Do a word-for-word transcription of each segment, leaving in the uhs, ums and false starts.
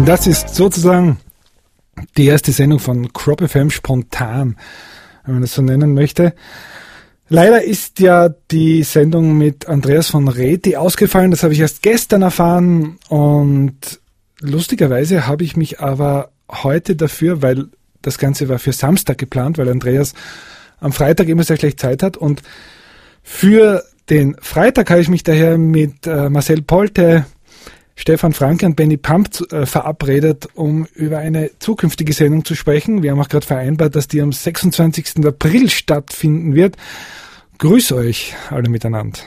Das ist sozusagen die erste Sendung von Crop F M spontan, wenn man das so nennen möchte. Leider ist ja die Sendung mit Andreas von Reti ausgefallen, das habe ich erst gestern erfahren und lustigerweise habe ich mich aber heute dafür, weil das Ganze war für Samstag geplant, weil Andreas am Freitag immer sehr schlecht Zeit hat und für den Freitag habe ich mich daher mit äh, Marcel Polte, Stefan Franke und Benny Pump äh, verabredet, um über eine zukünftige Sendung zu sprechen. Wir haben auch gerade vereinbart, dass die am sechsundzwanzigsten April stattfinden wird. Grüß euch alle miteinander.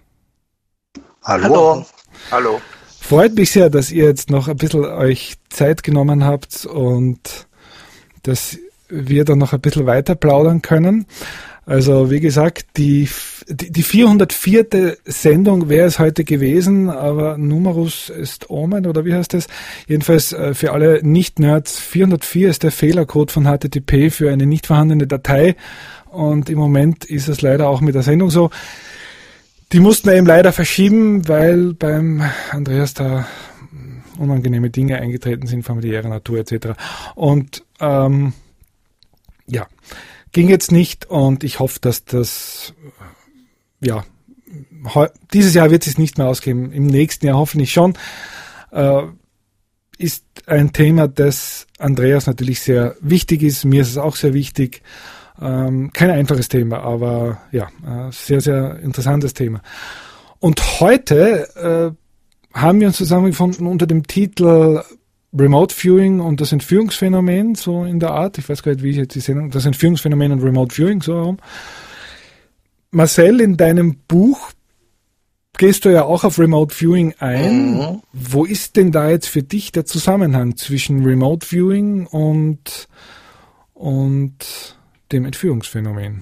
Hallo. Hallo. Hallo. Freut mich sehr, dass ihr jetzt noch ein bisschen euch Zeit genommen habt und dass wir dann noch ein bisschen weiter plaudern können. Also wie gesagt, die, die, die vierhundertvierte Sendung wäre es heute gewesen, aber Numerus est Omen, oder wie heißt das? Jedenfalls äh, für alle Nicht-Nerds, vierhundertvier ist der Fehlercode von H T T P für eine nicht vorhandene Datei und im Moment ist es leider auch mit der Sendung so. Die mussten wir eben leider verschieben, weil beim Andreas da unangenehme Dinge eingetreten sind, familiärer Natur et cetera. Und ähm, ja, ging jetzt nicht und ich hoffe, dass das, ja, dieses Jahr wird es nicht mehr ausgeben, im nächsten Jahr hoffentlich schon, äh, ist ein Thema, das Andreas natürlich sehr wichtig ist, mir ist es auch sehr wichtig, ähm, kein einfaches Thema, aber ja, äh, sehr, sehr interessantes Thema. Und heute äh, haben wir uns zusammengefunden unter dem Titel Remote Viewing und das Entführungsphänomen, so in der Art. Ich weiß gar nicht, wie ich jetzt die Sendung, das Entführungsphänomen und Remote Viewing, so herum. Marcel, in deinem Buch gehst du ja auch auf Remote Viewing ein. Mhm. Wo ist denn da jetzt für dich der Zusammenhang zwischen Remote Viewing und, und dem Entführungsphänomen?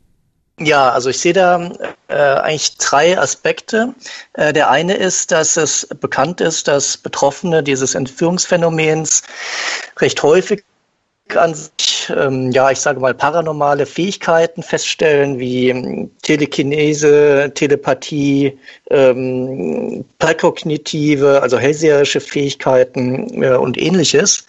Ja, also ich sehe da äh, eigentlich drei Aspekte. Äh, der eine ist, dass es bekannt ist, dass Betroffene dieses Entführungsphänomens recht häufig an sich, ähm, ja, ich sage mal, paranormale Fähigkeiten feststellen, wie ähm, Telekinese, Telepathie, ähm, präkognitive, also hellseherische Fähigkeiten äh, und Ähnliches,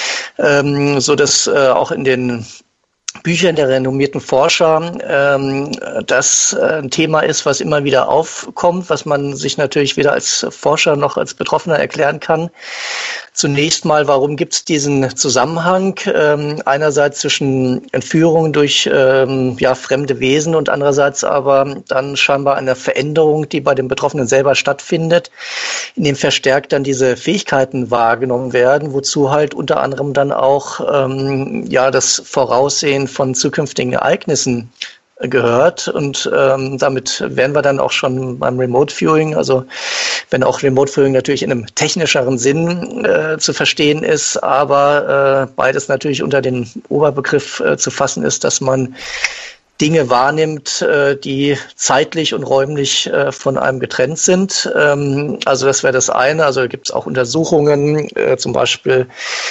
ähm, so dass äh, auch in den Büchern der renommierten Forscher, ähm, das ein Thema ist, was immer wieder aufkommt, was man sich natürlich weder als Forscher noch als Betroffener erklären kann. Zunächst mal, warum gibt es diesen Zusammenhang ähm, einerseits zwischen Entführungen durch ähm, ja, fremde Wesen und andererseits aber dann scheinbar eine Veränderung, die bei den Betroffenen selber stattfindet, in dem verstärkt dann diese Fähigkeiten wahrgenommen werden, wozu halt unter anderem dann auch ähm, ja das Voraussehen von zukünftigen Ereignissen gehört und ähm, damit wären wir dann auch schon beim Remote Viewing, also wenn auch Remote Viewing natürlich in einem technischeren Sinn äh, zu verstehen ist, aber äh, beides natürlich unter den Oberbegriff äh, zu fassen ist, dass man Dinge wahrnimmt, äh, die zeitlich und räumlich äh, von einem getrennt sind. Ähm, also das wäre das eine. Also gibt es auch Untersuchungen, äh, zum Beispiel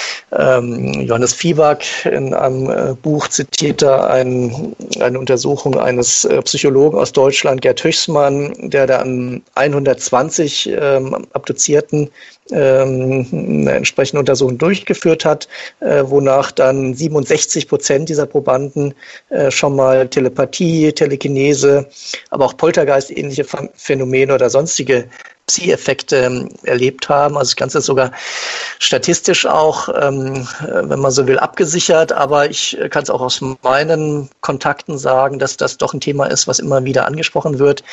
ähm, Johannes Viehback in einem äh, Buch zitiert da ein, eine Untersuchung eines äh, Psychologen aus Deutschland, Gerd Höchstmann, der da an hundertzwanzig ähm, Abduzierten ähm, eine entsprechende Untersuchung durchgeführt hat, äh, wonach dann siebenundsechzig Prozent dieser Probanden äh, schon mal Telepathie, Telekinese, aber auch Poltergeist-ähnliche Phänomene oder sonstige Psi-Effekte erlebt haben. Also das Ganze ist sogar statistisch auch, ähm, wenn man so will, abgesichert. Aber ich kann es auch aus meinen Kontakten sagen, dass das doch ein Thema ist, was immer wieder angesprochen wird.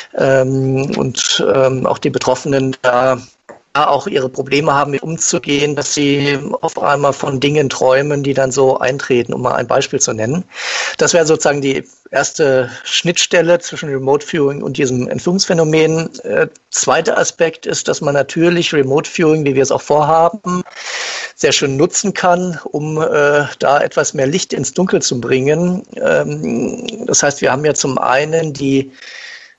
Ähm, und ähm, auch die Betroffenen da auch ihre Probleme haben, mit umzugehen, dass sie auf einmal von Dingen träumen, die dann so eintreten, um mal ein Beispiel zu nennen. Das wäre sozusagen die erste Schnittstelle zwischen Remote Viewing und diesem Entführungsphänomen. Äh, zweiter Aspekt ist, dass man natürlich Remote Viewing, wie wir es auch vorhaben, sehr schön nutzen kann, um äh, da etwas mehr Licht ins Dunkel zu bringen. Ähm, das heißt, wir haben ja zum einen die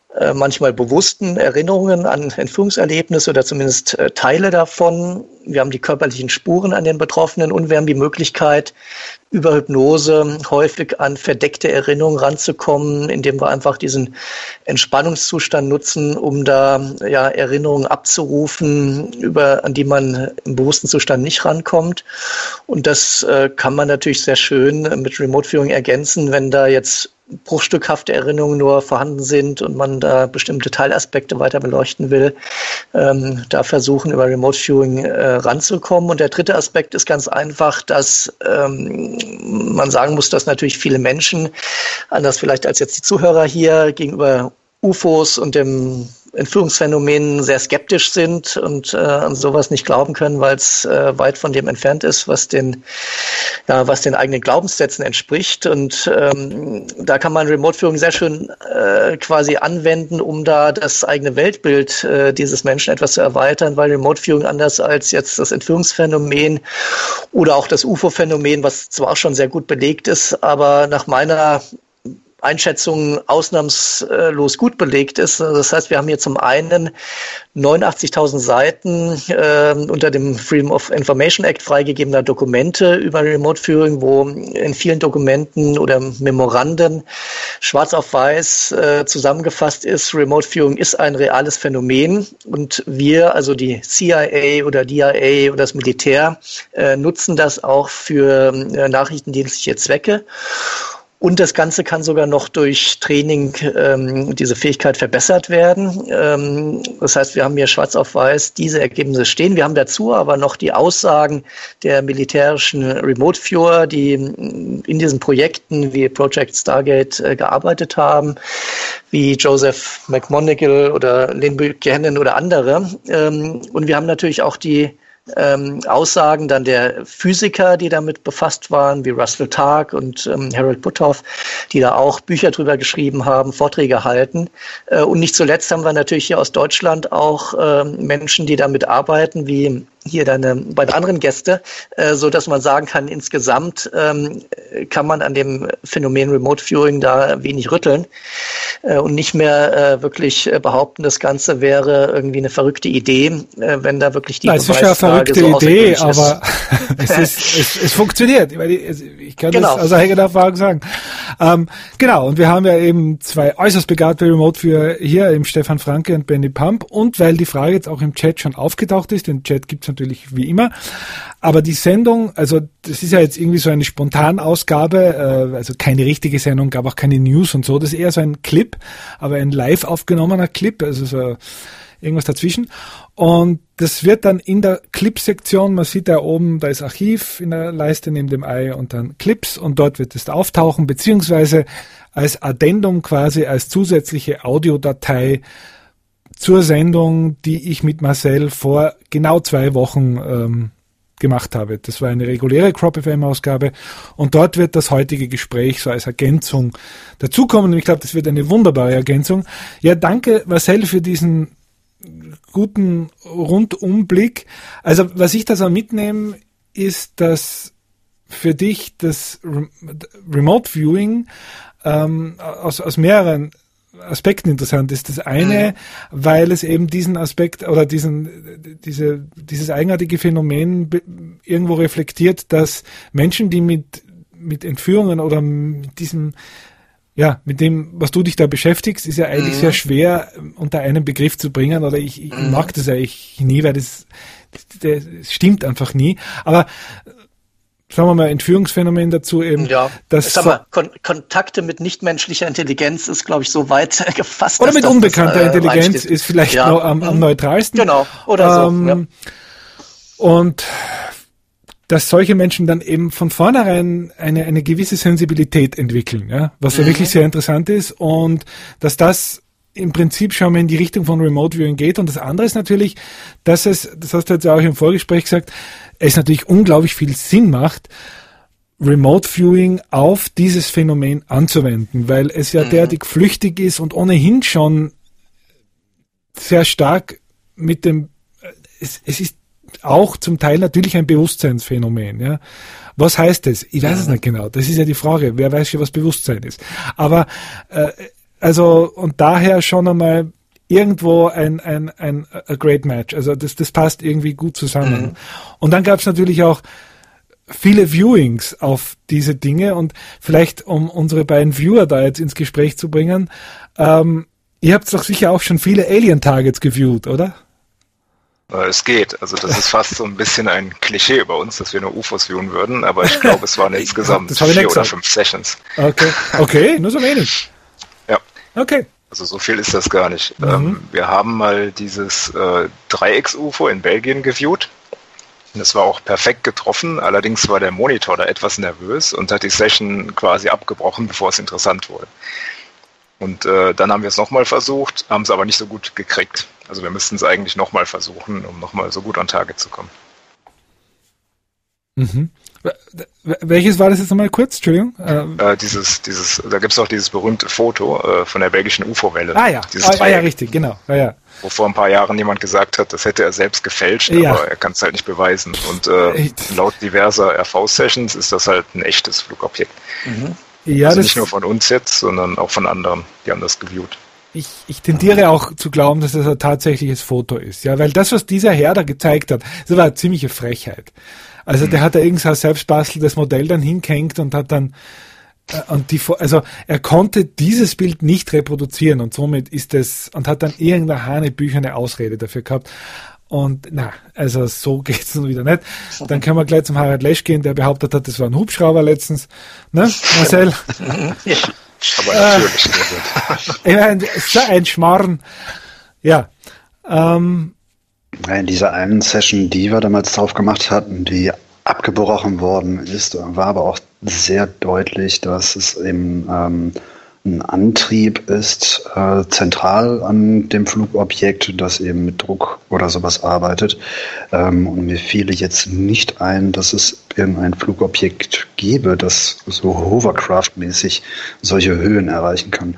äh, manchmal bewussten Erinnerungen an Entführungserlebnisse oder zumindest äh, Teile davon. Wir haben die körperlichen Spuren an den Betroffenen und wir haben die Möglichkeit, über Hypnose häufig an verdeckte Erinnerungen ranzukommen, indem wir einfach diesen Entspannungszustand nutzen, um da ja Erinnerungen abzurufen, über an die man im bewussten Zustand nicht rankommt. Und das äh, kann man natürlich sehr schön mit Remote Viewing ergänzen, wenn da jetzt bruchstückhafte Erinnerungen nur vorhanden sind und man da bestimmte Teilaspekte weiter beleuchten will, ähm, da versuchen über Remote Viewing äh, ranzukommen. Und der dritte Aspekt ist ganz einfach, dass ähm, man sagen muss, dass natürlich viele Menschen, anders vielleicht als jetzt die Zuhörer hier, gegenüber U F Os und dem Entführungsphänomenen sehr skeptisch sind und äh, an sowas nicht glauben können, weil es äh, weit von dem entfernt ist, was den, ja, was den eigenen Glaubenssätzen entspricht. Und ähm, da kann man Remote Viewing sehr schön äh, quasi anwenden, um da das eigene Weltbild äh, dieses Menschen etwas zu erweitern, weil Remote Viewing anders als jetzt das Entführungsphänomen oder auch das U F O-Phänomen, was zwar auch schon sehr gut belegt ist, aber nach meiner Einschätzung ausnahmslos gut belegt ist. Das heißt, wir haben hier zum einen neunundachtzigtausend Seiten äh, unter dem Freedom of Information Act freigegebener Dokumente über Remote Viewing, wo in vielen Dokumenten oder Memoranden schwarz auf weiß äh, zusammengefasst ist, Remote Viewing ist ein reales Phänomen und wir, also die C I A oder D I A oder das Militär, äh, nutzen das auch für äh, nachrichtendienstliche Zwecke. Und das Ganze kann sogar noch durch Training ähm, diese Fähigkeit verbessert werden. Ähm, das heißt, wir haben hier schwarz auf weiß diese Ergebnisse stehen. Wir haben dazu aber noch die Aussagen der militärischen Remote Viewer, die in diesen Projekten wie Project Stargate äh, gearbeitet haben, wie Joseph McMoneagle oder Lynn Buchanan oder andere. Ähm, und wir haben natürlich auch die Ähm, Aussagen dann der Physiker, die damit befasst waren, wie Russell Targ und ähm, Harold Puthoff, die da auch Bücher drüber geschrieben haben, Vorträge halten. Äh, und nicht zuletzt haben wir natürlich hier aus Deutschland auch äh, Menschen, die damit arbeiten, wie hier deine beiden anderen Gäste, äh, so dass man sagen kann, insgesamt ähm, kann man an dem Phänomen Remote Viewing da wenig rütteln äh, und nicht mehr äh, wirklich äh, behaupten, das Ganze wäre irgendwie eine verrückte Idee, äh, wenn da wirklich die Nein, es ist ja eine verrückte so Idee, aber es, ist, es, es funktioniert. Ich, ich kann genau. das aus eigener Erfahrung sagen. Ähm, genau, und wir haben ja eben zwei äußerst begabte Remote Viewer hier, eben Stefan Franke und Benny Pump, und weil die Frage jetzt auch im Chat schon aufgetaucht ist, den Chat gibt's natürlich wie immer, aber die Sendung, also das ist ja jetzt irgendwie so eine Spontanausgabe, äh, also keine richtige Sendung, gab auch keine News und so, das ist eher so ein Clip, aber ein live aufgenommener Clip, also so irgendwas dazwischen, und das wird dann in der Clip-Sektion, man sieht da oben, da ist Archiv in der Leiste neben dem Ei und dann Clips, und dort wird es auftauchen, beziehungsweise als Addendum quasi, als zusätzliche Audiodatei zur Sendung, die ich mit Marcel vor genau zwei Wochen ähm, gemacht habe. Das war eine reguläre Crop F M-Ausgabe, und dort wird das heutige Gespräch so als Ergänzung dazukommen, und ich glaube, das wird eine wunderbare Ergänzung. Ja, danke Marcel für diesen guten Rundumblick. Also was ich da so mitnehme, ist, dass für dich das Remote Viewing ähm, aus, aus mehreren Aspekten interessant ist. Das eine, mhm. weil es eben diesen Aspekt oder diesen, diese, dieses eigenartige Phänomen be- irgendwo reflektiert, dass Menschen, die mit, mit Entführungen oder mit diesem, ja, mit dem, was du dich da beschäftigst, ist ja eigentlich mhm. sehr schwer unter einen Begriff zu bringen, oder ich, ich mhm. mag das eigentlich nie, weil das, das, das stimmt einfach nie. Aber sagen wir mal, Entführungsphänomen dazu eben. Ja, dass sag mal, Kon- Kontakte mit nichtmenschlicher Intelligenz ist, glaube ich, so weit gefasst. Oder mit das, unbekannter das, äh, Intelligenz reinsteht. ist vielleicht ja. noch am, am neutralsten. Genau, oder ähm, so. Ja. Und dass solche Menschen dann eben von vornherein eine, eine gewisse Sensibilität entwickeln, ja, was ja mhm. wirklich sehr interessant ist, und dass das im Prinzip schon mal in die Richtung von Remote Viewing geht. Und das andere ist natürlich, dass es, das hast du jetzt auch im Vorgespräch gesagt, es natürlich unglaublich viel Sinn macht, Remote Viewing auf dieses Phänomen anzuwenden, weil es ja mhm. derartig flüchtig ist und ohnehin schon sehr stark mit dem, es, es ist auch zum Teil natürlich ein Bewusstseinsphänomen, ja. Was heißt das? Ich weiß es nicht genau. Das ist ja die Frage. Wer weiß schon, was Bewusstsein ist? Aber äh, also und daher schon einmal irgendwo ein, ein, ein a great match. Also das, das passt irgendwie gut zusammen. Mhm. Und dann gab es natürlich auch viele Viewings auf diese Dinge und vielleicht, um unsere beiden Viewer da jetzt ins Gespräch zu bringen, ähm, ihr habt doch sicher auch schon viele Alien-Targets geviewt, oder? Es geht. Also das ist fast so ein bisschen ein Klischee über uns, dass wir nur U F Os viewen würden, aber ich glaube, es waren insgesamt vier oder fünf Sessions. Okay, okay, nur so wenig. Ja. Okay. Also so viel ist das gar nicht. Mhm. Ähm, wir haben mal dieses äh, Dreiecks-U F O in Belgien geviewt. Das war auch perfekt getroffen, allerdings war der Monitor da etwas nervös und hat die Session quasi abgebrochen, bevor es interessant wurde. Und äh, dann haben wir es nochmal versucht, haben es aber nicht so gut gekriegt. Also wir müssten es eigentlich nochmal versuchen, um nochmal so gut an Target zu kommen. Mhm. Welches war das jetzt nochmal kurz? Entschuldigung. Äh, dieses, dieses, da gibt es auch dieses berühmte Foto äh, von der belgischen U F O-Welle. Ah ja, ah, ja, richtig, genau. Ah, ja. Wo vor ein paar Jahren jemand gesagt hat, das hätte er selbst gefälscht, ja. aber er kann es halt nicht beweisen. Und äh, laut diverser R V-Sessions ist das halt ein echtes Flugobjekt. Mhm. Ja, also das nicht nur von uns jetzt, sondern auch von anderen, die haben das geviewt. Ich, ich tendiere auch zu glauben, dass das ein tatsächliches Foto ist, ja, weil das, was dieser Herr da gezeigt hat, das war eine ziemliche Frechheit. Also mhm. der hat da irgendein selbstbasteltes Modell dann hingehängt und hat dann äh, und die, also er konnte dieses Bild nicht reproduzieren und somit ist es und hat dann irgendeine hanebüchene Ausrede dafür gehabt. Und na, also so geht's nun wieder nicht. Dann können wir gleich zum Harald Lesch gehen, der behauptet hat, das war ein Hubschrauber letztens. Ne, Marcel? Ja. Aber natürlich. Äh, ich meine, so ein Schmarrn. Ja. Ähm, In dieser einen Session, die wir damals drauf gemacht hatten, die abgebrochen worden ist, war aber auch sehr deutlich, dass es eben ähm, ein Antrieb ist, äh, zentral an dem Flugobjekt, das eben mit Druck oder sowas arbeitet. Ähm, und mir fiele jetzt nicht ein, dass es irgendein Flugobjekt gäbe, das so Hovercraft-mäßig solche Höhen erreichen kann.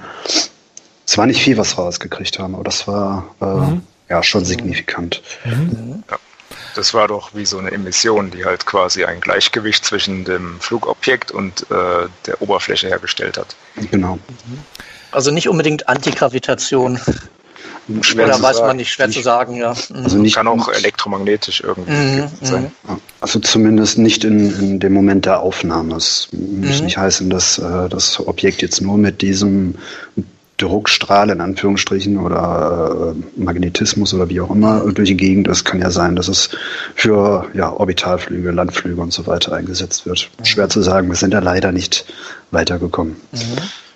Es war nicht viel, was wir rausgekriegt haben, aber das war äh, mhm. ja schon signifikant. Mhm. Ja. Das war doch wie so eine Emission, die halt quasi ein Gleichgewicht zwischen dem Flugobjekt und äh, der Oberfläche hergestellt hat. Genau. Also nicht unbedingt Antigravitation. Schwer Oder zu weiß sagen. man nicht, schwer nicht, zu sagen, ja. Also nicht, kann auch elektromagnetisch irgendwie Mhm, sein. Also zumindest nicht in, in dem Moment der Aufnahme. Es muss Mhm. nicht heißen, dass äh, das Objekt jetzt nur mit diesem Druckstrahl in Anführungsstrichen oder äh, Magnetismus oder wie auch immer durch die Gegend ist. Kann ja sein, dass es für ja, Orbitalflüge, Landflüge und so weiter eingesetzt wird. Schwer zu sagen, wir sind da leider nicht weitergekommen. Mhm.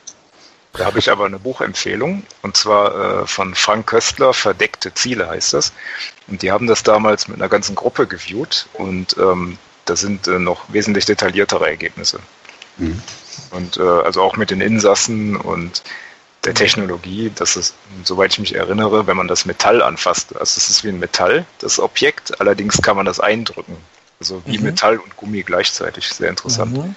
Da habe ich aber eine Buchempfehlung, und zwar äh, von Frank Köstler, Verdeckte Ziele heißt das. Und die haben das damals mit einer ganzen Gruppe geviewt und ähm, da sind äh, noch wesentlich detailliertere Ergebnisse. Mhm. Und äh, also auch mit den Insassen und der Technologie, das ist, soweit ich mich erinnere, wenn man das Metall anfasst, also es ist wie ein Metall, das Objekt, allerdings kann man das eindrücken. Also wie mhm. Metall und Gummi gleichzeitig, sehr interessant. Mhm.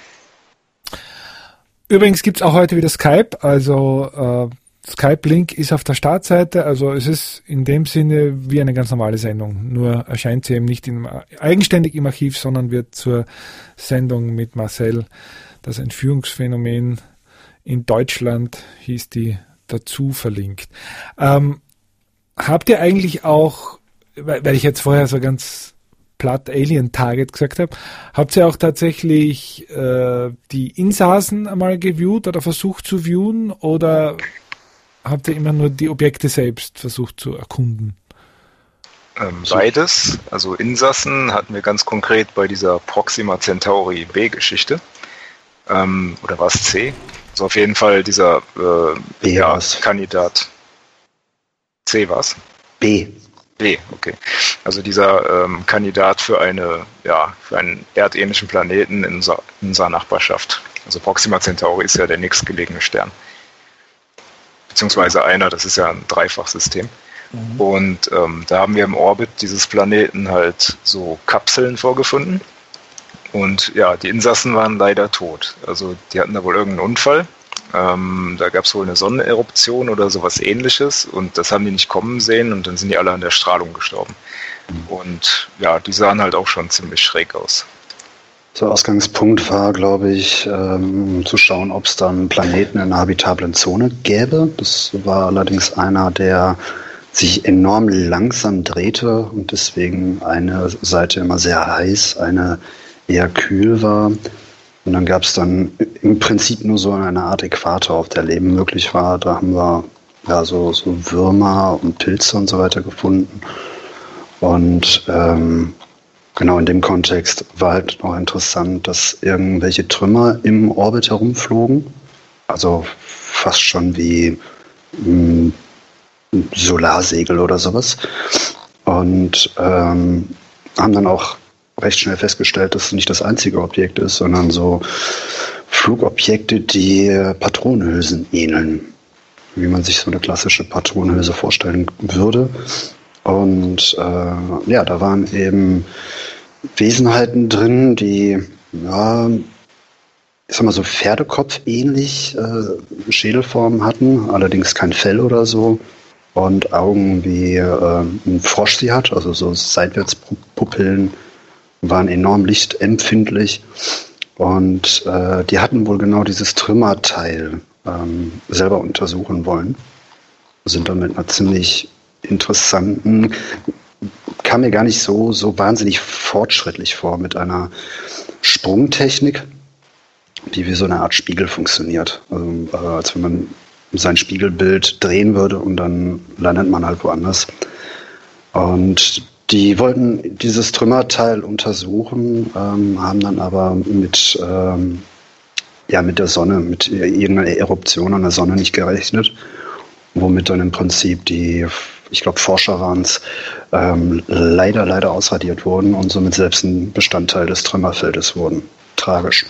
Übrigens gibt's auch heute wieder Skype, also äh, Skype-Link ist auf der Startseite, also es ist in dem Sinne wie eine ganz normale Sendung, nur erscheint sie eben nicht im, eigenständig im Archiv, sondern wird zur Sendung mit Marcel, das Entführungsphänomen in Deutschland hieß die, dazu verlinkt. Ähm, habt ihr eigentlich auch, weil, weil ich jetzt vorher so ganz platt Alien Target gesagt habe, habt ihr auch tatsächlich äh, die Insassen einmal geviewt oder versucht zu viewen oder habt ihr immer nur die Objekte selbst versucht zu erkunden? Ähm, beides, also Insassen hatten wir ganz konkret bei dieser Proxima Centauri B-Geschichte. Ähm, oder war es C? Also auf jeden Fall dieser äh, ja, Kandidat. C war's? B. B, okay. Also dieser ähm, Kandidat für eine, ja, für einen erdähnlichen Planeten in unserer, in unserer Nachbarschaft. Also Proxima Centauri ist ja der nächstgelegene Stern. Beziehungsweise einer, das ist ja ein Dreifachsystem. Mhm. Und ähm, da haben wir im Orbit dieses Planeten halt so Kapseln vorgefunden. Und ja, die Insassen waren leider tot. Also die hatten da wohl irgendeinen Unfall. Ähm, da gab es wohl eine Sonneneruption oder sowas ähnliches und das haben die nicht kommen sehen und dann sind die alle an der Strahlung gestorben. Und ja, die sahen halt auch schon ziemlich schräg aus. So, Ausgangspunkt war, glaube ich, ähm, zu schauen, ob es dann Planeten in einer habitablen Zone gäbe. Das war allerdings einer, der sich enorm langsam drehte und deswegen eine Seite immer sehr heiß, eine eher kühl war. Und dann gab es dann im Prinzip nur so eine Art Äquator, auf der Leben möglich war. Da haben wir ja so, so Würmer und Pilze und so weiter gefunden. Und ähm, genau in dem Kontext war halt noch interessant, dass irgendwelche Trümmer im Orbit herumflogen. Also fast schon wie mh, Solarsegel oder sowas. Und ähm, haben dann auch recht schnell festgestellt, dass es nicht das einzige Objekt ist, sondern so Flugobjekte, die Patronenhülsen ähneln. Wie man sich so eine klassische Patronenhülse vorstellen würde. Und äh, ja, da waren eben Wesenheiten drin, die, ja, ich sag mal so Pferdekopf ähnlich äh, Schädelformen hatten, allerdings kein Fell oder so. Und Augen wie äh, ein Frosch sie hat, also so Seitwärtspupillen, waren enorm lichtempfindlich. Und äh, die hatten wohl genau dieses Trümmerteil ähm, selber untersuchen wollen. Sind dann mit einer ziemlich interessanten, kam mir gar nicht so, so wahnsinnig fortschrittlich vor, mit einer Sprungtechnik, die wie so eine Art Spiegel funktioniert. Also äh, als wenn man sein Spiegelbild drehen würde und dann landet man halt woanders. Und die wollten dieses Trümmerteil untersuchen, ähm, haben dann aber mit, ähm, ja, mit der Sonne, mit irgendeiner Eruption an der Sonne nicht gerechnet, womit dann im Prinzip die, ich glaube Forscher waren es, ähm, leider, leider ausradiert wurden und somit selbst ein Bestandteil des Trümmerfeldes wurden. Tragisch.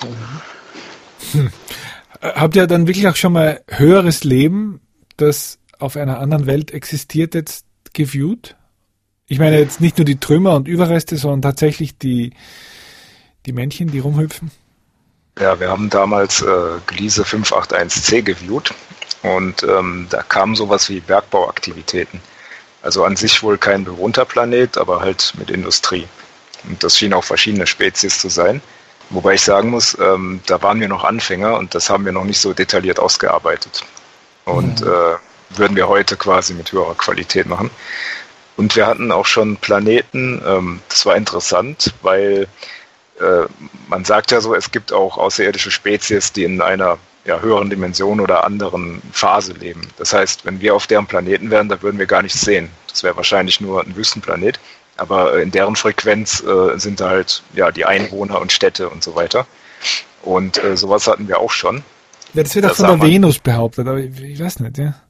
Hm. Habt ihr dann wirklich auch schon mal höheres Leben, das auf einer anderen Welt existiert, jetzt geviewt? Ich meine jetzt nicht nur die Trümmer und Überreste, sondern tatsächlich die, die Männchen, die rumhüpfen? Ja, wir haben damals äh, Gliese fünf acht eins c geviewt und ähm, da kamen sowas wie Bergbauaktivitäten. Also an sich wohl kein bewohnter Planet, aber halt mit Industrie. Und das schien auch verschiedene Spezies zu sein. Wobei ich sagen muss, ähm, da waren wir noch Anfänger und das haben wir noch nicht so detailliert ausgearbeitet. Und mhm. äh, würden wir heute quasi mit höherer Qualität machen. Und wir hatten auch schon Planeten, ähm, das war interessant, weil äh, man sagt ja so, es gibt auch außerirdische Spezies, die in einer ja, höheren Dimension oder anderen Phase leben. Das heißt, wenn wir auf deren Planeten wären, da würden wir gar nichts sehen. Das wäre wahrscheinlich nur ein Wüstenplanet. Aber in deren Frequenz äh, sind da halt ja die Einwohner und Städte und so weiter. Und äh, sowas hatten wir auch schon. Ja, das wird auch von der Venus behauptet, aber ich, ich weiß nicht, ja.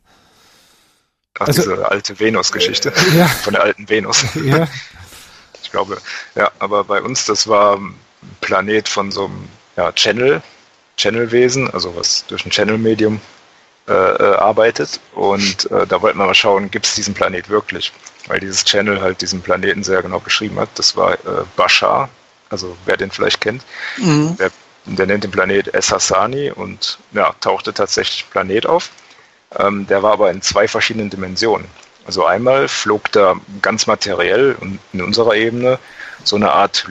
Ach, also, diese alte Venus-Geschichte. Äh, ja. Von der alten Venus. Ja. Ich glaube, ja, aber bei uns, das war ein Planet von so einem ja, Channel, Channelwesen, also was durch ein Channel-Medium äh, äh, arbeitet. Und äh, da wollten wir mal schauen, gibt es diesen Planet wirklich? Weil dieses Channel halt diesen Planeten sehr genau beschrieben hat. Das war äh, Bashar, also wer den vielleicht kennt. Mhm. Der, der nennt den Planet Essassani und ja, tauchte tatsächlich Planet auf. Ähm, der war aber in zwei verschiedenen Dimensionen. Also einmal flog da ganz materiell und in unserer Ebene so eine Art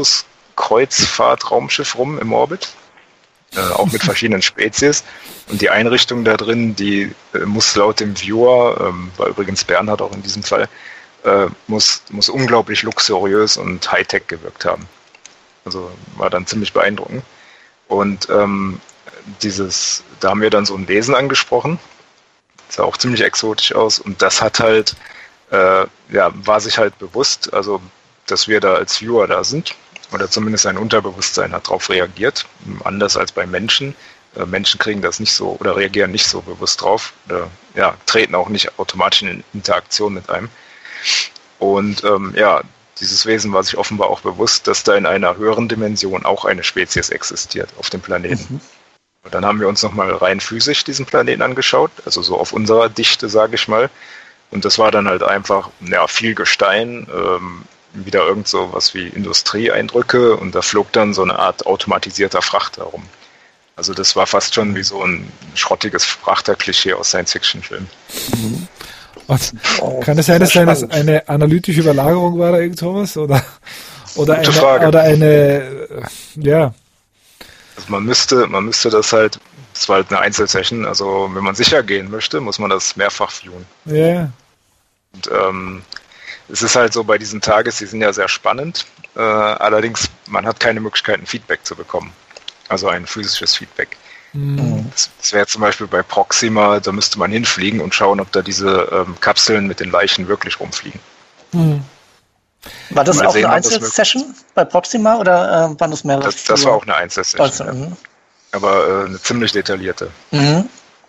Luxus-Kreuzfahrt-Raumschiff rum im Orbit. Äh, auch mit verschiedenen Spezies. Und die Einrichtung da drin, die äh, muss laut dem Viewer, ähm, war übrigens Bernhard auch in diesem Fall, äh, muss, muss unglaublich luxuriös und Hightech gewirkt haben. Also war dann ziemlich beeindruckend. Und ähm, dieses, da haben wir dann so ein Wesen angesprochen. Sah auch ziemlich exotisch aus. Und das hat halt, äh, ja, war sich halt bewusst, also dass wir da als Viewer da sind. Oder zumindest sein Unterbewusstsein hat darauf reagiert, anders als bei Menschen. Äh, Menschen kriegen das nicht so oder reagieren nicht so bewusst drauf, oder ja, treten auch nicht automatisch in Interaktion mit einem. Und ähm, ja, dieses Wesen war sich offenbar auch bewusst, dass da in einer höheren Dimension auch eine Spezies existiert auf dem Planeten. Mhm. Und dann haben wir uns nochmal rein physisch diesen Planeten angeschaut, also so auf unserer Dichte, sage ich mal. Und das war dann halt einfach ja, viel Gestein, ähm, wieder irgend so was wie Industrieeindrücke und da flog dann so eine Art automatisierter Frachter rum. Also das war fast schon wie so ein schrottiges Frachterklischee aus Science-Fiction-Filmen. Mhm. Und kann es sein, dass das eine analytische Überlagerung war oder irgend sowas? Oder, Oder Gute eine, Frage. oder eine, ja. Also man müsste, man müsste das halt, das war halt eine Einzelsession, also wenn man sicher gehen möchte, muss man das mehrfach viewen. Ja. Und ähm, es ist halt so bei diesen Tages, die sind ja sehr spannend, äh, allerdings man hat keine Möglichkeit, ein Feedback zu bekommen, also ein physisches Feedback. Mhm. Das, das wäre zum Beispiel bei Proxima, da müsste man hinfliegen und schauen, ob da diese ähm, Kapseln mit den Leichen wirklich rumfliegen. Mhm. War das Mal auch sehen, eine ob das Einzelsession bei Proxima oder äh, waren das mehrere? Das, das war auch eine Einzelsession, Also, ja. mhm. aber äh, eine ziemlich detaillierte. Mhm.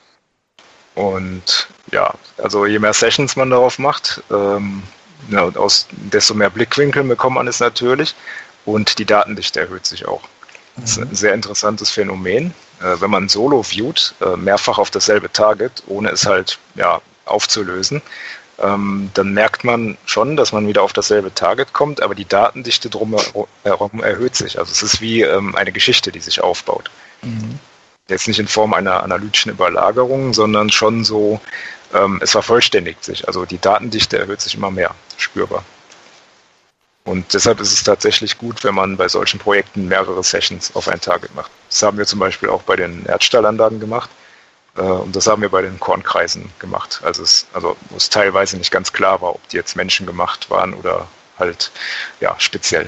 Und ja, also je mehr Sessions man darauf macht, ähm, ja, und aus, desto mehr Blickwinkel bekommt man es natürlich und die Datendichte erhöht sich auch. Das ist ein sehr interessantes Phänomen. Äh, wenn man solo viewt, äh, mehrfach auf dasselbe Target, ohne es halt ja, aufzulösen, ähm, dann merkt man schon, dass man wieder auf dasselbe Target kommt, aber die Datendichte drumherum erhöht sich. Also es ist wie ähm, eine Geschichte, die sich aufbaut. Mhm. Jetzt nicht in Form einer analytischen Überlagerung, sondern schon so, ähm, es vervollständigt sich. Also die Datendichte erhöht sich immer mehr, spürbar. Und deshalb ist es tatsächlich gut, wenn man bei solchen Projekten mehrere Sessions auf ein Target macht. Das haben wir zum Beispiel auch bei den Erdstallanlagen gemacht. Äh, und das haben wir bei den Kornkreisen gemacht. Also, es, also wo es teilweise nicht ganz klar war, ob die jetzt menschengemacht waren oder halt ja, speziell.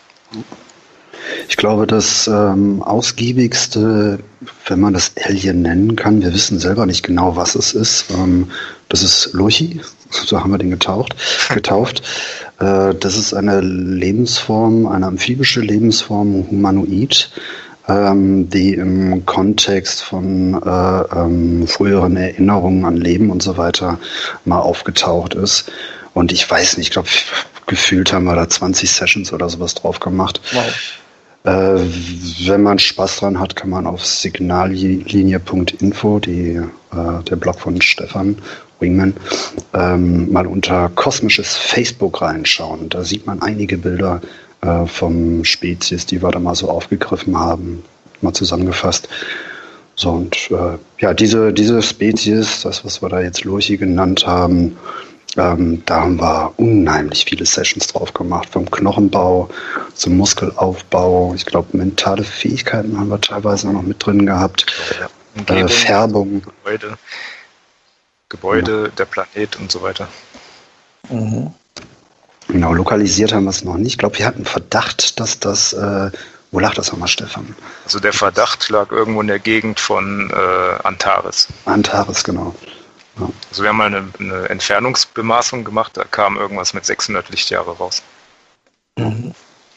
Ich glaube, das ähm, ausgiebigste, wenn man das Alien nennen kann, wir wissen selber nicht genau, was es ist. Ähm, das ist Lurchi, so haben wir den getaucht, getauft. Äh, das ist eine Lebensform, eine amphibische Lebensform, Humanoid, ähm, die im Kontext von äh, ähm, früheren Erinnerungen an Leben und so weiter mal aufgetaucht ist. Und ich weiß nicht, ich glaube, gefühlt haben wir da zwanzig Sessions oder sowas drauf gemacht. Wow. Äh, wenn man Spaß dran hat, kann man auf signallinie punkt info, die, äh, der Blog von Stefan Wingman, ähm, mal unter kosmisches Facebook reinschauen. Da sieht man einige Bilder äh, vom Spezies, die wir da mal so aufgegriffen haben, mal zusammengefasst. So, und äh, ja, diese, diese Spezies, das, was wir da jetzt Lurchi genannt haben, Ähm, da haben wir unheimlich viele Sessions drauf gemacht, vom Knochenbau zum Muskelaufbau. Ich glaube, mentale Fähigkeiten haben wir teilweise noch mit drin gehabt. Ja, Umgebung, äh, Färbung. Gebäude, Gebäude ja. Der Planet und so weiter. Mhm. Genau, lokalisiert haben wir es noch nicht. Ich glaube, wir hatten Verdacht, dass das, äh, wo lag das nochmal, Stefan? Also der Verdacht lag irgendwo in der Gegend von äh, Antares. Antares, genau. Ja. Also wir haben mal eine, eine Entfernungsbemaßung gemacht, da kam irgendwas mit sechshundert Lichtjahre raus. Mhm.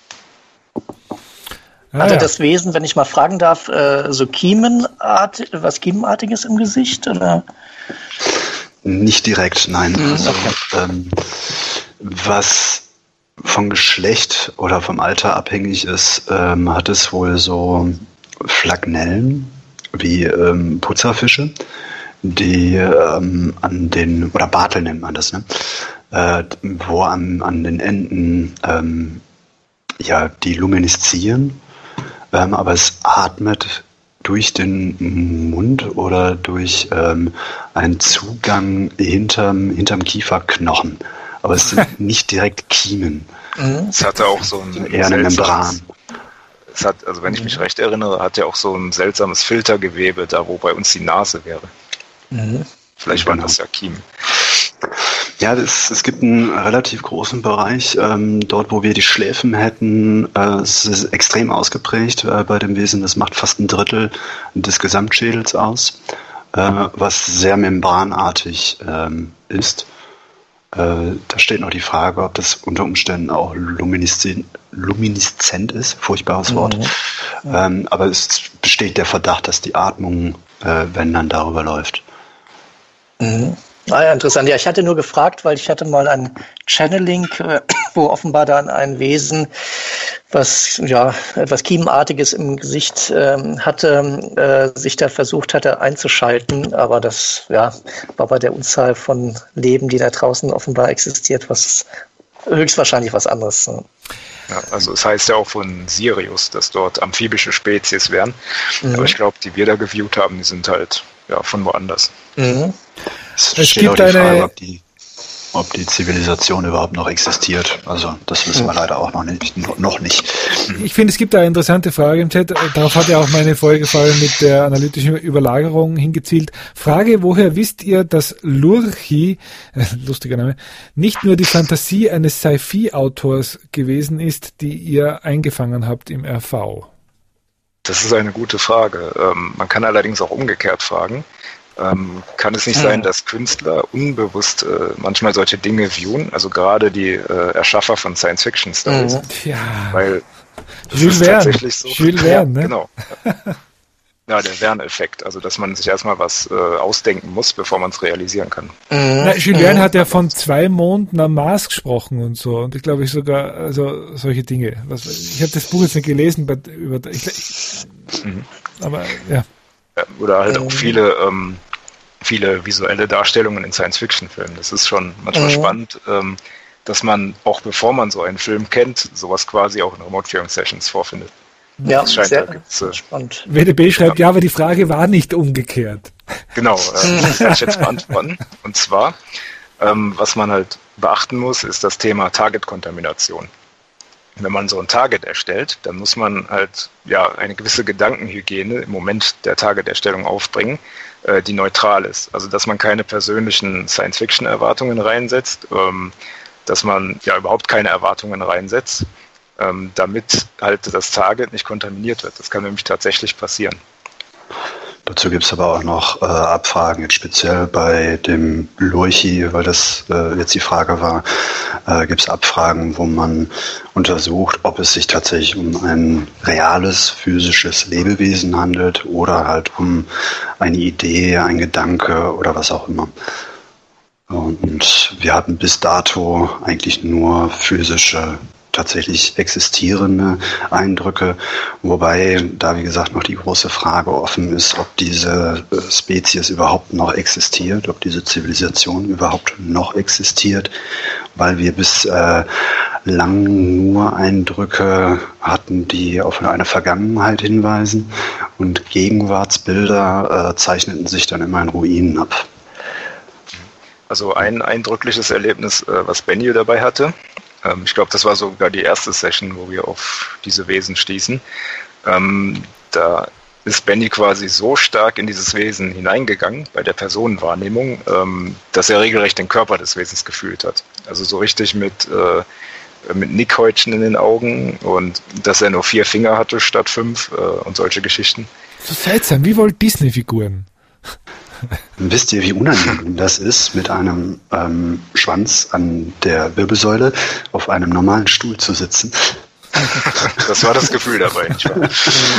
Ah, Hatte ja. das Wesen, wenn ich mal fragen darf, äh, so Kiemenart, was Kiemenartiges im Gesicht? Oder? Nicht direkt, nein. Mhm, also, okay. ähm, was vom Geschlecht oder vom Alter abhängig ist, ähm, hat es wohl so Flagnellen wie ähm, Putzerfische, die ähm, an den, oder Bartel nennt man das, ne? Äh, wo an, an den Enden ähm, ja, die lumineszieren, ähm, aber es atmet durch den Mund oder durch ähm, einen Zugang hinterm, hinterm Kieferknochen. Aber es sind nicht direkt Kiemen. Mhm. Es hatte auch so ein Eher eine Membran. Es hat, also wenn ich mich recht erinnere, hat ja auch so ein seltsames Filtergewebe da, wo bei uns die Nase wäre. Mhm. Vielleicht Genau. waren das ja Kiemen. Ja, das, es gibt einen relativ großen Bereich, ähm, dort wo wir die Schläfen hätten. Äh, es ist extrem ausgeprägt äh, bei dem Wesen. Das macht fast ein Drittel des Gesamtschädels aus, äh, was sehr membranartig ähm, ist. Äh, da steht noch die Frage, ob das unter Umständen auch lumineszent, lumineszent ist. Furchtbares Wort. Mhm. Ähm, aber es besteht der Verdacht, dass die Atmung, äh, wenn dann darüber läuft. Mhm. Ah ja, interessant. Ja, ich hatte nur gefragt, weil ich hatte mal ein Channeling, äh, wo offenbar dann ein Wesen, was ja etwas Kiemenartiges im Gesicht ähm, hatte, äh, sich da versucht hatte einzuschalten. Aber das ja war bei der Unzahl von Leben, die da draußen offenbar existiert, was höchstwahrscheinlich was anderes. Ne? Ja, also es heißt ja auch von Sirius, dass dort amphibische Spezies wären. Mhm. Aber ich glaube, die wir da geviewt haben, die sind halt ja von woanders. Mhm. Es, Es steht auch gibt die Frage, eine- ob die ob die Zivilisation überhaupt noch existiert. Also das wissen wir leider auch noch nicht. Noch nicht. Ich finde, es gibt da eine interessante Frage im Chat. Darauf hat ja auch meine Folge vor allem mit der analytischen Überlagerung hingezielt. Frage, woher wisst ihr, dass Lurchi, äh, lustiger Name, nicht nur die Fantasie eines Sci-Fi-Autors gewesen ist, die ihr eingefangen habt im R V? Das ist eine gute Frage. Ähm, man kann allerdings auch umgekehrt fragen. Ähm, kann es nicht ja. sein, dass Künstler unbewusst äh, manchmal solche Dinge viewen, also gerade die äh, Erschaffer von Science-Fiction-Stories? Mhm. Ja. Weil das Jules ist Verne. tatsächlich so. Jules Verne, ne? Genau. Ja, der Verne-Effekt, also dass man sich erstmal was äh, ausdenken muss, bevor man es realisieren kann. Mhm. Na, Jules Verne hat ja von zwei Monden am Mars gesprochen und so, und ich glaube, ich sogar, also solche Dinge. Was, ich habe das Buch jetzt nicht gelesen, but, über, ich, ich, mhm. aber ja. Oder halt auch viele, ähm, viele visuelle Darstellungen in Science-Fiction-Filmen. Das ist schon manchmal mhm. spannend, ähm, dass man, auch bevor man so einen Film kennt, sowas quasi auch in Remote-Viewing-Sessions vorfindet. Ja, das scheint, sehr da gibt's, äh, spannend. W D B schreibt, ja. ja, aber die Frage war nicht umgekehrt. Genau, äh, das kann ich jetzt beantworten. Und zwar, ähm, was man halt beachten muss, ist das Thema Target-Kontamination. Wenn man so ein Target erstellt, dann muss man halt ja eine gewisse Gedankenhygiene im Moment der Target-Erstellung aufbringen, äh, die neutral ist. Also dass man keine persönlichen Science-Fiction-Erwartungen reinsetzt, ähm, dass man ja überhaupt keine Erwartungen reinsetzt, ähm, damit halt das Target nicht kontaminiert wird. Das kann nämlich tatsächlich passieren. Dazu gibt es aber auch noch äh, Abfragen, jetzt speziell bei dem Lurchi, weil das äh, jetzt die Frage war, äh, gibt es Abfragen, wo man untersucht, ob es sich tatsächlich um ein reales, physisches Lebewesen handelt oder halt um eine Idee, ein Gedanke oder was auch immer. Und wir hatten bis dato eigentlich nur physische, tatsächlich existierende Eindrücke, wobei da, wie gesagt, noch die große Frage offen ist, ob diese Spezies überhaupt noch existiert, ob diese Zivilisation überhaupt noch existiert, weil wir bis äh, lang nur Eindrücke hatten, die auf eine Vergangenheit hinweisen, und Gegenwartsbilder äh, zeichneten sich dann immer in Ruinen ab. Also ein eindrückliches Erlebnis, äh, was Benny dabei hatte, ich glaube, das war sogar die erste Session, wo wir auf diese Wesen stießen. Ähm, da ist Benny quasi so stark in dieses Wesen hineingegangen, bei der Personenwahrnehmung, ähm, dass er regelrecht den Körper des Wesens gefühlt hat. Also so richtig mit, äh, mit Nickhäutchen in den Augen, und dass er nur vier Finger hatte statt fünf äh, und solche Geschichten. So seltsam, wie Walt Disney-Figuren. Wisst ihr, wie unangenehm das ist, mit einem ähm, Schwanz an der Wirbelsäule auf einem normalen Stuhl zu sitzen? Das war das Gefühl dabei, nicht wahr?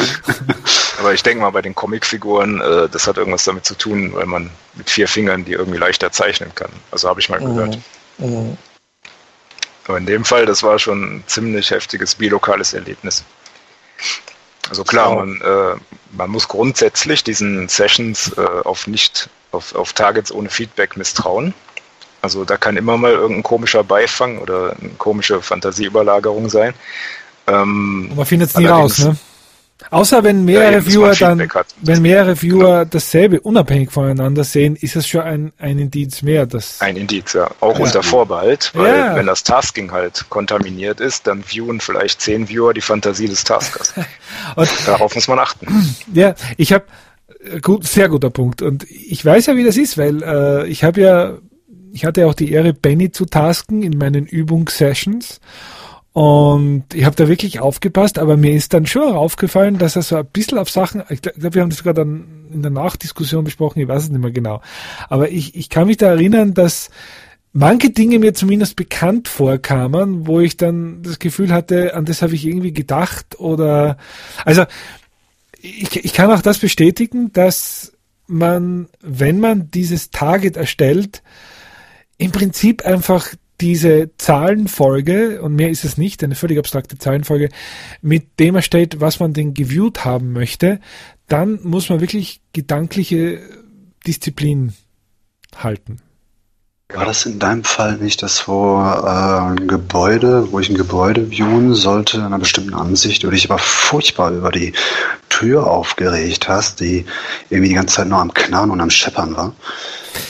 Aber ich denke mal, bei den Comicfiguren, äh, das hat irgendwas damit zu tun, weil man mit vier Fingern die irgendwie leichter zeichnen kann. Also habe ich mal gehört. Mhm. Mhm. Aber in dem Fall, das war schon ein ziemlich heftiges bilokales Erlebnis. Also klar, man, äh, man muss grundsätzlich diesen Sessions äh, auf nicht auf, auf Targets ohne Feedback misstrauen. Also da kann immer mal irgendein komischer Beifang oder eine komische Fantasieüberlagerung sein. Ähm, man findet es nie raus, ne? Außer wenn mehrere ja, Viewer dann, wenn mehrere Viewer dasselbe unabhängig voneinander sehen, ist es schon ein, ein Indiz mehr. Das ein Indiz, ja. Auch ja. unter Vorbehalt, weil ja. wenn das Tasking halt kontaminiert ist, dann viewen vielleicht zehn Viewer die Fantasie des Taskers. Und darauf muss man achten. Ja, ich habe gut, sehr guter Punkt. Und ich weiß ja, wie das ist, weil äh, ich habe ja, ich hatte ja auch die Ehre, Benny zu tasken in meinen Übungssessions. Und ich habe da wirklich aufgepasst, aber mir ist dann schon aufgefallen, dass er so ein bisschen auf Sachen, ich glaube, wir haben das sogar dann in der Nachdiskussion besprochen, ich weiß es nicht mehr genau, aber ich, ich kann mich da erinnern, dass manche Dinge mir zumindest bekannt vorkamen, wo ich dann das Gefühl hatte, an das habe ich irgendwie gedacht, oder, also ich, ich kann auch das bestätigen, dass man, wenn man dieses Target erstellt, im Prinzip einfach diese Zahlenfolge, und mehr ist es nicht, eine völlig abstrakte Zahlenfolge, mit dem erstellt, was man denn geviewt haben möchte, dann muss man wirklich gedankliche Disziplin halten. War das in deinem Fall nicht das, wo äh, ein Gebäude, wo ich ein Gebäude viewen sollte, in einer bestimmten Ansicht, wo du dich aber furchtbar über die Tür aufgeregt hast, die irgendwie die ganze Zeit nur am Knarren und am Scheppern war?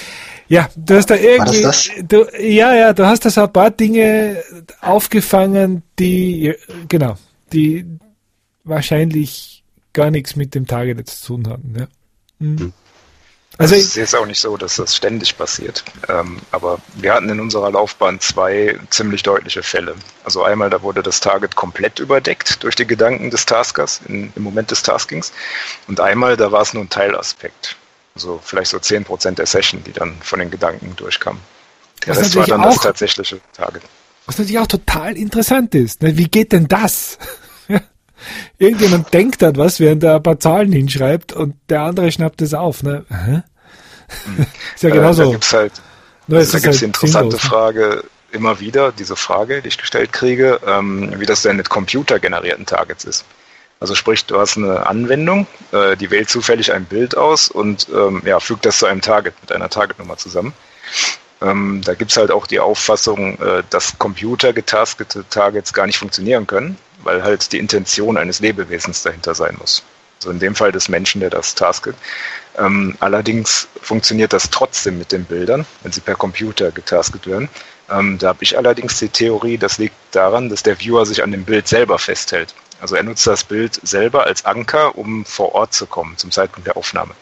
Ja, du hast da irgendwie, das das? Du, ja, ja, du hast da so ein paar Dinge aufgefangen, die, genau, die wahrscheinlich gar nichts mit dem Target jetzt zu tun hatten. Ja. Mhm. Hm. Also, also es ist jetzt auch nicht so, dass das ständig passiert. Ähm, aber wir hatten in unserer Laufbahn zwei ziemlich deutliche Fälle. Also einmal, da wurde das Target komplett überdeckt durch die Gedanken des Taskers in, im Moment des Taskings. Und einmal, da war es nur ein Teilaspekt. Also vielleicht so zehn Prozent der Session, die dann von den Gedanken durchkamen. Was Das war dann auch, das tatsächliche Target. Was natürlich auch total interessant ist. Ne? Wie geht denn das? Irgendjemand denkt an was, während er ein paar Zahlen hinschreibt und der andere schnappt es auf. Ne? Hä? Ist ja genauso. Äh, da gibt es halt, Nur also da ist gibt's die halt interessante sinnlos, ne? Frage immer wieder, diese Frage, die ich gestellt kriege, ähm, wie das denn mit computergenerierten Targets ist. Also sprich, du hast eine Anwendung, äh, die wählt zufällig ein Bild aus und ähm, ja, fügt das zu einem Target mit einer Targetnummer zusammen. Ähm, da gibt es halt auch die Auffassung, äh, dass computergetaskete Targets gar nicht funktionieren können, weil halt die Intention eines Lebewesens dahinter sein muss. Also in dem Fall des Menschen, der das tasket. Ähm, allerdings funktioniert das trotzdem mit den Bildern, wenn sie per Computer getasket werden. Ähm, da habe ich allerdings die Theorie, das liegt daran, dass der Viewer sich an dem Bild selber festhält. Also er nutzt das Bild selber als Anker, um vor Ort zu kommen, zum Zeitpunkt der Aufnahme.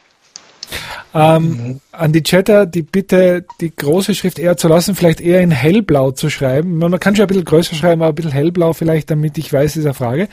Ähm, mhm. An die Chatter die Bitte, die große Schrift eher zu lassen, vielleicht eher in hellblau zu schreiben. Man kann schon ein bisschen größer schreiben, aber ein bisschen hellblau vielleicht, damit ich weiß, ist eine Frage.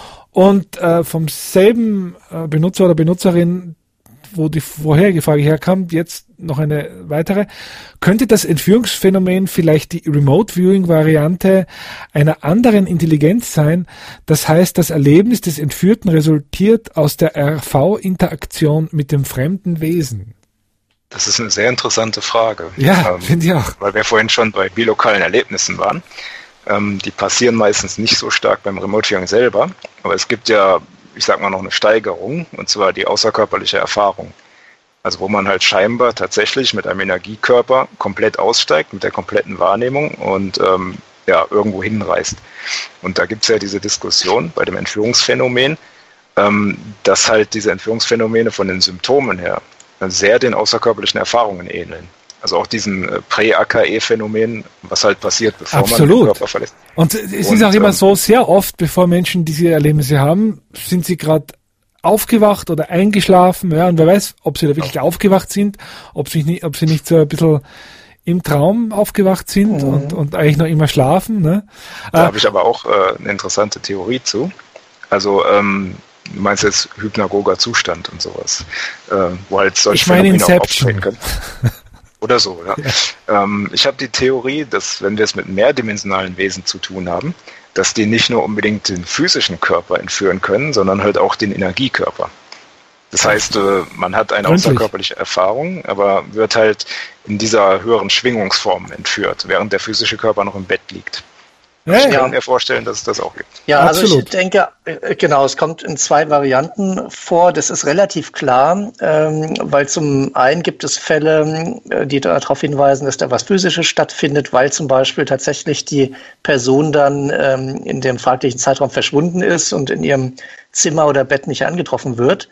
Und äh, vom selben äh, Benutzer oder Benutzerin, wo die vorherige Frage herkam, jetzt noch eine weitere. Könnte das Entführungsphänomen vielleicht die Remote-Viewing-Variante einer anderen Intelligenz sein? Das heißt, das Erlebnis des Entführten resultiert aus der R V-Interaktion mit dem fremden Wesen. Das ist eine sehr interessante Frage. Ja, ähm, finde ich auch. Weil wir vorhin schon bei bilokalen Erlebnissen waren. Ähm, die passieren meistens nicht so stark beim Remote-Viewing selber, aber es gibt ja, ich sag mal, noch eine Steigerung, und zwar die außerkörperliche Erfahrung. Also wo man halt scheinbar tatsächlich mit einem Energiekörper komplett aussteigt, mit der kompletten Wahrnehmung und ähm, ja, irgendwo hinreist. Und da gibt es ja diese Diskussion bei dem Entführungsphänomen, ähm, dass halt diese Entführungsphänomene von den Symptomen her sehr den außerkörperlichen Erfahrungen ähneln. Also auch diesem äh, Prä-A K E-Phänomen, was halt passiert, bevor Absolut. man den Körper verlässt. Und es Und, ist auch immer ähm, so, sehr oft, bevor Menschen diese Erlebnisse haben, sind sie gerade aufgewacht oder eingeschlafen, ja, und wer weiß, ob sie da wirklich ja. aufgewacht sind, ob sie nicht, ob sie nicht so ein bisschen im Traum aufgewacht sind mhm. und, und eigentlich noch immer schlafen. Ne? Da äh, habe ich aber auch äh, eine interessante Theorie zu. Also ähm, du meinst jetzt hypnagoger Zustand und sowas, äh, wo halt solche ich meine Phänomene auch Inception. auftreten können. Oder so, ja. ja. Ähm, ich habe die Theorie, dass wenn wir es mit mehrdimensionalen Wesen zu tun haben, dass die nicht nur unbedingt den physischen Körper entführen können, sondern halt auch den Energiekörper. Das heißt, äh, man hat eine Gründlich. außerkörperliche Erfahrung, aber wird halt in dieser höheren Schwingungsform entführt, während der physische Körper noch im Bett liegt. Ja, ich ja. kann mir vorstellen, dass es das auch gibt. Ja, also Absolut. ich denke, äh, genau, es kommt in zwei Varianten vor. Das ist relativ klar, ähm, weil zum einen gibt es Fälle, äh, die darauf hinweisen, dass da was Physisches stattfindet, weil zum Beispiel tatsächlich die Person dann ähm, in dem fraglichen Zeitraum verschwunden ist und in ihrem Zimmer oder Bett nicht angetroffen wird.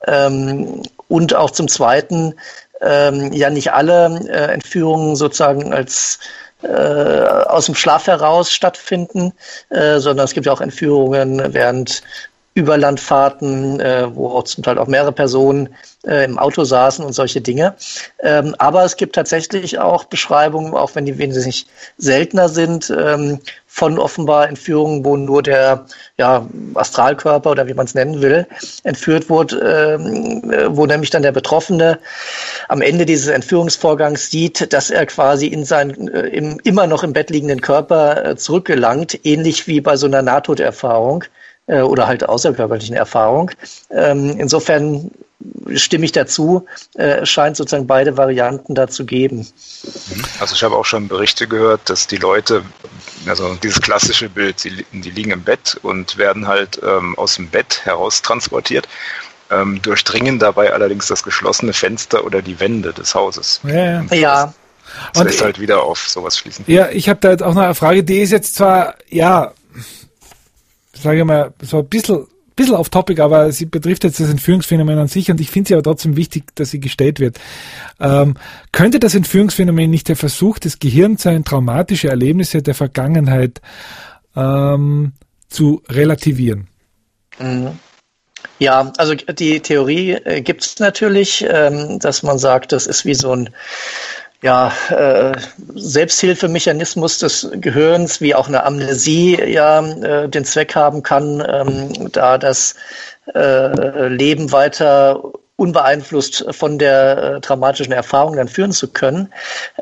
Ähm, und auch zum Zweiten ähm, ja nicht alle äh, Entführungen sozusagen als Äh, aus dem Schlaf heraus stattfinden, äh, sondern es gibt ja auch Entführungen während Überlandfahrten, äh, wo auch zum Teil auch mehrere Personen äh, im Auto saßen und solche Dinge. Ähm, aber es gibt tatsächlich auch Beschreibungen, auch wenn die wesentlich seltener sind, ähm, von offenbar Entführungen, wo nur der ja, Astralkörper oder wie man es nennen will, entführt wurde, ähm, wo nämlich dann der Betroffene am Ende dieses Entführungsvorgangs sieht, dass er quasi in seinen äh, im, immer noch im Bett liegenden Körper äh, zurückgelangt, ähnlich wie bei so einer Nahtoderfahrung äh, oder halt außerkörperlichen Erfahrung. Ähm, insofern stimme ich dazu, äh, es scheint sozusagen beide Varianten da zu geben. Also ich habe auch schon Berichte gehört, dass die Leute, also dieses klassische Bild, die, die liegen im Bett und werden halt ähm, aus dem Bett heraus transportiert, ähm, durchdringen dabei allerdings das geschlossene Fenster oder die Wände des Hauses. Ja, ja. Ja. Das Und lässt halt wieder auf sowas schließen. Ja, ich habe da jetzt auch noch eine Frage, die ist jetzt zwar, ja, sage ich mal, so ein bisschen bisschen off-topic, aber sie betrifft jetzt das Entführungsphänomen an sich und ich finde sie aber trotzdem wichtig, dass sie gestellt wird. Ähm, könnte das Entführungsphänomen nicht der Versuch des Gehirns sein, traumatische Erlebnisse der Vergangenheit ähm, zu relativieren? Mhm. Ja, also die Theorie äh, gibt es natürlich, ähm, dass man sagt, das ist wie so ein ja, äh, Selbsthilfemechanismus des Gehirns, wie auch eine Amnesie ja äh, den Zweck haben kann, ähm, da das äh, Leben weiter unbeeinflusst von der äh, traumatischen Erfahrung dann führen zu können.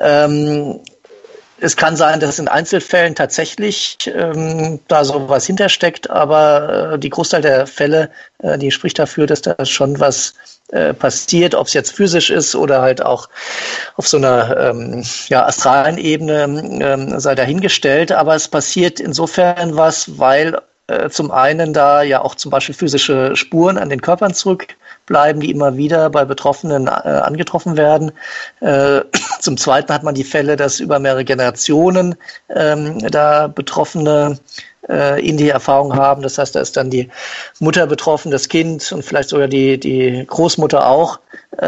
Ähm, Es kann sein, dass in Einzelfällen tatsächlich ähm, da sowas hintersteckt, aber äh, die Großteil der Fälle, äh, die spricht dafür, dass da schon was äh, passiert, ob es jetzt physisch ist oder halt auch auf so einer ähm, ja, astralen Ebene, ähm, sei dahingestellt. Aber es passiert insofern was, weil äh, zum einen da ja auch zum Beispiel physische Spuren an den Körpern zurückbleiben, die immer wieder bei Betroffenen äh, angetroffen werden. Äh, zum Zweiten hat man die Fälle, dass über mehrere Generationen ähm, da Betroffene äh, in die Erfahrung haben. Das heißt, da ist dann die Mutter betroffen, das Kind und vielleicht sogar die, die Großmutter auch,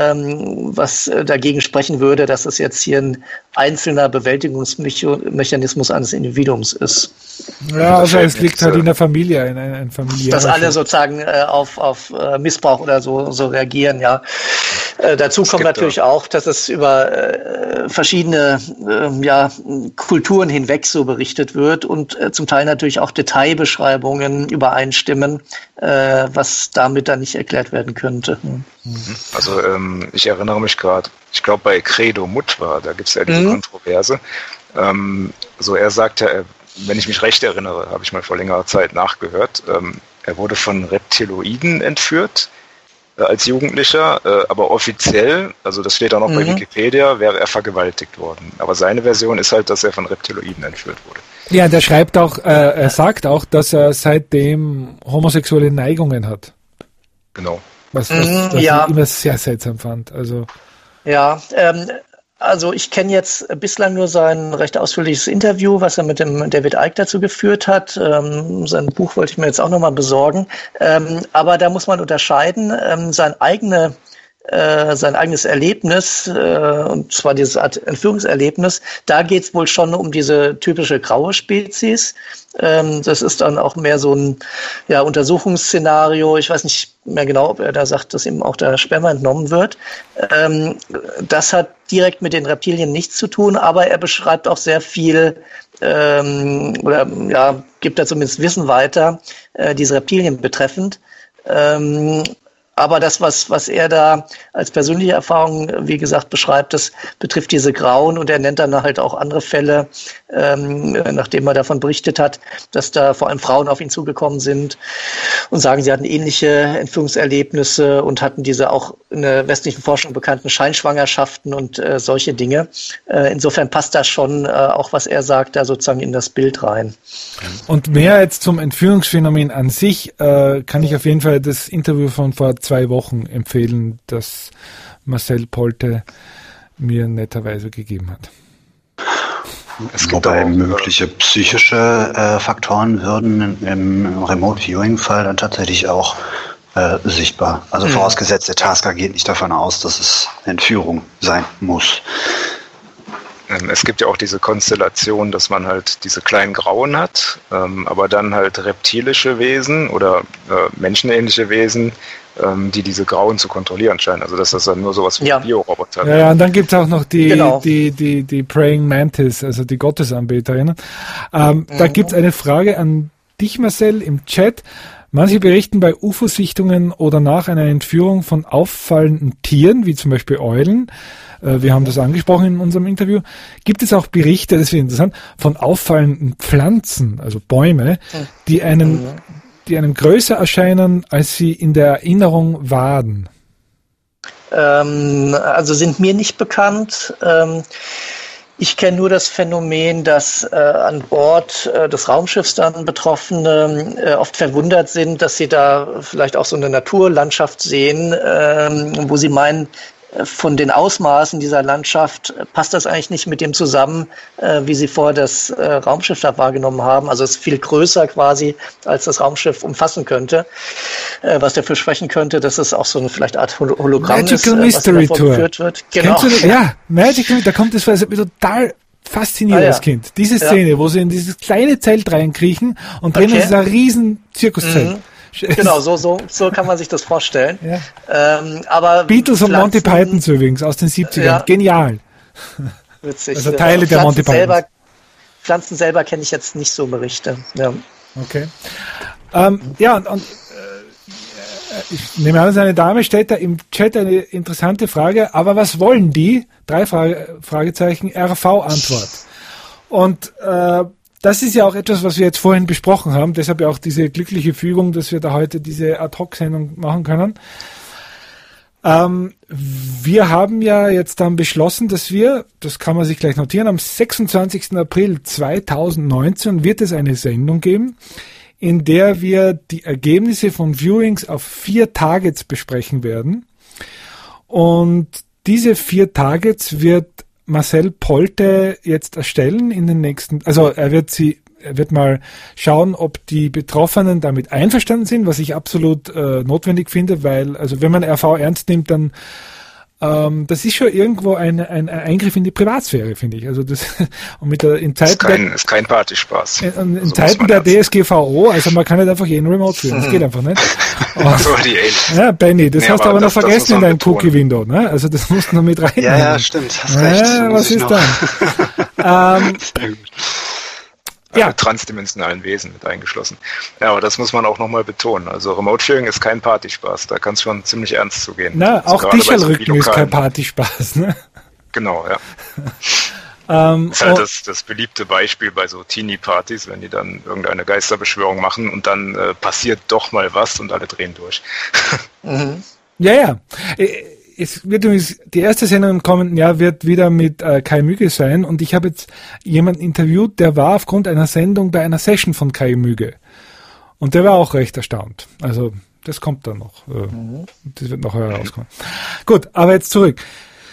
ähm, was äh, dagegen sprechen würde, dass es jetzt hier ein einzelner Bewältigungsmechanismus eines Individuums ist. Ja, also es liegt halt in der Familie, in ein, ein Familiär. Dass alle sozusagen äh, auf, auf äh, Missbrauch oder so, so reagieren, ja. Äh, dazu kommt natürlich ja auch, dass es über äh, verschiedene äh, ja, Kulturen hinweg so berichtet wird und äh, zum Teil natürlich auch Detailbeschreibungen übereinstimmen, äh, was damit dann nicht erklärt werden könnte. Hm. Also ähm, ich erinnere mich gerade, ich glaube bei Credo Mutwa, da gibt es ja diese mhm. Kontroverse. Ähm, so er sagt ja, er, wenn ich mich recht erinnere, habe ich mal vor längerer Zeit nachgehört, ähm, er wurde von Reptiloiden entführt äh, als Jugendlicher, äh, aber offiziell, also das steht auch noch mhm. bei Wikipedia, wäre er vergewaltigt worden. Aber seine Version ist halt, dass er von Reptiloiden entführt wurde. Ja, der schreibt auch, äh, er sagt auch, dass er seitdem homosexuelle Neigungen hat. Genau. Was, was, was ja. ich immer sehr seltsam fand. Also Ja, ähm, also ich kenne jetzt bislang nur sein recht ausführliches Interview, was er mit dem David Icke dazu geführt hat. Ähm, sein Buch wollte ich mir jetzt auch nochmal besorgen. Ähm, aber da muss man unterscheiden, ähm, sein eigene Äh, sein eigenes Erlebnis, äh, und zwar dieses Art Entführungserlebnis, da geht es wohl schon um diese typische graue Spezies. Ähm, das ist dann auch mehr so ein ja, Untersuchungsszenario. Ich weiß nicht mehr genau, ob er da sagt, dass ihm auch der Sperma entnommen wird. Ähm, das hat direkt mit den Reptilien nichts zu tun, aber er beschreibt auch sehr viel ähm, oder ja, gibt da zumindest Wissen weiter, äh, diese Reptilien betreffend. Ähm, Aber das, was, was er da als persönliche Erfahrung, wie gesagt, beschreibt, das betrifft diese Grauen und er nennt dann halt auch andere Fälle, ähm, nachdem er davon berichtet hat, dass da vor allem Frauen auf ihn zugekommen sind und sagen, sie hatten ähnliche Entführungserlebnisse und hatten diese auch in der westlichen Forschung bekannten Scheinschwangerschaften und äh, solche Dinge. Äh, insofern passt das schon, äh, auch was er sagt, da sozusagen in das Bild rein. Und mehr jetzt zum Entführungsphänomen an sich äh, kann ich auf jeden Fall das Interview von vor zwei Wochen empfehlen, das Marcel Polte mir netterweise gegeben hat. Es Wobei mögliche psychische äh, Faktoren würden im Remote-Viewing-Fall dann tatsächlich auch äh, sichtbar. Also mhm. vorausgesetzt, der Tasker geht nicht davon aus, dass es Entführung sein muss. Es gibt ja auch diese Konstellation, dass man halt diese kleinen Grauen hat, ähm, aber dann halt reptilische Wesen oder äh, menschenähnliche Wesen, ähm, die diese Grauen zu kontrollieren scheinen. Also dass das dann nur sowas wie ja. Bioroboter. Ja, ja, und dann gibt es auch noch die, genau. die, die, die Praying Mantis, also die Gottesanbeterinnen. Ähm, mhm. Da gibt es eine Frage an dich, Marcel, im Chat. Manche berichten bei U F O-Sichtungen oder nach einer Entführung von auffallenden Tieren, wie zum Beispiel Eulen. Äh, wir haben das angesprochen in unserem Interview. Gibt es auch Berichte, das ist interessant, von auffallenden Pflanzen, also Bäume, die einem, die einem größer erscheinen, als sie in der Erinnerung waren? Ähm, also sind mir nicht bekannt. Ähm, Ich kenne nur das Phänomen, dass äh, an Bord äh, des Raumschiffs dann Betroffene äh, oft verwundert sind, dass sie da vielleicht auch so eine Naturlandschaft sehen, äh, wo sie meinen, äh, von den Ausmaßen dieser Landschaft äh, passt das eigentlich nicht mit dem zusammen, äh, wie sie vorher das äh, Raumschiff da wahrgenommen haben. Also es ist viel größer quasi, als das Raumschiff umfassen könnte. äh, was dafür sprechen könnte, dass es auch so eine vielleicht Art Hol- Hologramm Magical ist, äh, Mystery was Tour. geführt wird. Genau. Kennst du, ja, Magical, da kommt das, das hat mich total fasziniert Ah, ja. als Kind. Diese Ja. Szene, wo sie in dieses kleine Zelt reinkriechen und drinnen Okay. ist ein riesen Zirkuszelt. Mhm. Genau, so, so, so kann man sich das vorstellen. Ja. Ähm, aber Beatles und Monty Pflanzen- Pythons übrigens aus den siebzigern. Ja. Genial. Witzig. Also Teile Äh, der Monty Pflanzen selber, Pythons. Pflanzen selber kenne ich jetzt nicht so Berichte. Ja. Okay. Ähm, ja, und, und äh, ich nehme an, dass eine Dame stellt da im Chat eine interessante Frage, aber was wollen die? Drei Frage, Fragezeichen, R V-Antwort. Und äh, das ist ja auch etwas, was wir jetzt vorhin besprochen haben, deshalb ja auch diese glückliche Fügung, dass wir da heute diese Ad-Hoc-Sendung machen können. Ähm, wir haben ja jetzt dann beschlossen, dass wir, das kann man sich gleich notieren, am sechsundzwanzigsten April zweitausendneunzehn wird es eine Sendung geben, in der wir die Ergebnisse von Viewings auf vier Targets besprechen werden. Und diese vier Targets wird Marcel Polte jetzt erstellen in den nächsten, also er wird sie, er wird mal schauen, ob die Betroffenen damit einverstanden sind, was ich absolut äh, notwendig finde, weil, also wenn man R V ernst nimmt, dann ähm, das ist schon irgendwo ein, ein, ein Eingriff in die Privatsphäre, finde ich. Also das und mit der in Zeiten ist kein, ist kein Partyspaß. in, in Also Zeiten der D S G V O, also man kann nicht einfach jeden Remote führen, das geht einfach nicht. Ach so, die Aliens. Ja, Benny, das Nee, hast du aber aber noch das- das vergessen muss in man deinem betonen. Cookie-Window, ne? Also das musst du noch mit rein. Ja, ja, stimmt, hast recht. Ja, Muss was ich ist noch. dann? ähm, Sehr gut. Ja. Alle transdimensionalen Wesen mit eingeschlossen. Ja, aber das muss man auch nochmal betonen. Also Remote Viewing ist kein Partyspaß. Da kann es schon ziemlich ernst zugehen. na, Also auch gerade bei so Dischallrücken ist kein bilokalen- Partyspaß, ne? Genau, ja. Ähm, Das ist halt oh, das, das beliebte Beispiel bei so Teenie-Partys, wenn die dann irgendeine Geisterbeschwörung machen und dann äh, passiert doch mal was und alle drehen durch. Mhm. ja, ja. Äh, Es wird übrigens, die erste Sendung im kommenden Jahr wird wieder mit äh, Kai Müge sein und ich habe jetzt jemanden interviewt, der war aufgrund einer Sendung bei einer Session von Kai Müge und der war auch recht erstaunt. Also das kommt dann noch. Äh, Mhm. Das wird noch herauskommen. Gut, aber jetzt zurück.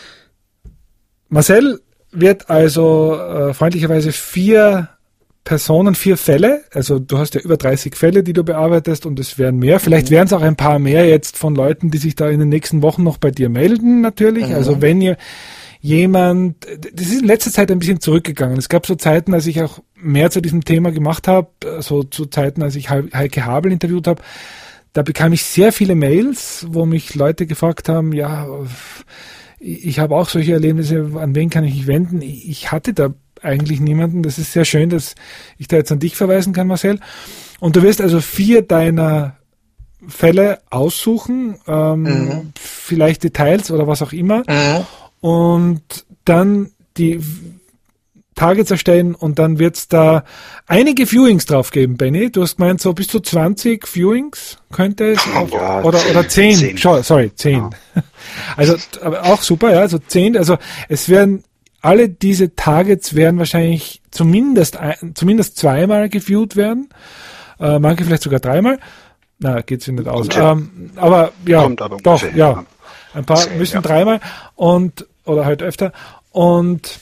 Marcel wird also äh, freundlicherweise vier Personen, vier Fälle, also du hast ja über dreißig Fälle, die du bearbeitest und es werden mehr. Vielleicht werden es auch ein paar mehr jetzt von Leuten, die sich da in den nächsten Wochen noch bei dir melden, natürlich. Mhm. Also wenn ihr jemand, das ist in letzter Zeit ein bisschen zurückgegangen. Es gab so Zeiten, als ich auch mehr zu diesem Thema gemacht habe, so zu Zeiten, als ich Heike Habel interviewt habe, da bekam ich sehr viele Mails, wo mich Leute gefragt haben, ja, ich habe auch solche Erlebnisse, an wen kann ich mich wenden? Ich hatte da eigentlich niemanden. Das ist sehr schön, dass ich da jetzt an dich verweisen kann, Marcel. Und du wirst also vier deiner Fälle aussuchen, ähm, Mhm. vielleicht Details oder was auch immer, Mhm. und dann die Targets erstellen und dann wird es da einige Viewings drauf geben, Benny. Du hast gemeint, so bis zu zwanzig Viewings könnte es auf, Ja, oder, zehn, oder zehn. zehn. Schau, sorry, zehn. Also aber auch super, ja, also zehn. Also es werden alle diese Targets werden wahrscheinlich zumindest ein, zumindest zweimal geviewt werden, äh, manche vielleicht sogar dreimal. Na, geht's ja nicht aus. Kommt ja. Ähm, aber ja, Kommt aber doch, ungefähr, ja. ja. Ein paar Zehn, müssen ja. dreimal und oder halt öfter. Und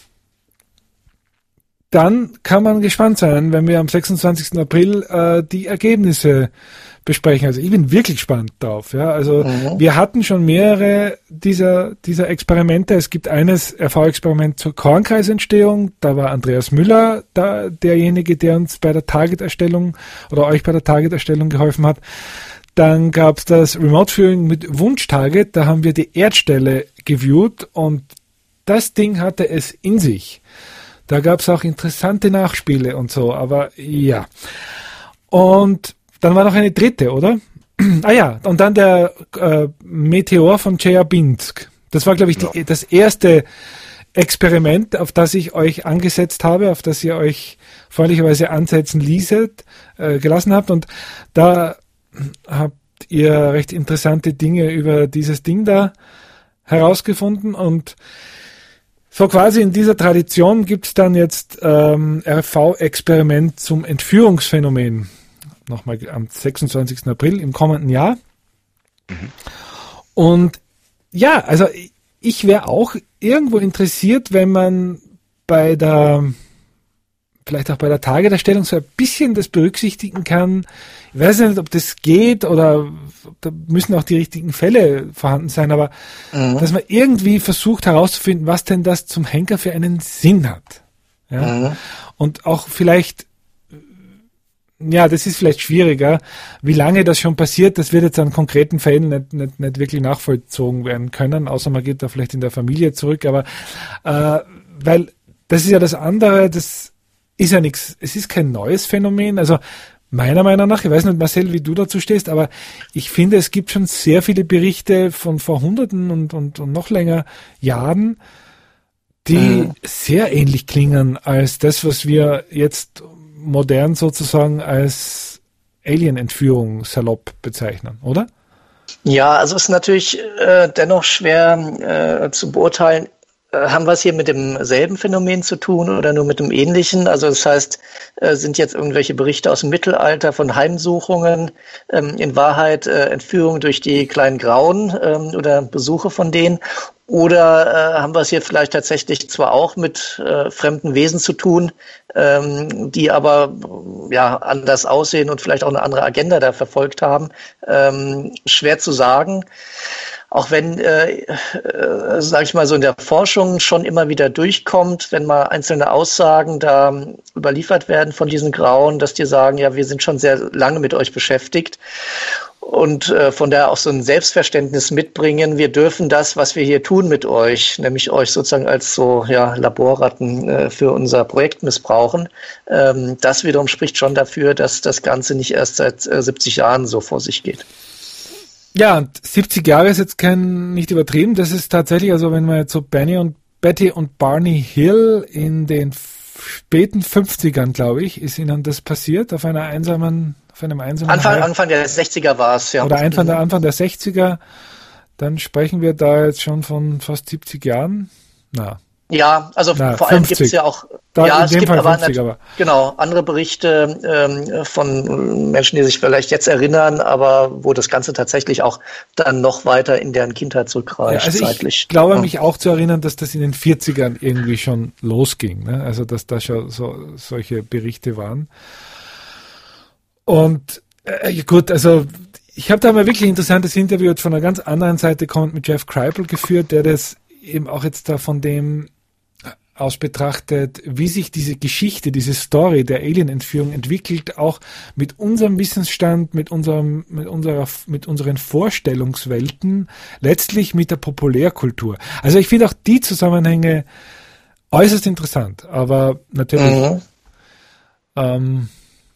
dann kann man gespannt sein, wenn wir am sechsundzwanzigsten April äh, die Ergebnisse besprechen. Also ich bin wirklich gespannt drauf. Ja, also Mhm. wir hatten schon mehrere dieser dieser Experimente. Es gibt eines R V-Experiment zur Kornkreisentstehung. Da war Andreas Müller da derjenige, der uns bei der Target-Erstellung oder euch bei der Target-Erstellung geholfen hat. Dann gab es das Remote Viewing mit Wunsch-Target. Da haben wir die Erdstelle geviewt und das Ding hatte es in sich. Da gab es auch interessante Nachspiele und so, aber ja. Und dann war noch eine dritte, oder? Ah ja, und dann der äh, Meteor von Chelyabinsk. Das war, glaube ich, die, das erste Experiment, auf das ich euch angesetzt habe, auf das ihr euch freundlicherweise ansetzen lieset, äh, gelassen habt. Und da habt ihr recht interessante Dinge über dieses Ding da herausgefunden. Und so quasi in dieser Tradition gibt es dann jetzt ähm, R V-Experiment zum Entführungsphänomen. Nochmal am sechsundzwanzigsten April im kommenden Jahr. Mhm. Und ja, also ich wäre auch irgendwo interessiert, wenn man bei der vielleicht auch bei der Tagedarstellung so ein bisschen das berücksichtigen kann. Ich weiß nicht, ob das geht oder da müssen auch die richtigen Fälle vorhanden sein, aber mhm. dass man irgendwie versucht herauszufinden, was denn das zum Henker für einen Sinn hat. Ja? Mhm. Und auch vielleicht, ja, das ist vielleicht schwieriger, wie lange das schon passiert, das wird jetzt an konkreten Fällen nicht, nicht, nicht wirklich nachvollzogen werden können, außer man geht da vielleicht in der Familie zurück, aber äh, weil das ist ja das andere, das ist ja nichts, es ist kein neues Phänomen, also meiner Meinung nach, ich weiß nicht, Marcel, wie du dazu stehst, aber ich finde, es gibt schon sehr viele Berichte von vor Hunderten und, und, und noch länger Jahren, die mhm. sehr ähnlich klingen als das, was wir jetzt modern sozusagen als Alien-Entführung salopp bezeichnen, oder? Ja, also es ist natürlich äh, dennoch schwer äh, zu beurteilen, haben wir es hier mit demselben Phänomen zu tun oder nur mit dem ähnlichen? Also das heißt, sind jetzt irgendwelche Berichte aus dem Mittelalter von Heimsuchungen, in Wahrheit Entführungen durch die kleinen Grauen oder Besuche von denen? Oder haben wir es hier vielleicht tatsächlich zwar auch mit fremden Wesen zu tun, die aber ja anders aussehen und vielleicht auch eine andere Agenda da verfolgt haben? Schwer zu sagen. Auch wenn, äh, äh, sage ich mal, so in der Forschung schon immer wieder durchkommt, wenn mal einzelne Aussagen da überliefert werden von diesen Grauen, dass die sagen, ja, wir sind schon sehr lange mit euch beschäftigt und äh, von daher auch so ein Selbstverständnis mitbringen, wir dürfen das, was wir hier tun mit euch, nämlich euch sozusagen als so ja Laborratten äh, für unser Projekt missbrauchen. Ähm, das wiederum spricht schon dafür, dass das Ganze nicht erst seit äh, siebzig Jahren so vor sich geht. Ja, und siebzig Jahre ist jetzt kein, nicht übertrieben. Das ist tatsächlich, also wenn man jetzt so Benny und Betty und Barney Hill in den späten fünfzigern, glaube ich, ist ihnen das passiert, auf einer einsamen, auf einem einsamen Anfang, Anfang der sechziger war es, ja. Oder Anfang der, Anfang der sechziger, dann sprechen wir da jetzt schon von fast siebzig Jahren. Na. Ja, also Na, vor allem gibt es ja auch, da ja, es gibt Fall aber, fünfzig, aber genau andere Berichte ähm, von Menschen, die sich vielleicht jetzt erinnern, aber wo das Ganze tatsächlich auch dann noch weiter in deren Kindheit zurückreicht, ja, also zeitlich. Ich glaube ja. mich auch zu erinnern, dass das in den vierzigern irgendwie schon losging, ne? Also dass da schon so solche Berichte waren. Und äh, gut, also ich habe da mal wirklich ein interessantes Interview von einer ganz anderen Seite kommend mit Jeff Kripal geführt, der das eben auch jetzt da von dem aus betrachtet, wie sich diese Geschichte, diese Story der Alien-Entführung entwickelt, auch mit unserem Wissensstand, mit unserem, mit unserer, mit unseren Vorstellungswelten, letztlich mit der Populärkultur. Also ich finde auch die Zusammenhänge äußerst interessant, aber natürlich, mhm. ähm,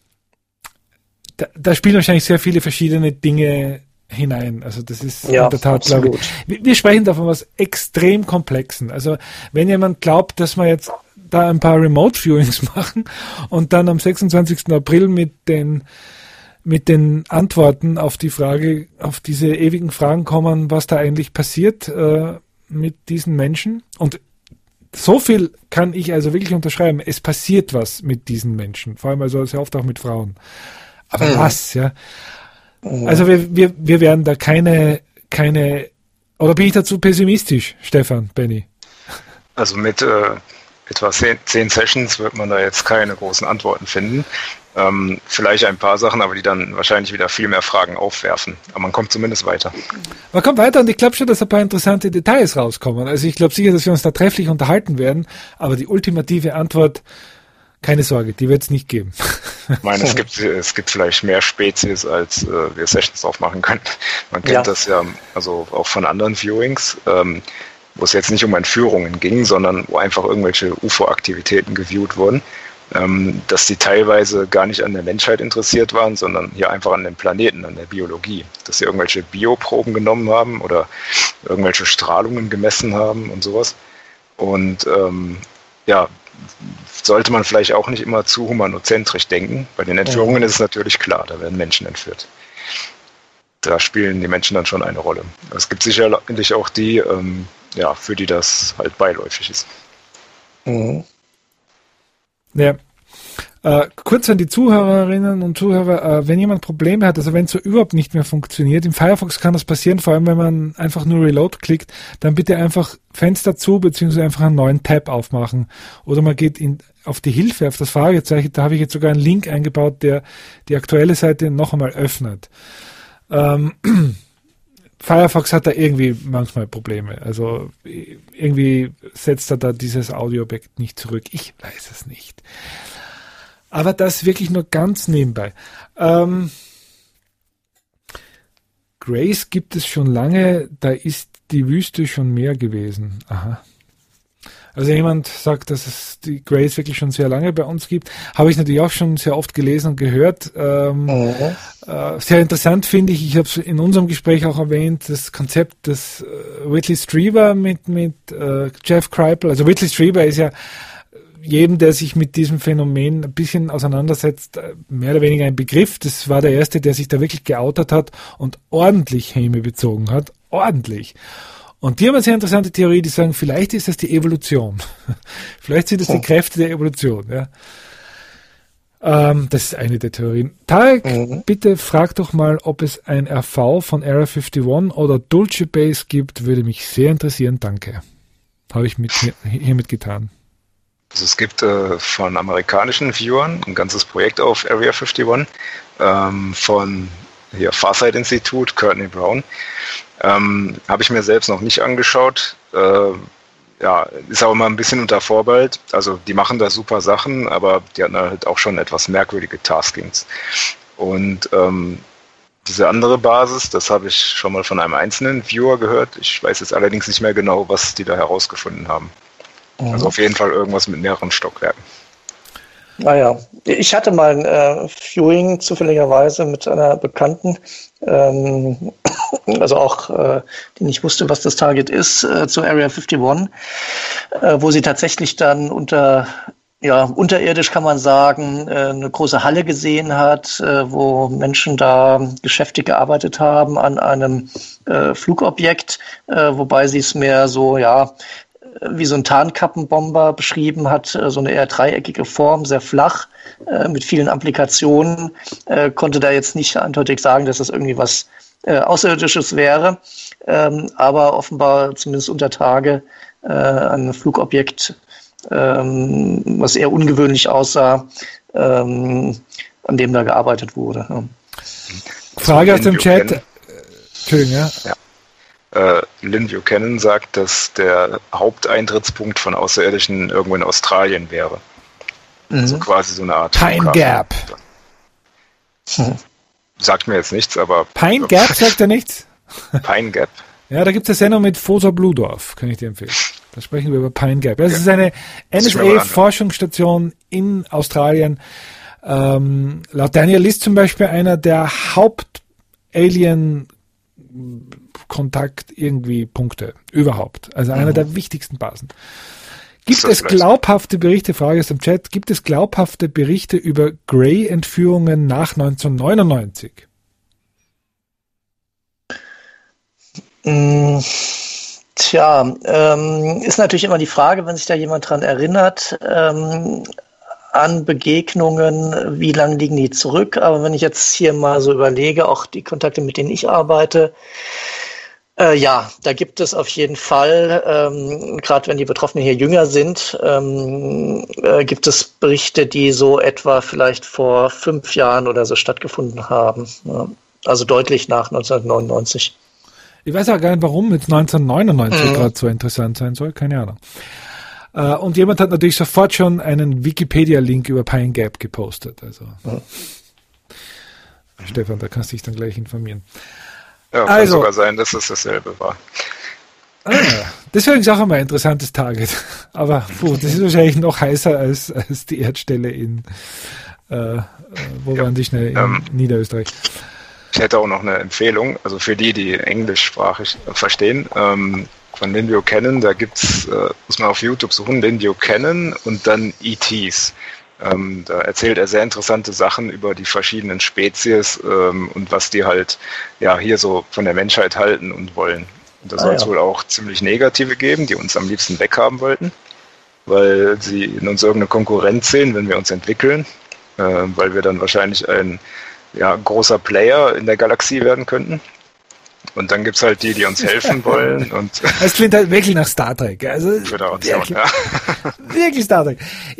da, da spielen wahrscheinlich sehr viele verschiedene Dinge hinein. Also das ist ja, in der Tat, glaube ich. Wir, wir sprechen da von was extrem Komplexen. Also wenn jemand glaubt, dass wir jetzt da ein paar Remote-Viewings machen und dann am sechsundzwanzigsten April mit den mit den Antworten auf die Frage, auf diese ewigen Fragen kommen, was da eigentlich passiert äh, mit diesen Menschen. Und so viel kann ich also wirklich unterschreiben. Es passiert was mit diesen Menschen. Vor allem also sehr oft auch mit Frauen. Aber mhm. was, ja? Also wir, wir, wir werden da keine, keine, oder bin ich dazu pessimistisch, Stefan, Benny? Also mit äh, etwa zehn, zehn Sessions wird man da jetzt keine großen Antworten finden. Ähm, vielleicht ein paar Sachen, aber die dann wahrscheinlich wieder viel mehr Fragen aufwerfen. Aber man kommt zumindest weiter. Man kommt weiter und ich glaube schon, dass ein paar interessante Details rauskommen. Also ich glaube sicher, dass wir uns da trefflich unterhalten werden, aber die ultimative Antwort, keine Sorge, die wird es nicht geben. Ich meine, es gibt, es gibt vielleicht mehr Spezies, als äh, wir Sessions drauf machen können. Man kennt ja. das ja also auch von anderen Viewings, ähm, wo es jetzt nicht um Entführungen ging, sondern wo einfach irgendwelche U F O-Aktivitäten geviewt wurden, ähm, dass die teilweise gar nicht an der Menschheit interessiert waren, sondern hier einfach an dem Planeten, an der Biologie. Dass sie irgendwelche Bioproben genommen haben oder irgendwelche Strahlungen gemessen haben und sowas. Und ähm, ja, sollte man vielleicht auch nicht immer zu humanozentrisch denken. Bei den Entführungen ja. ist es natürlich klar, da werden Menschen entführt. Da spielen die Menschen dann schon eine Rolle. Aber es gibt sicherlich auch die, ähm, ja, für die das halt beiläufig ist. Mhm. Ja. Äh, kurz an die Zuhörerinnen und Zuhörer, äh, wenn jemand Probleme hat, also wenn es so überhaupt nicht mehr funktioniert, im Firefox kann das passieren, vor allem wenn man einfach nur Reload klickt, dann bitte einfach Fenster zu, beziehungsweise einfach einen neuen Tab aufmachen. Oder man geht in auf die Hilfe, auf das Fragezeichen, da habe ich jetzt sogar einen Link eingebaut, der die aktuelle Seite noch einmal öffnet. Ähm, Firefox hat da irgendwie manchmal Probleme. Also irgendwie setzt er da dieses Audioobjekt nicht zurück. Ich weiß es nicht. Aber das wirklich nur ganz nebenbei. Ähm, Grace gibt es schon lange, da ist die Wüste schon mehr gewesen. Aha. Also jemand sagt, dass es die Grace wirklich schon sehr lange bei uns gibt. Habe ich natürlich auch schon sehr oft gelesen und gehört. Ähm, oh. äh, sehr interessant finde ich, ich habe es in unserem Gespräch auch erwähnt, das Konzept des äh, Whitley Strieber mit, mit äh, Jeff Kripal. Also Whitley Strieber ist ja jedem, der sich mit diesem Phänomen ein bisschen auseinandersetzt, mehr oder weniger ein Begriff. Das war der Erste, der sich da wirklich geoutet hat und ordentlich Häme bezogen hat. Ordentlich. Und die haben eine sehr interessante Theorie, die sagen, vielleicht ist das die Evolution. Vielleicht sind das die Kräfte der Evolution. Ja. Ähm, das ist eine der Theorien. Tarek, mhm. bitte frag doch mal, ob es ein R V von Area einundfünfzig oder Dulce Base gibt. Würde mich sehr interessieren. Danke. Habe ich mit, hiermit getan. Also es gibt äh, von amerikanischen Viewern ein ganzes Projekt auf Area einundfünfzig ähm, von hier Farsight Institut, Courtney Brown. Ähm, habe ich mir selbst noch nicht angeschaut. Äh, ja, ist aber mal ein bisschen unter Vorbehalt. Also die machen da super Sachen, aber die hatten halt auch schon etwas merkwürdige Taskings. Und ähm, diese andere Basis, das habe ich schon mal von einem einzelnen Viewer gehört. Ich weiß jetzt allerdings nicht mehr genau, was die da herausgefunden haben. Mhm. Also auf jeden Fall irgendwas mit mehreren Stockwerken. Naja, ich hatte mal ein äh, Viewing zufälligerweise mit einer Bekannten, ähm, also auch, äh, die nicht wusste, was das Target ist, äh, zu Area einundfünfzig, äh, wo sie tatsächlich dann unter, ja, unterirdisch kann man sagen, äh, eine große Halle gesehen hat, äh, wo Menschen da geschäftig gearbeitet haben an einem äh, Flugobjekt, äh, wobei sie es mehr so, ja, wie so ein Tarnkappenbomber beschrieben hat, so eine eher dreieckige Form, sehr flach, äh, mit vielen Applikationen, äh, konnte da jetzt nicht eindeutig sagen, dass das irgendwie was äh, Außerirdisches wäre, ähm, aber offenbar zumindest unter Tage äh, ein Flugobjekt, ähm, was eher ungewöhnlich aussah, ähm, an dem da gearbeitet wurde. Ja. Frage aus dem Chat. Entschuldigung, ja. ja. Uh, Lynn Buchanan sagt, dass der Haupteintrittspunkt von Außerirdischen irgendwo in Australien wäre. Mhm. Also quasi so eine Art Pine Gap. Hm. Sagt mir jetzt nichts, aber... Pine Gap sagt er nichts? Pine Gap. Ja, da gibt es eine Sendung mit Fosa Bludorf, kann ich dir empfehlen. Da sprechen wir über Pine Gap. Das ja. ist eine N S A-Forschungsstation in Australien. Ähm, laut Daniel List zum Beispiel einer der Haupt-Alien- Kontakt irgendwie Punkte überhaupt. Also einer mhm. der wichtigsten Basen. Gibt es glaubhafte Berichte, Frage aus dem Chat, gibt es glaubhafte Berichte über Gray-Entführungen nach neunzehnhundertneunundneunzig? Mm, tja, ähm, ist natürlich immer die Frage, wenn sich da jemand dran erinnert, ähm, an Begegnungen, wie lange liegen die zurück? Aber wenn ich jetzt hier mal so überlege, auch die Kontakte, mit denen ich arbeite, äh, ja, da gibt es auf jeden Fall, ähm, gerade wenn die Betroffenen hier jünger sind, ähm, äh, gibt es Berichte, die so etwa vielleicht vor fünf Jahren oder so stattgefunden haben. Ja, also deutlich nach neunzehnhundertneunundneunzig. Ich weiß auch gar nicht, warum jetzt neunzehnhundertneunundneunzig mhm. gerade so interessant sein soll, keine Ahnung. Uh, und jemand hat natürlich sofort schon einen Wikipedia-Link über Pine Gap gepostet. Also, ja. Stefan, da kannst du dich dann gleich informieren. Ja, kann also, sogar sein, dass es dasselbe war. Ah, deswegen ist auch immer ein interessantes Target. Aber puh, das ist wahrscheinlich noch heißer als, als die Erdstelle in, äh, wo ja. waren die schnell, in ähm, Niederösterreich. Ich hätte auch noch eine Empfehlung, also für die, die englischsprachig verstehen, ähm, von Lynn Buchanan, da gibt's, äh, muss man auf YouTube suchen, Lynn Buchanan und dann E Ts. Ähm, da erzählt er sehr interessante Sachen über die verschiedenen Spezies ähm, und was die halt ja hier so von der Menschheit halten und wollen. Und da soll es ah, ja. wohl auch ziemlich negative geben, die uns am liebsten weghaben wollten, weil sie in uns irgendeine Konkurrenz sehen, wenn wir uns entwickeln, äh, weil wir dann wahrscheinlich ein ja, großer Player in der Galaxie werden könnten. Und dann gibt's halt die, die uns helfen wollen. Und das klingt halt wirklich nach Star Trek. Also Föderation, wirklich, ja. wirklich Star Trek. Ich,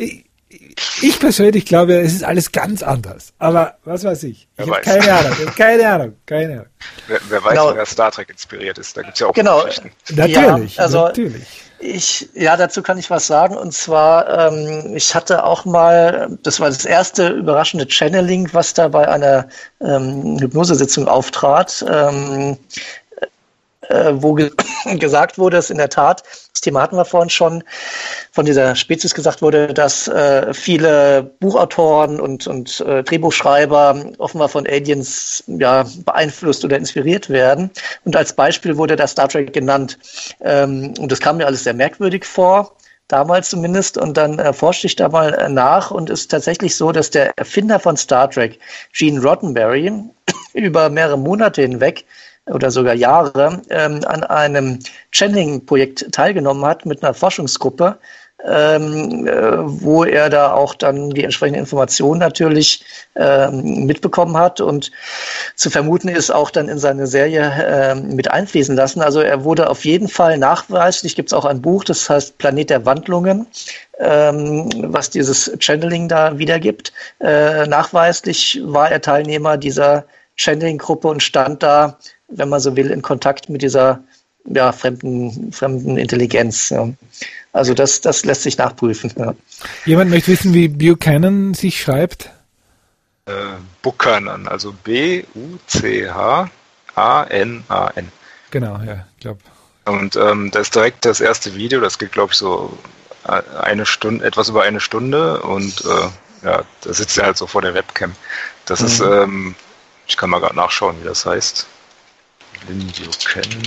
ich persönlich glaube, es ist alles ganz anders. Aber was weiß ich? Ich habe keine Ahnung, ich hab keine Ahnung, keine Ahnung. Wer, wer weiß, genau. wer Star Trek inspiriert ist. Da gibt es ja auch genau. Geschichten. Natürlich, ja, also natürlich. Ich, ja, dazu kann ich was sagen. Und zwar, ähm, ich hatte auch mal, das war das erste überraschende Channeling, was da bei einer ähm, Hypnosesitzung auftrat. Ähm, wo ge gesagt wurde, dass in der Tat, das Thema hatten wir vorhin schon, von dieser Spezies gesagt wurde, dass äh, viele Buchautoren und, und äh, Drehbuchschreiber offenbar von Aliens ja, beeinflusst oder inspiriert werden. Und als Beispiel wurde da Star Trek genannt. Ähm, und das kam mir alles sehr merkwürdig vor, damals zumindest. Und dann äh, forschte ich da mal äh, nach und es ist tatsächlich so, dass der Erfinder von Star Trek, Gene Roddenberry, über mehrere Monate hinweg oder sogar Jahre ähm, an einem Channeling-Projekt teilgenommen hat mit einer Forschungsgruppe, ähm, äh, wo er da auch dann die entsprechenden Informationen natürlich ähm, mitbekommen hat und zu vermuten ist auch dann in seine Serie ähm, mit einfließen lassen. Also er wurde auf jeden Fall nachweislich, gibt es auch ein Buch, das heißt Planet der Wandlungen, ähm, was dieses Channeling da wiedergibt. Äh, nachweislich war er Teilnehmer dieser Channeling-Gruppe und stand da, wenn man so will, in Kontakt mit dieser ja, fremden, fremden Intelligenz. Ja. Also das, das lässt sich nachprüfen. Ja. Jemand möchte wissen, wie Buchanan sich schreibt? Äh, Buchanan, also B U C H A N A N. Genau, ja, ich glaube. Und ähm, da ist direkt das erste Video, das geht, glaube ich, so eine Stunde, etwas über eine Stunde und äh, ja, da sitzt er halt so vor der Webcam. Das mhm. ist, ähm, ich kann mal gerade nachschauen, wie das heißt. Lynn Buchanan.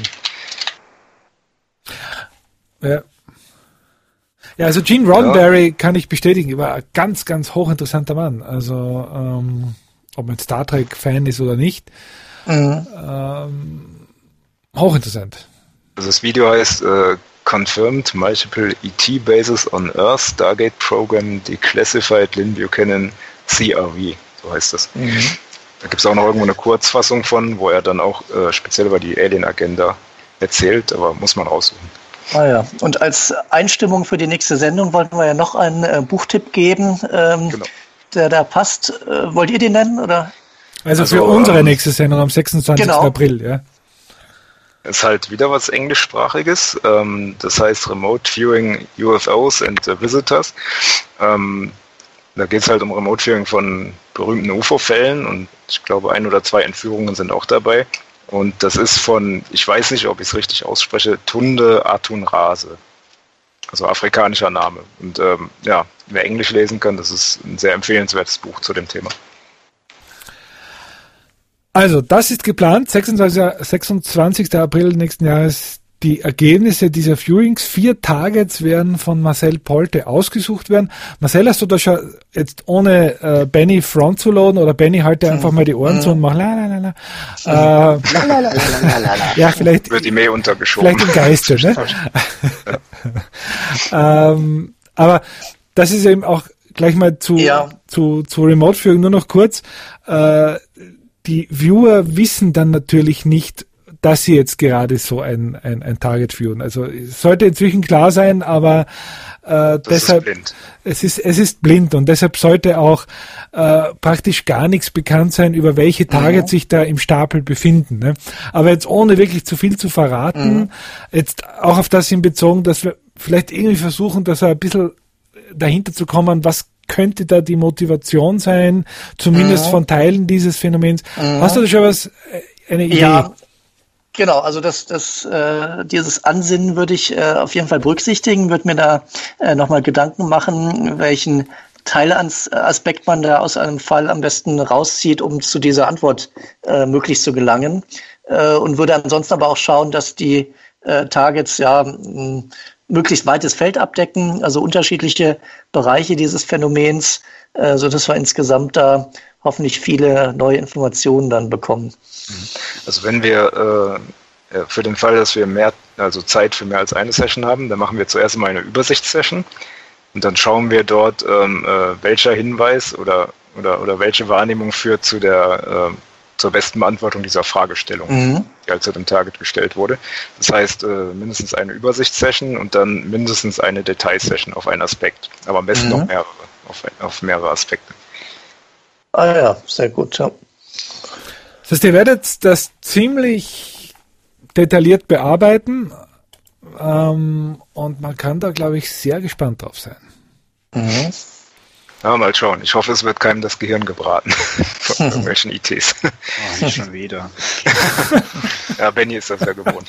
Ja. Ja, also Gene Roddenberry ja. kann ich bestätigen, war ein ganz, ganz hochinteressanter Mann. Also, ähm, ob man Star Trek-Fan ist oder nicht. Mhm. Ähm, hochinteressant. Also das Video heißt äh, Confirmed Multiple E T Bases on Earth Stargate Program Declassified Lynn Buchanan C R V. So heißt das. Mhm. Da gibt es auch noch irgendwo eine Kurzfassung von, wo er dann auch äh, speziell über die Alien-Agenda erzählt, aber muss man raussuchen. Ah ja, und als Einstimmung für die nächste Sendung wollten wir ja noch einen äh, Buchtipp geben, ähm, genau. der da passt. Äh, wollt ihr den nennen? Oder? Also, also für ähm, unsere nächste Sendung am sechsundzwanzigsten Genau. April, ja. Ist halt wieder was Englischsprachiges. Ähm, das heißt Remote Viewing U F Os and uh, Visitors. Ähm, Da geht es halt um Remote Viewing von berühmten U F O-Fällen und ich glaube, ein oder zwei Entführungen sind auch dabei. Und das ist von, ich weiß nicht, ob ich es richtig ausspreche, Tunde Atunrase. Also afrikanischer Name. Und ähm, ja, wer Englisch lesen kann, das ist ein sehr empfehlenswertes Buch zu dem Thema. Also, das ist geplant, sechsundzwanzigsten April nächsten Jahres. Die Ergebnisse dieser Viewings, vier Targets werden von Marcel Polte ausgesucht werden. Marcel, hast du da schon jetzt ohne äh, Benny Front zu loaden oder Benny halte einfach mal die Ohren zu und mach la la la la. Äh, la, la, la, la, la, la. Ja, vielleicht wird ihm eh untergeschoben. Vielleicht im Geiste, ne? ähm, aber das ist eben auch gleich mal zu ja. zu zu Remote Viewing nur noch kurz. Äh, die Viewer wissen dann natürlich nicht, dass sie jetzt gerade so ein, ein, ein Target führen. Also es sollte inzwischen klar sein, aber äh, deshalb ist es ist es ist blind und deshalb sollte auch äh, praktisch gar nichts bekannt sein, über welche Targets mhm. sich da im Stapel befinden. Ne? Aber jetzt ohne wirklich zu viel zu verraten, mhm. jetzt auch auf das hin bezogen, dass wir vielleicht irgendwie versuchen, dass wir ein bisschen dahinter zu kommen, was könnte da die Motivation sein, zumindest mhm. von Teilen dieses Phänomens. Mhm. Hast du da schon was, eine Idee? Ja. Genau, also das, das, äh, dieses Ansinnen würde ich äh, auf jeden Fall berücksichtigen, würde mir da äh, nochmal Gedanken machen, welchen Teilaspekt man da aus einem Fall am besten rauszieht, um zu dieser Antwort äh, möglichst zu gelangen. Äh, und würde ansonsten aber auch schauen, dass die äh, Targets ja ein möglichst weites Feld abdecken, also unterschiedliche Bereiche dieses Phänomens, äh, so dass wir insgesamt da hoffentlich viele neue Informationen dann bekommen. Also wenn wir äh, für den Fall, dass wir mehr, also Zeit für mehr als eine Session haben, dann machen wir zuerst mal eine Übersichtssession und dann schauen wir dort, ähm, äh, welcher Hinweis oder, oder, oder welche Wahrnehmung führt zu der, äh, zur besten Beantwortung dieser Fragestellung, mhm. die als dem Target gestellt wurde. Das heißt, äh, mindestens eine Übersichtssession und dann mindestens eine Detailsession auf einen Aspekt. Aber am besten mhm. noch mehrere, auf, auf mehrere Aspekte. Ah ja, sehr gut, ja. Das heißt, ihr werdet das ziemlich detailliert bearbeiten ähm, und man kann da, glaube ich, sehr gespannt drauf sein. Mhm. Ja, mal schauen. Ich hoffe, es wird keinem das Gehirn gebraten von irgendwelchen I Ts. Oh, nicht schon wieder. Ja, Benny ist das ja gewohnt.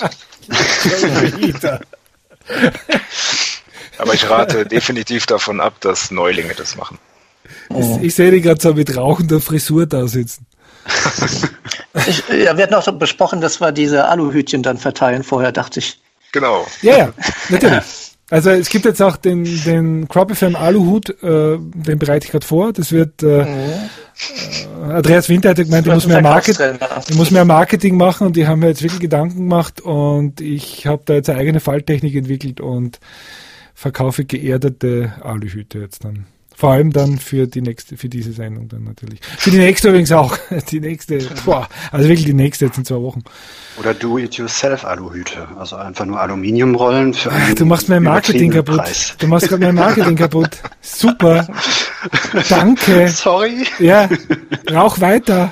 Aber ich rate definitiv davon ab, dass Neulinge das machen. Oh. Ich sehe die gerade so mit rauchender Frisur da sitzen. Ich, ja, wir hatten auch besprochen, dass wir diese Aluhütchen dann verteilen. Vorher dachte ich. Genau. Ja, ja, natürlich. Also es gibt jetzt auch den, den Crop F M Aluhut, äh, den bereite ich gerade vor. Das wird äh, mhm. äh, Andreas Winter hat gemeint, ich muss, mehr Market, ich muss mehr Marketing machen und die haben mir jetzt wirklich Gedanken gemacht und ich habe da jetzt eine eigene Falltechnik entwickelt und verkaufe geerdete Aluhüte jetzt dann. Vor allem dann für die nächste, für diese Sendung dann natürlich. Für die nächste übrigens auch. Die nächste, boah, also wirklich die nächste jetzt in zwei Wochen. Oder Do-it-yourself-Aluhüte. Also einfach nur Aluminiumrollen für einen Du machst mein Marketing kaputt. Preis. Du machst gerade mein Marketing kaputt. Super. Danke. Sorry. Ja, rauch weiter.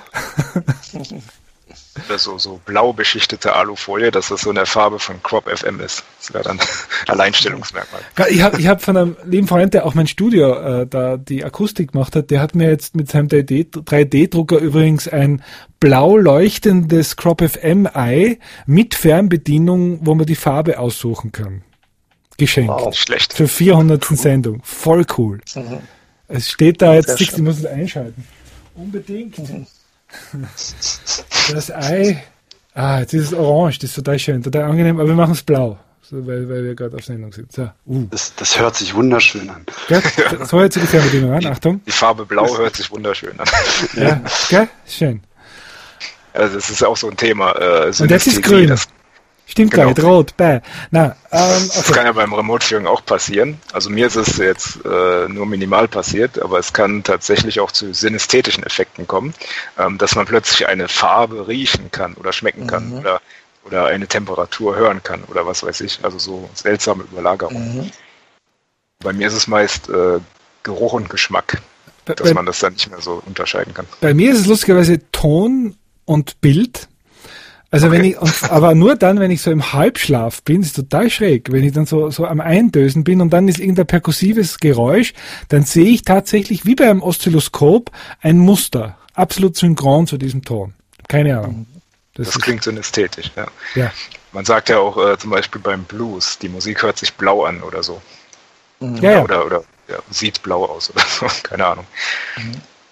Oder so, so blau beschichtete Alufolie, dass das so in der Farbe von Crop F M ist. Das wäre dann Alleinstellungsmerkmal. Ich habe ich hab von einem lieben Freund, der auch mein Studio äh, da die Akustik gemacht hat, der hat mir jetzt mit seinem drei D Drucker übrigens ein blau leuchtendes Crop F M Ei mit Fernbedienung, wo man die Farbe aussuchen kann. Geschenkt. Wow, schlecht. Für vierhundertste Cool. Sendung. Voll cool. Mhm. Es steht da jetzt, ich muss es einschalten. Unbedingt. Mhm. Das Ei, ah, jetzt ist es orange, das ist total schön, total angenehm, aber wir machen es blau, so, weil, weil wir gerade auf Sendung sind. So, uh. das, das hört sich wunderschön an. Ja, so hört sich die Fernbedienung an, Achtung. Die Farbe blau hört sich wunderschön an. Ja, gell? Schön. Also das ist auch so ein Thema. Äh, Und das ist grün. Das, Stimmt genau. Gar nicht, rot, bäh. Na, ähm, okay. Das kann ja beim Remote-Viewing auch passieren. Also mir ist es jetzt äh, nur minimal passiert, aber es kann tatsächlich auch zu synästhetischen Effekten kommen, ähm, dass man plötzlich eine Farbe riechen kann oder schmecken kann mhm. oder, oder eine Temperatur hören kann oder was weiß ich. Also so seltsame Überlagerungen. Mhm. Bei mir ist es meist äh, Geruch und Geschmack, bei, dass man das dann nicht mehr so unterscheiden kann. Bei mir ist es lustigerweise Ton und Bild. Also okay. wenn ich, und, aber nur dann, wenn ich so im Halbschlaf bin, ist total schräg. Wenn ich dann so, so am Eindösen bin und dann ist irgendein perkussives Geräusch, dann sehe ich tatsächlich wie beim Oszilloskop ein Muster. Absolut synchron zu diesem Ton. Keine Ahnung. Das, das klingt synästhetisch, ja. ja. Man sagt ja auch äh, zum Beispiel beim Blues, die Musik hört sich blau an oder so. Mhm. Ja, ja. Oder, oder ja, sieht blau aus oder so, keine Ahnung. Mhm.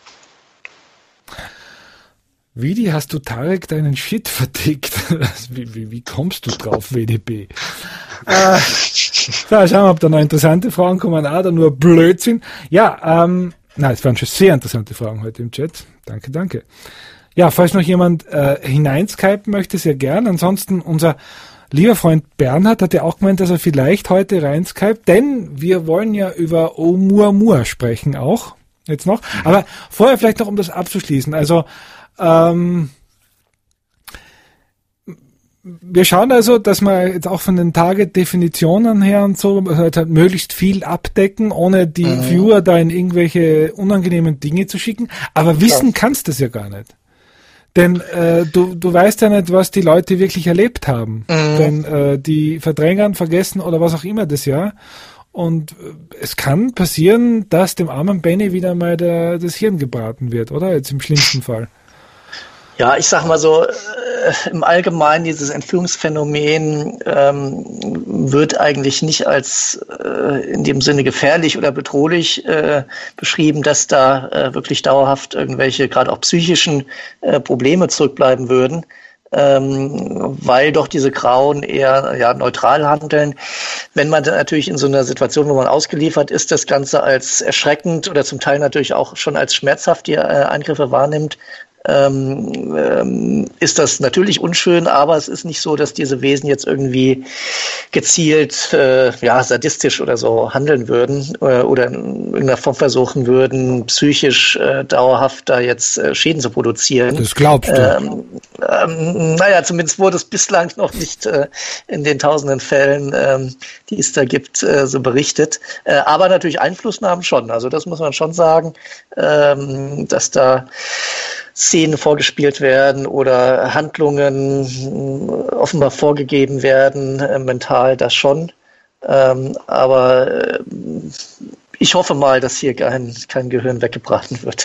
Vidi, hast du Tarek deinen Shit vertickt? Wie, wie, wie kommst du drauf, W D B? äh, so, schauen wir, ob da noch interessante Fragen kommen. Ah, da nur Blödsinn. Ja, ähm, na, es waren schon sehr interessante Fragen heute im Chat. Danke, danke. Ja, falls noch jemand äh, hineinskypen möchte, sehr gern. Ansonsten unser lieber Freund Bernhard hat ja auch gemeint, dass er vielleicht heute reinskypt, denn wir wollen ja über Oumuamua sprechen auch, jetzt noch. Aber vorher vielleicht noch, um das abzuschließen. Also, Ähm, wir schauen also, dass wir jetzt auch von den Target-Definitionen her und so halt möglichst viel abdecken, ohne die mhm. Viewer da in irgendwelche unangenehmen Dinge zu schicken. Aber wissen ja. kannst du das ja gar nicht. Denn äh, du, du weißt ja nicht, was die Leute wirklich erlebt haben. Mhm. Denn äh, die verdrängen, vergessen oder was auch immer das ja. Und es kann passieren, dass dem armen Benny wieder mal der, das Hirn gebraten wird, oder? Jetzt im schlimmsten Fall. Ja, ich sag mal so, äh, im Allgemeinen dieses Entführungsphänomen ähm, wird eigentlich nicht als äh, in dem Sinne gefährlich oder bedrohlich äh, beschrieben, dass da äh, wirklich dauerhaft irgendwelche, gerade auch psychischen äh, Probleme zurückbleiben würden. Ähm, weil doch diese Grauen eher ja, neutral handeln. Wenn man dann natürlich in so einer Situation, wo man ausgeliefert ist, das Ganze als erschreckend oder zum Teil natürlich auch schon als schmerzhaft die äh, Eingriffe wahrnimmt, ähm, ähm, ist das natürlich unschön, aber es ist nicht so, dass diese Wesen jetzt irgendwie gezielt, äh, ja, sadistisch oder so handeln würden äh, oder in irgendeiner Form versuchen würden, psychisch äh, dauerhaft da jetzt äh, Schäden zu produzieren. Das glaubst du? Ähm, ähm, naja, zumindest wurde es bislang noch nicht äh, in den tausenden Fällen, ähm, die es da gibt, äh, so berichtet. Äh, aber natürlich Einflussnahmen schon. Also das muss man schon sagen, ähm, dass da Szenen vorgespielt werden oder Handlungen äh, offenbar vorgegeben werden, äh, mental das schon. Ähm, aber äh, ich hoffe mal, dass hier kein, kein Gehirn weggebraten wird.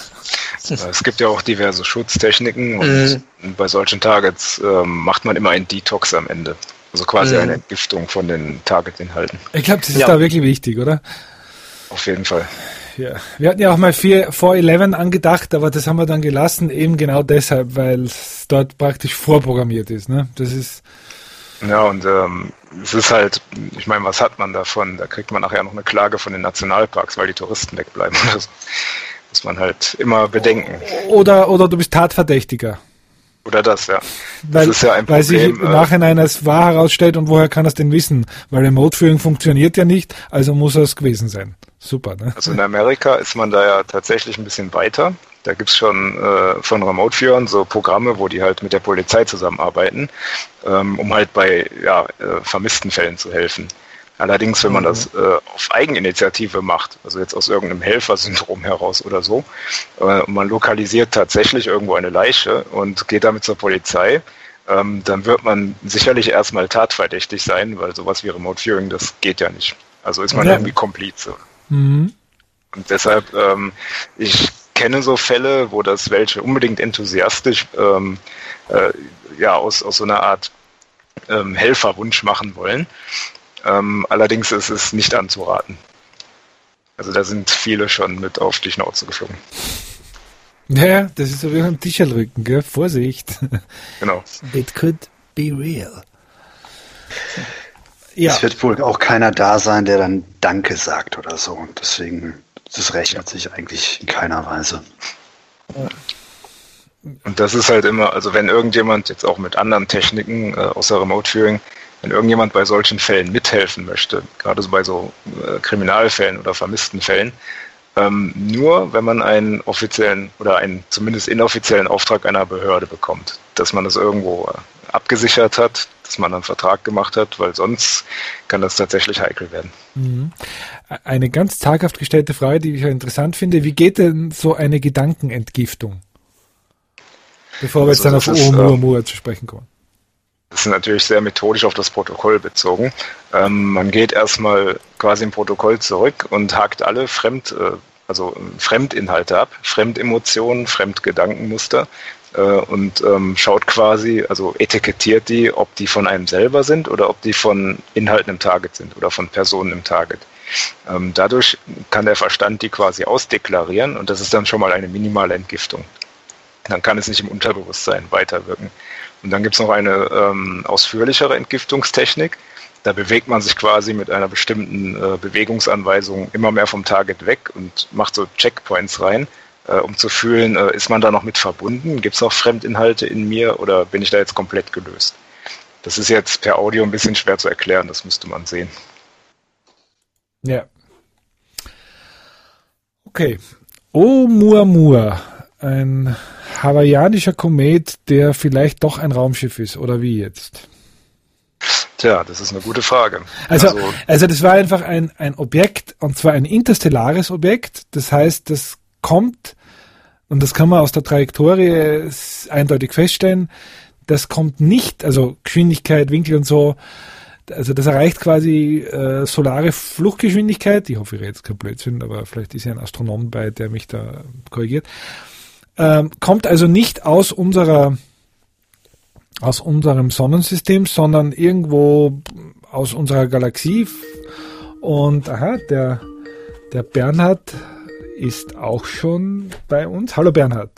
Es gibt ja auch diverse Schutztechniken und mm. bei solchen Targets ähm, macht man immer einen Detox am Ende. Also quasi mm. eine Entgiftung von den Target-Inhalten. Ich glaube, das ist ja. da wirklich wichtig, oder? Auf jeden Fall. Ja, wir hatten ja auch mal vier elf angedacht, aber das haben wir dann gelassen, eben genau deshalb, weil es dort praktisch vorprogrammiert ist. Ne? Das ist ja, und ähm, es ist halt, ich meine, was hat man davon? Da kriegt man nachher noch eine Klage von den Nationalparks, weil die Touristen wegbleiben. Das muss man halt immer bedenken. Oder, oder du bist Tatverdächtiger. Oder das, ja. Weil, das ist ja ein weil Problem, sich im Nachhinein als wahr herausstellt und woher kann er es denn wissen? Weil Remote-Führung funktioniert ja nicht, also muss er es gewesen sein. Super, ne? Also in Amerika ist man da ja tatsächlich ein bisschen weiter. Da gibt's schon äh, von Remote-Führern so Programme, wo die halt mit der Polizei zusammenarbeiten, ähm, um halt bei ja, äh, vermissten Fällen zu helfen. Allerdings, wenn man mhm. das äh, auf Eigeninitiative macht, also jetzt aus irgendeinem Helfersyndrom heraus oder so, äh, und man lokalisiert tatsächlich irgendwo eine Leiche und geht damit zur Polizei, ähm, dann wird man sicherlich erstmal tatverdächtig sein, weil sowas wie Remote Viewing, das geht ja nicht. Also ist man ja. irgendwie Komplize. Mhm. Und deshalb, ähm, ich kenne so Fälle, wo das welche unbedingt enthusiastisch ähm, äh, ja, aus, aus so einer Art ähm, Helferwunsch machen wollen. Ähm, allerdings ist es nicht anzuraten. Also da sind viele schon mit auf die Schnauze geflogen. Ja, das ist so wie am Tischrücken, gell? Vorsicht. Genau. It could be real. Ja. Es wird wohl auch keiner da sein, der dann Danke sagt oder so. Und deswegen, das rechnet sich eigentlich in keiner Weise. Und das ist halt immer, also wenn irgendjemand jetzt auch mit anderen Techniken äh, außer Remote Viewing, wenn irgendjemand bei solchen Fällen mithelfen möchte, gerade so bei so äh, Kriminalfällen oder vermissten Fällen, ähm, nur wenn man einen offiziellen oder einen zumindest inoffiziellen Auftrag einer Behörde bekommt, dass man das irgendwo äh, abgesichert hat, dass man einen Vertrag gemacht hat, weil sonst kann das tatsächlich heikel werden. Mhm. Eine ganz zaghaft gestellte Frage, die ich ja interessant finde, wie geht denn so eine Gedankenentgiftung? Bevor wir jetzt also dann auf Oumuamua äh, zu sprechen kommen. Das ist natürlich sehr methodisch auf das Protokoll bezogen. Ähm, man geht erstmal quasi im Protokoll zurück und hakt alle Fremd, äh, also Fremdinhalte ab, Fremdemotionen, Fremdgedankenmuster äh, und ähm, schaut quasi, also etikettiert die, ob die von einem selber sind oder ob die von Inhalten im Target sind oder von Personen im Target. Ähm, dadurch kann der Verstand die quasi ausdeklarieren und das ist dann schon mal eine minimale Entgiftung. Dann kann es nicht im Unterbewusstsein weiterwirken. Und dann gibt es noch eine ähm, ausführlichere Entgiftungstechnik. Da bewegt man sich quasi mit einer bestimmten äh, Bewegungsanweisung immer mehr vom Target weg und macht so Checkpoints rein, äh, um zu fühlen, äh, ist man da noch mit verbunden? Gibt es noch Fremdinhalte in mir oder bin ich da jetzt komplett gelöst? Das ist jetzt per Audio ein bisschen schwer zu erklären, das müsste man sehen. Ja. Okay. Oumuamua, ein hawaiianischer Komet, der vielleicht doch ein Raumschiff ist, oder wie jetzt? Tja, das ist eine gute Frage. Also, also, also das war einfach ein, ein Objekt, und zwar ein interstellares Objekt. Das heißt, das kommt, und das kann man aus der Trajektorie eindeutig feststellen, das kommt nicht, also Geschwindigkeit, Winkel und so, also das erreicht quasi äh, solare Fluchtgeschwindigkeit. Ich hoffe, ich rede jetzt kein Blödsinn, aber vielleicht ist ja ein Astronom bei, der mich da korrigiert. Ähm, kommt also nicht aus unserer aus unserem Sonnensystem, sondern irgendwo aus unserer Galaxie. Und aha, der, der Bernhard ist auch schon bei uns. Hallo Bernhard.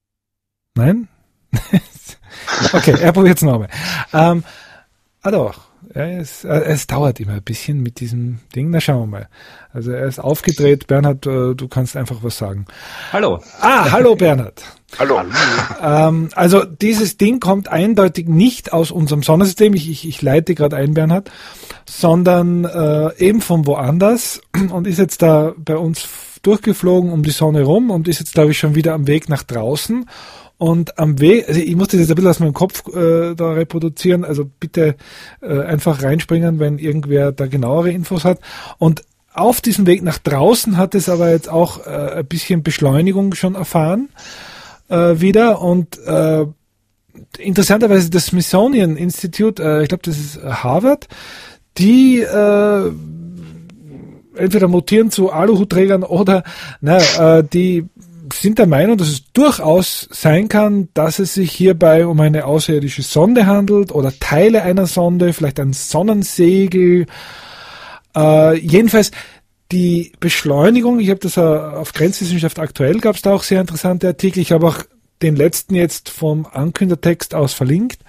Nein? Okay, er probiert es nochmal. Ähm, ah doch, Ja, es, es dauert immer ein bisschen mit diesem Ding. Na, schauen wir mal. Also er ist aufgedreht. Bernhard, du kannst einfach was sagen. Hallo. Ah, hallo Bernhard. Hallo. Ähm, also dieses Ding kommt eindeutig nicht aus unserem Sonnensystem. Ich, ich, ich leite gerade ein, Bernhard, sondern äh, eben von woanders und ist jetzt da bei uns durchgeflogen um die Sonne rum und ist jetzt, glaube ich, schon wieder am Weg nach draußen. Und am Weg, also ich muss das jetzt ein bisschen aus meinem Kopf äh, da reproduzieren, also bitte äh, einfach reinspringen, wenn irgendwer da genauere Infos hat. Und auf diesem Weg nach draußen hat es aber jetzt auch äh, ein bisschen Beschleunigung schon erfahren äh, wieder. Und äh, interessanterweise das Smithsonian Institute, äh, ich glaube, das ist Harvard, die äh, entweder mutieren zu Aluhutträgern oder na, äh, die sind der Meinung, dass es durchaus sein kann, dass es sich hierbei um eine außerirdische Sonde handelt oder Teile einer Sonde, vielleicht ein Sonnensegel. Äh, jedenfalls die Beschleunigung, ich habe das auf Grenzwissenschaft aktuell, gab es da auch sehr interessante Artikel. Ich habe auch den letzten jetzt vom Ankündertext aus verlinkt.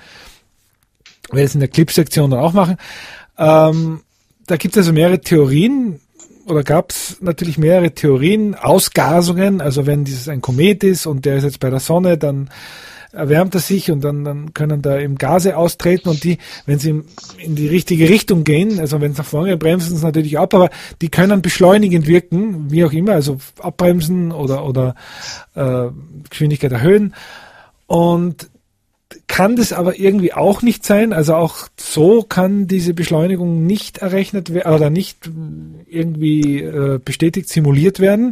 Ich werde es in der Clip-Sektion dann auch machen. Ähm, da gibt es also mehrere Theorien, oder gab es natürlich mehrere Theorien, Ausgasungen, also wenn dieses ein Komet ist und der ist jetzt bei der Sonne, dann erwärmt er sich und dann, dann können da eben Gase austreten und die, wenn sie in die richtige Richtung gehen, also wenn es nach vorne bremsen, es natürlich ab, aber die können beschleunigend wirken, wie auch immer, also abbremsen oder, oder äh, Geschwindigkeit erhöhen. Und kann das aber irgendwie auch nicht sein, also auch so kann diese Beschleunigung nicht errechnet werden oder nicht irgendwie äh, bestätigt simuliert werden.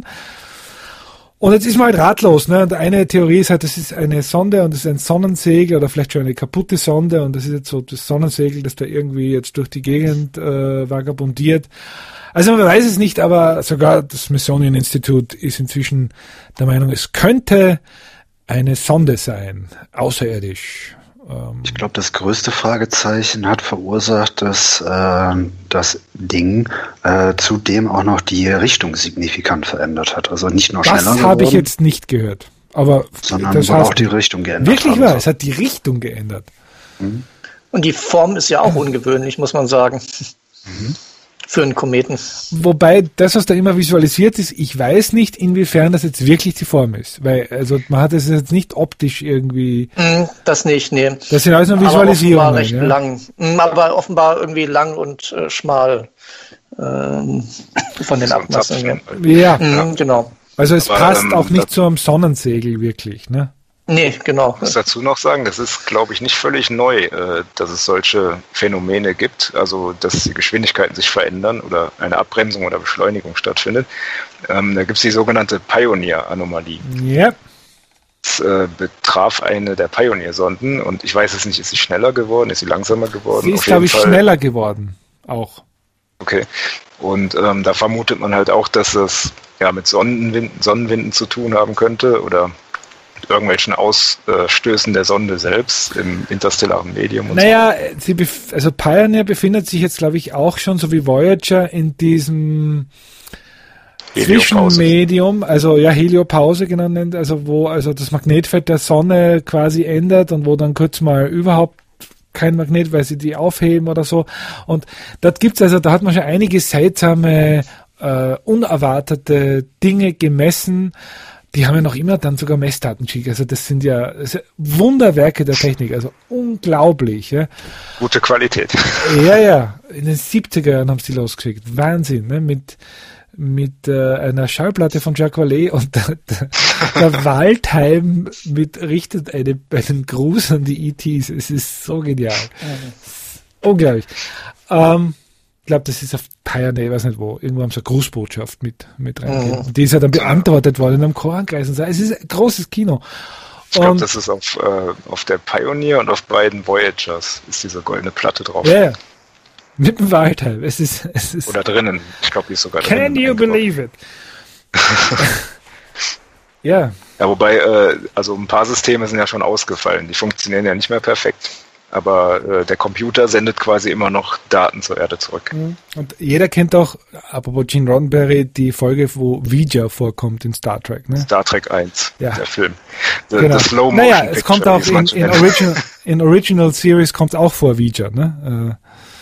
Und jetzt ist man halt ratlos, ne? Und eine Theorie ist halt, das ist eine Sonde und das ist ein Sonnensegel oder vielleicht schon eine kaputte Sonde und das ist jetzt so das Sonnensegel, das da irgendwie jetzt durch die Gegend äh, vagabundiert. Also man weiß es nicht, aber sogar das Smithsonian Institute ist inzwischen der Meinung, es könnte eine Sonde sein, außerirdisch. Ähm ich glaube, das größte Fragezeichen hat verursacht, dass äh, das Ding äh, zudem auch noch die Richtung signifikant verändert hat. Also nicht nur schneller geworden. Das habe ich jetzt nicht gehört. Aber sondern das wohl heißt, auch die Richtung geändert. Wirklich wahr, es hat die Richtung geändert. Mhm. Und die Form ist ja auch ungewöhnlich, muss man sagen. Mhm. Für einen Kometen. Wobei das, was da immer visualisiert ist, ich weiß nicht, inwiefern das jetzt wirklich die Form ist. Weil, also man hat es jetzt nicht optisch irgendwie. Das nicht, nee. Das sind alles nur Visualisierungen. Aber offenbar recht ja. lang. Aber offenbar irgendwie lang und äh, schmal ähm, von den Abmassungen. Ja. Mhm, genau. Also es aber, passt ähm, auch nicht zu einem Sonnensegel wirklich, ne? Nee, genau. Ich muss dazu noch sagen, das ist, glaube ich, nicht völlig neu, äh, dass es solche Phänomene gibt, also dass die Geschwindigkeiten sich verändern oder eine Abbremsung oder Beschleunigung stattfindet. Ähm, da gibt es die sogenannte Pioneer-Anomalie. Ja. Das äh, betraf eine der Pioneer-Sonden und ich weiß es nicht, ist sie schneller geworden, ist sie langsamer geworden? Sie ist, Auf jeden glaube ich, Fall. schneller geworden. Auch. Okay. Und ähm, da vermutet man halt auch, dass es ja mit Sonnenwinden, Sonnenwinden zu tun haben könnte oder mit irgendwelchen Ausstößen der Sonde selbst im interstellaren Medium und naja, so. Sie bef- also Pioneer befindet sich jetzt, glaube ich, auch schon, so wie Voyager, in diesem Heliopause. Zwischenmedium, also ja, Heliopause genannt, also wo also das Magnetfeld der Sonne quasi ändert und wo dann kurz mal überhaupt kein Magnet, weil sie die aufheben oder so. Und dort gibt's also, da hat man schon einige seltsame, äh, unerwartete Dinge gemessen. Die haben ja noch immer dann sogar Messdaten geschickt. Also das sind ja das Wunderwerke der Technik, also unglaublich. Ja. Gute Qualität. Ja, ja, in den siebziger Jahren haben sie die losgeschickt. Wahnsinn, ne? Mit, mit äh, einer Schallplatte von Jacques Vallée und der, der, der Waldheim mit richtet eine, einen Gruß an die E Ts. Es ist so genial. Mhm. Unglaublich. Ähm, ich glaube, das ist auf Pioneer, ich weiß nicht wo, irgendwo haben sie eine Grußbotschaft mit, mit reingegeben. Mhm. Die ist ja dann beantwortet worden in einem Chorankreis und so. Es ist ein großes Kino. Ich glaube, das ist auf, äh, auf der Pioneer und auf beiden Voyagers ist diese goldene Platte drauf. Ja, yeah. Mit dem Waldheim. Es ist, es ist. Oder drinnen. Ich glaube, die ist sogar can drinnen. Can you believe it? Ja. Ja, wobei, äh, also ein paar Systeme sind ja schon ausgefallen. Die funktionieren ja nicht mehr perfekt. Aber äh, der Computer sendet quasi immer noch Daten zur Erde zurück. Und jeder kennt auch, apropos Gene Roddenberry, die Folge, wo Ouija vorkommt in Star Trek. Ne? Star Trek eins, ja. Der Film. The, genau. the Slow Motion naja, es Picture, kommt auch in, in, Original, in Original Series kommt auch vor Ouija. Ne?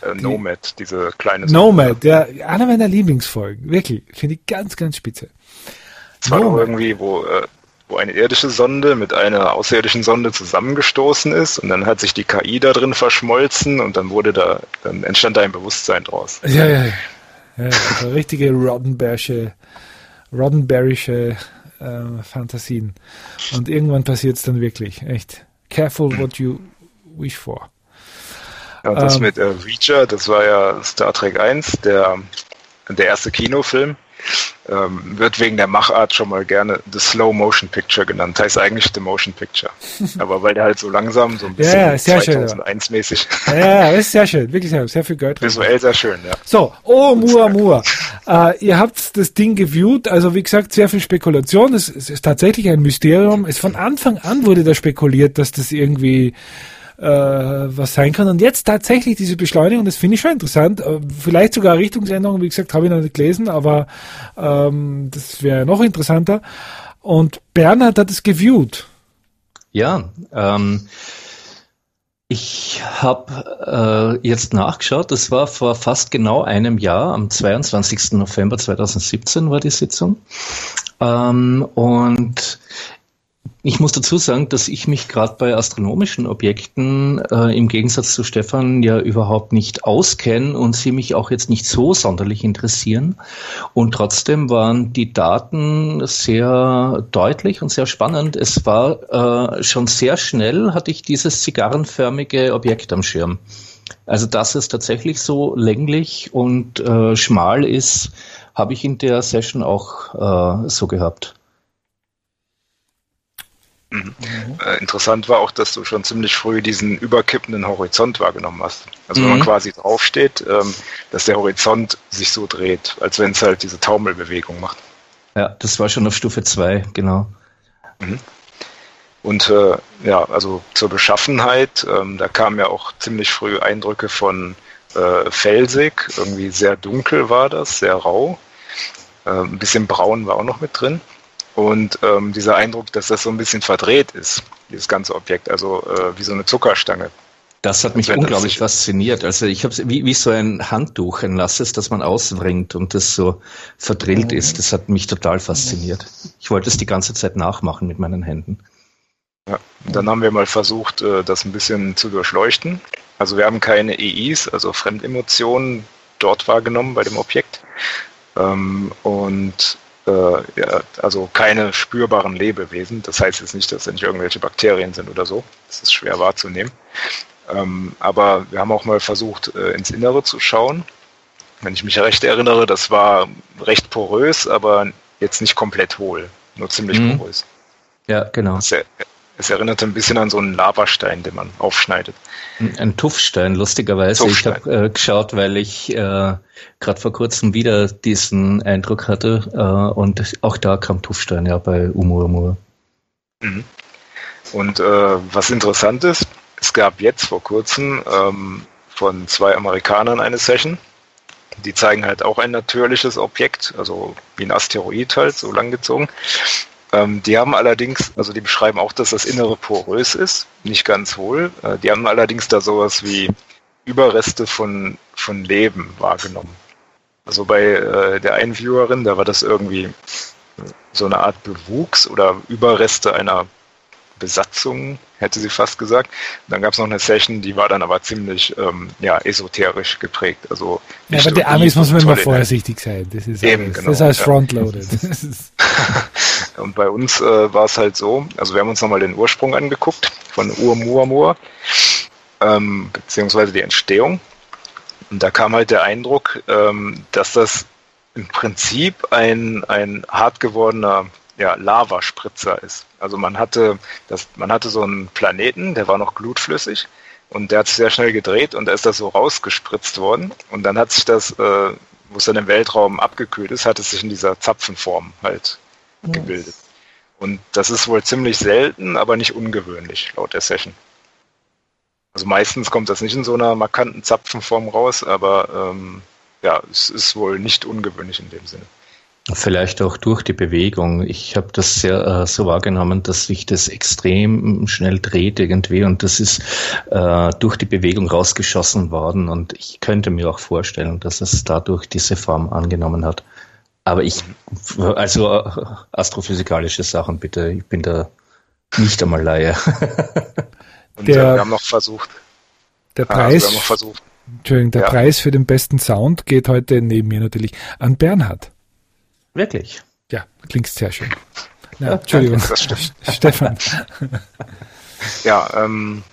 äh, Nomad, diese kleine Nomad, ja, einer meiner Lieblingsfolgen, wirklich, finde ich ganz, ganz spitze. Das war doch irgendwie, wo, äh, wo eine irdische Sonde mit einer außerirdischen Sonde zusammengestoßen ist und dann hat sich die K I da drin verschmolzen und dann wurde da, dann entstand da ein Bewusstsein draus. Ja, ja, ja. ja also richtige Roddenberry'sche, Roddenberry'sche äh, Fantasien. Und irgendwann passiert es dann wirklich, echt. Careful what you wish for. Ja, und das ähm, mit äh, Reacher, das war ja Star Trek eins, der, der erste Kinofilm. Ähm, wird wegen der Machart schon mal gerne The Slow Motion Picture genannt. Heißt eigentlich The Motion Picture. Aber weil der halt so langsam, so ein bisschen ja, sehr zweitausendeins-mäßig. Ja, ja, das ist sehr schön. Wirklich sehr, sehr viel Geld drin. Visuell sehr schön, ja. So, Oumuamua. äh, ihr habt das Ding geviewt. Also wie gesagt, sehr viel Spekulation. Es, es ist tatsächlich ein Mysterium. Es von Anfang an wurde da spekuliert, dass das irgendwie was sein kann. Und jetzt tatsächlich diese Beschleunigung, das finde ich schon interessant. Vielleicht sogar Richtungsänderung, wie gesagt, habe ich noch nicht gelesen, aber ähm, das wäre noch interessanter. Und Bernhard hat es geviewt. Ja, ähm, ich habe äh, jetzt nachgeschaut, das war vor fast genau einem Jahr, am zweiundzwanzigsten November zweitausendsiebzehn war die Sitzung. Ähm, und ich muss dazu sagen, dass ich mich gerade bei astronomischen Objekten äh, im Gegensatz zu Stefan ja überhaupt nicht auskenne und sie mich auch jetzt nicht so sonderlich interessieren. Und trotzdem waren die Daten sehr deutlich und sehr spannend. Es war äh, schon sehr schnell, hatte ich dieses zigarrenförmige Objekt am Schirm. Also dass es tatsächlich so länglich und äh, schmal ist, habe ich in der Session auch äh, so gehabt. Mhm. Äh, interessant war auch, dass du schon ziemlich früh diesen überkippenden Horizont wahrgenommen hast. Also mhm. wenn man quasi draufsteht, ähm, dass der Horizont sich so dreht, als wenn es halt diese Taumelbewegung macht. Ja, das war schon auf Stufe zwei, genau. Mhm. Und äh, ja, also zur Beschaffenheit, ähm, da kamen ja auch ziemlich früh Eindrücke von äh, felsig, irgendwie sehr dunkel war das, sehr rau. Äh, ein bisschen braun war auch noch mit drin. Und ähm, dieser Eindruck, dass das so ein bisschen verdreht ist, dieses ganze Objekt, also äh, wie so eine Zuckerstange. Das hat mich unglaublich fasziniert. Also ich habe es wie, wie so ein Handtuch, ein nasses, das man auswringt und das so verdrillt ist. Das hat mich total fasziniert. Ich wollte es die ganze Zeit nachmachen mit meinen Händen. Ja, dann haben wir mal versucht, das ein bisschen zu durchleuchten. Also wir haben keine E Is, also Fremdemotionen, dort wahrgenommen bei dem Objekt. Und Äh, ja, also keine spürbaren Lebewesen. Das heißt jetzt nicht, dass da nicht irgendwelche Bakterien sind oder so. Das ist schwer wahrzunehmen. Ähm, aber wir haben auch mal versucht, äh, ins Innere zu schauen. Wenn ich mich recht erinnere, das war recht porös, aber jetzt nicht komplett hohl. Nur ziemlich mhm. porös. Ja, genau. Es, es erinnerte ein bisschen an so einen Lavastein, den man aufschneidet. Ein Tuffstein, lustigerweise. Tuffstein. Ich habe äh, geschaut, weil ich äh, gerade vor kurzem wieder diesen Eindruck hatte äh, und auch da kam Tuffstein ja bei Oumuamua. Mhm. Und äh, was interessant ist, es gab jetzt vor kurzem ähm, von zwei Amerikanern eine Session, die zeigen halt auch ein natürliches Objekt, also wie ein Asteroid halt, so langgezogen. Ähm, die haben allerdings, also die beschreiben auch, dass das Innere porös ist, nicht ganz hohl. Äh, die haben allerdings da sowas wie Überreste von, von Leben wahrgenommen. Also bei äh, der einen Viewerin, da war das irgendwie so eine Art Bewuchs oder Überreste einer Besatzung, hätte sie fast gesagt. Und dann gab es noch eine Session, die war dann aber ziemlich ähm, ja, esoterisch geprägt. Also ja, aber der Amis muss man immer vorsichtig sein. Das ist Eben, alles, genau, das heißt ja. frontloaded. Und bei uns äh, war es halt so, also wir haben uns nochmal den Ursprung angeguckt von Oumuamua, ähm, beziehungsweise die Entstehung. Und da kam halt der Eindruck, ähm, dass das im Prinzip ein, ein hart gewordener ja, Lavaspritzer ist. Also man hatte, das, man hatte so einen Planeten, der war noch glutflüssig und der hat sich sehr schnell gedreht und da ist das so rausgespritzt worden. Und dann hat sich das, äh, wo es dann im Weltraum abgekühlt ist, hat es sich in dieser Zapfenform halt yes. gebildet. Und das ist wohl ziemlich selten, aber nicht ungewöhnlich, laut der Session. Also meistens kommt das nicht in so einer markanten Zapfenform raus, aber ähm, ja, es ist wohl nicht ungewöhnlich in dem Sinne. Vielleicht auch durch die Bewegung. Ich habe das sehr äh, so wahrgenommen, dass sich das extrem schnell dreht irgendwie und das ist äh, durch die Bewegung rausgeschossen worden und ich könnte mir auch vorstellen, dass es dadurch diese Form angenommen hat. Aber ich, also äh, astrophysikalische Sachen bitte, ich bin da nicht einmal Laie. Und Der- äh, wir haben noch versucht, Der ah, also Preis, wir haben noch versucht, Entschuldigung, der Ja. Preis für den besten Sound geht heute neben mir natürlich an Bernhard. Wirklich? Ja, klingt sehr schön. Ja, Entschuldigung, das stimmt. Stefan. Ja, ähm,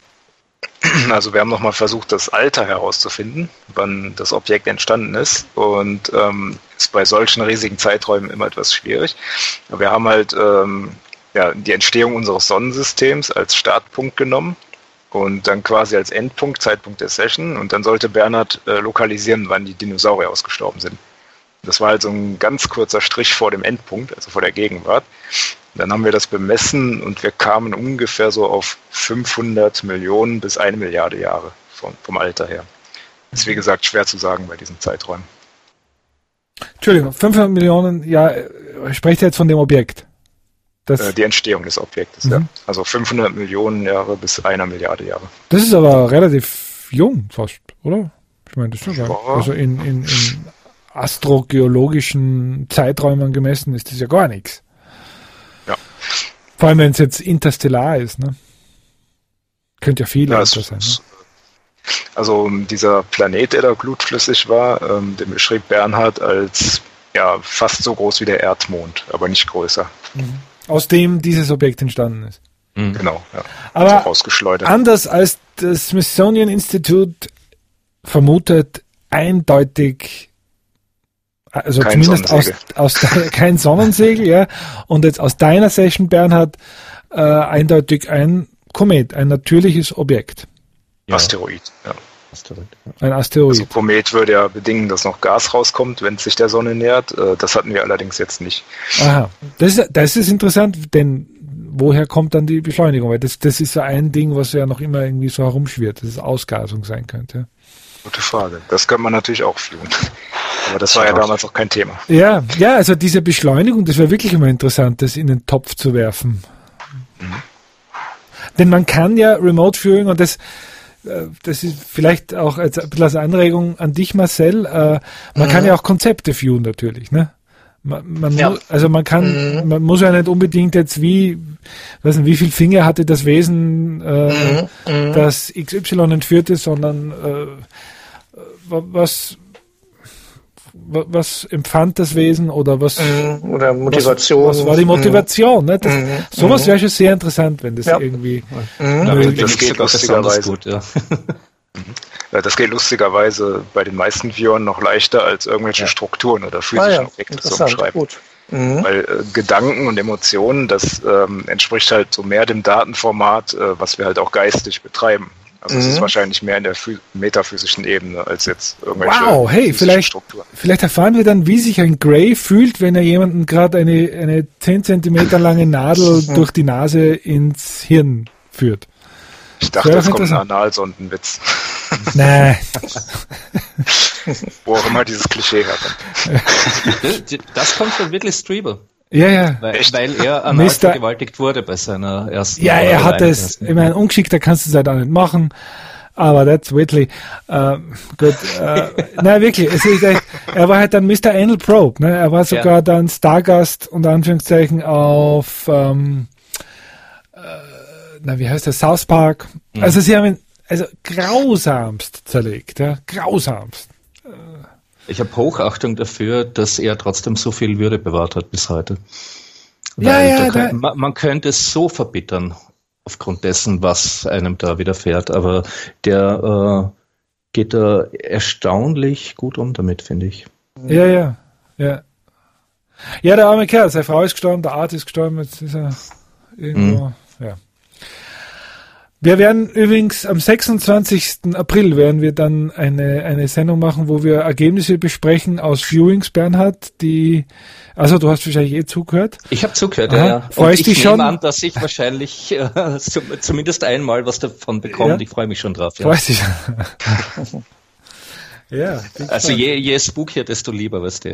also wir haben nochmal versucht, das Alter herauszufinden, wann das Objekt entstanden ist und ähm, ist bei solchen riesigen Zeiträumen immer etwas schwierig. Wir haben halt ähm, ja, die Entstehung unseres Sonnensystems als Startpunkt genommen und dann quasi als Endpunkt, Zeitpunkt der Session und dann sollte Bernhard äh, lokalisieren, wann die Dinosaurier ausgestorben sind. Das war halt so ein ganz kurzer Strich vor dem Endpunkt, also vor der Gegenwart. Dann haben wir das bemessen und wir kamen ungefähr so auf fünfhundert Millionen bis eine Milliarde Jahre vom, vom Alter her. Ist wie gesagt schwer zu sagen bei diesen Zeiträumen. Entschuldigung, fünfhundert Millionen, ja, äh, sprecht ihr jetzt von dem Objekt? Das, Äh, die Entstehung des Objektes, Mhm. ja. Also fünfhundert Millionen Jahre bis einer Milliarde Jahre. das ist aber relativ jung fast, oder? Ich meine, das ist schon Ja. gar, also in, in, in astrogeologischen Zeiträumen gemessen ist das ja gar nichts. Ja. Vor allem, wenn es jetzt interstellar ist, ne? Könnte ja viel Ja, älter es, sein. Ne? es, also dieser Planet, der da glutflüssig war, ähm, den beschrieb Bernhard als ja, fast so groß wie der Erdmond, aber nicht größer. Aus dem dieses Objekt entstanden ist. Mhm. Genau, ja. Aber Also rausgeschleudert. anders als das Smithsonian Institute vermutet, eindeutig, also Kein zumindest aus, Sonnensegel. aus de- kein Sonnensegel, ja, und jetzt aus deiner Session, Bernhard, äh, eindeutig ein Komet, ein natürliches Objekt, Ja, Asteroid, ja. Asteroid. ein Asteroid. Also Komet würde ja bedingen, dass noch Gas rauskommt, wenn es sich der Sonne nähert. Äh, Das hatten wir allerdings jetzt nicht. Aha, das ist, das ist interessant, denn woher kommt dann die Beschleunigung? Weil das, das ist so ein Ding, was ja noch immer irgendwie so herumschwirrt, dass es Ausgasung sein könnte. Gute Frage. Das könnte man natürlich auch fühlen. Aber das war ja damals auch kein Thema. Ja, ja, also diese Beschleunigung, das wäre wirklich immer interessant, das in den Topf zu werfen. Mhm. Denn man kann ja Remote Viewing, und das, äh, das ist vielleicht auch als ein bisschen als Anregung an dich, Marcel, äh, man Mhm. kann ja auch Konzepte viewen natürlich, ne? Man, man Ja. mu- also man kann, Mhm. man muss ja nicht unbedingt jetzt wie, weiß nicht, wie viel Finger hatte das Wesen, äh, Mhm. Mhm. das X Y entführte, sondern äh, wa- was wa- was empfand das Wesen oder was, Mhm. Oder Motivation. was, was war die Motivation? Ne? Das, Mhm. sowas Mhm. wäre schon sehr interessant, wenn das Ja. irgendwie. Mhm. Da Mhm. bin Das ich geht sogar besonders lustigerweise. gut, ja. Ja, Das geht lustigerweise bei den meisten Viewern noch leichter, als irgendwelche Ja. Strukturen oder Ah, physischen ja. Objekte zu Interessant, umschreiben. gut. Mhm. Weil äh, Gedanken und Emotionen, das ähm, entspricht halt so mehr dem Datenformat, äh, was wir halt auch geistig betreiben. Also es Mhm. ist wahrscheinlich mehr in der phys- metaphysischen Ebene als jetzt irgendwelche Wow, hey, physischen vielleicht, Strukturen. vielleicht erfahren wir dann, wie sich ein Grey fühlt, wenn er jemanden gerade eine, eine zehn Zentimeter lange Nadel durch die Nase ins Hirn führt. Ich dachte, Sehr jetzt kommt ein interessant. Analsondenwitz. Nein. Wo auch immer dieses Klischee herkommt. Das kommt von wirklich Strieber, Ja, ja. weil, Echt? weil er anal Mister vergewaltigt wurde bei seiner ersten. Ja, er oder hat allein es, ersten- ich meine, ungeschickter kannst du es halt auch nicht machen, aber that's Whitley. Ähm, gut, äh, nein, wirklich, es ist echt, er war halt dann Mister Anal Probe, ne? Er war sogar Ja. dann Stargast, unter Anführungszeichen, auf, ähm, äh, na, wie heißt das, South Park. Mhm. Also sie haben ihn, also grausamst zerlegt, ja, grausamst. Ich habe Hochachtung dafür, dass er trotzdem so viel Würde bewahrt hat bis heute. Ja, Weil ja, da da- kann, man, man könnte es so verbittern aufgrund dessen, was einem da widerfährt, aber der äh, geht da erstaunlich gut um damit, finde ich. Ja, ja, ja. Ja, der arme Kerl, seine Frau ist gestorben, der Arzt ist gestorben, jetzt ist er irgendwo, ja. Wir werden übrigens am sechsundzwanzigsten April werden wir dann eine, eine Sendung machen, wo wir Ergebnisse besprechen aus Viewings, Bernhard, die, also du hast wahrscheinlich eh zugehört. Ich habe zugehört, Aha. ja, ja. Freust Und dich ich schon? nehme an, dass ich wahrscheinlich äh, zum, zumindest einmal was davon bekomme. Ja. Und ich freue mich schon drauf. Ja. Freust dich? Ja. bin Also gespannt. je, je spookier, desto lieber, weißt du.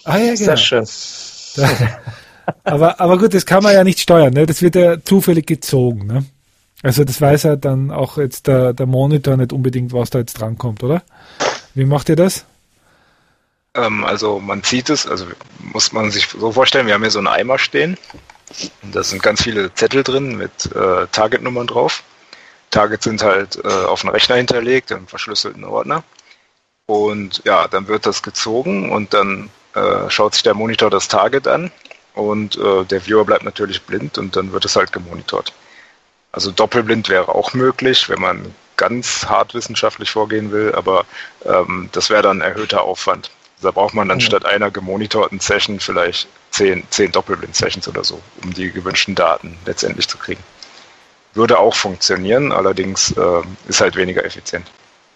Ah ja, genau. Sehr schön. Da, aber, aber gut, das kann man ja nicht steuern, ne? Das wird ja zufällig gezogen, ne? Also das weiß ja dann auch jetzt der, der Monitor nicht unbedingt, was da jetzt drankommt, oder? Wie macht ihr das? Ähm, also man zieht es, also muss man sich so vorstellen, wir haben hier so einen Eimer stehen. Und da sind ganz viele Zettel drin mit äh, Target-Nummern drauf. Targets sind halt äh, auf den Rechner hinterlegt, im verschlüsselten Ordner. Und ja, dann wird das gezogen und dann äh, schaut sich der Monitor das Target an und äh, der Viewer bleibt natürlich blind und dann wird es halt gemonitort. Also doppelblind wäre auch möglich, wenn man ganz hart wissenschaftlich vorgehen will, aber ähm, das wäre dann erhöhter Aufwand. Da braucht man dann Mhm. statt einer gemonitorten Session vielleicht zehn, zehn Doppelblind-Sessions oder so, um die gewünschten Daten letztendlich zu kriegen. Würde auch funktionieren, allerdings äh, ist halt weniger effizient.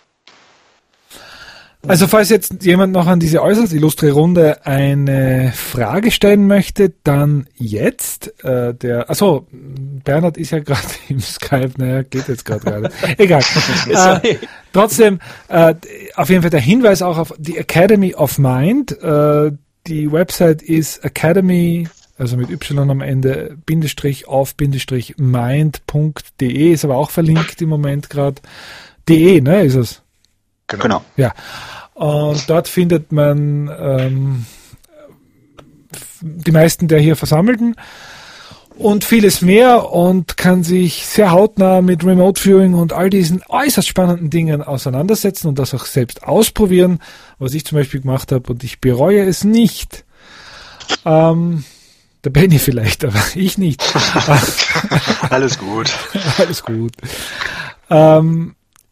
Also falls jetzt jemand noch an diese äußerst illustre Runde eine Frage stellen möchte, dann jetzt. Äh, der, achso, Bernhard ist ja gerade im Skype, naja, geht jetzt gerade gerade. Egal. äh, trotzdem, äh, auf jeden Fall der Hinweis auch auf die Academy of Mind. Äh, die Website ist Academy, also mit Y am Ende, Bindestrich auf Bindestrich mind punkt de, ist aber auch verlinkt im Moment gerade. De, ne, ist es? Genau. Genau. Ja, und dort findet man ähm, die meisten der hier Versammelten und vieles mehr und kann sich sehr hautnah mit Remote Viewing und all diesen äußerst spannenden Dingen auseinandersetzen und das auch selbst ausprobieren, was ich zum Beispiel gemacht habe und ich bereue es nicht. Ähm, der Benny vielleicht, aber ich nicht. Alles gut. Alles gut. Ähm,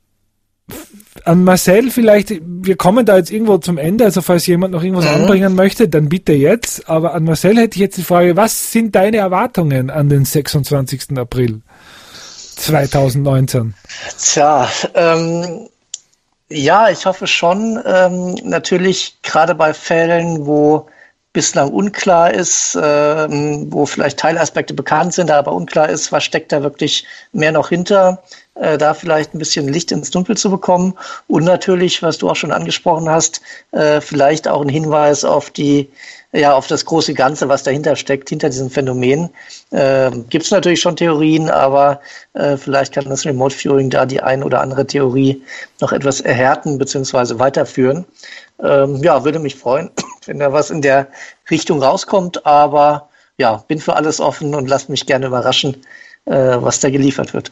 An Marcel vielleicht, wir kommen da jetzt irgendwo zum Ende, also falls jemand noch irgendwas Mhm. anbringen möchte, dann bitte jetzt. Aber an Marcel hätte ich jetzt die Frage, was sind deine Erwartungen an den sechsundzwanzigsten April zweitausendneunzehn? Tja, ähm, ja, ich hoffe schon, ähm, natürlich gerade bei Fällen, wo bislang unklar ist, ähm, wo vielleicht Teilaspekte bekannt sind, aber unklar ist, was steckt da wirklich mehr noch hinter, äh, da vielleicht ein bisschen Licht ins Dunkel zu bekommen und natürlich, was du auch schon angesprochen hast, äh, vielleicht auch ein Hinweis auf die, ja, auf das große Ganze, was dahinter steckt, hinter diesem Phänomen. Äh, gibt es natürlich schon Theorien, aber äh, vielleicht kann das Remote Viewing da die ein oder andere Theorie noch etwas erhärten bzw. weiterführen. Ähm, ja, würde mich freuen, wenn da was in der Richtung rauskommt, aber ja, bin für alles offen und lasst mich gerne überraschen, äh, was da geliefert wird.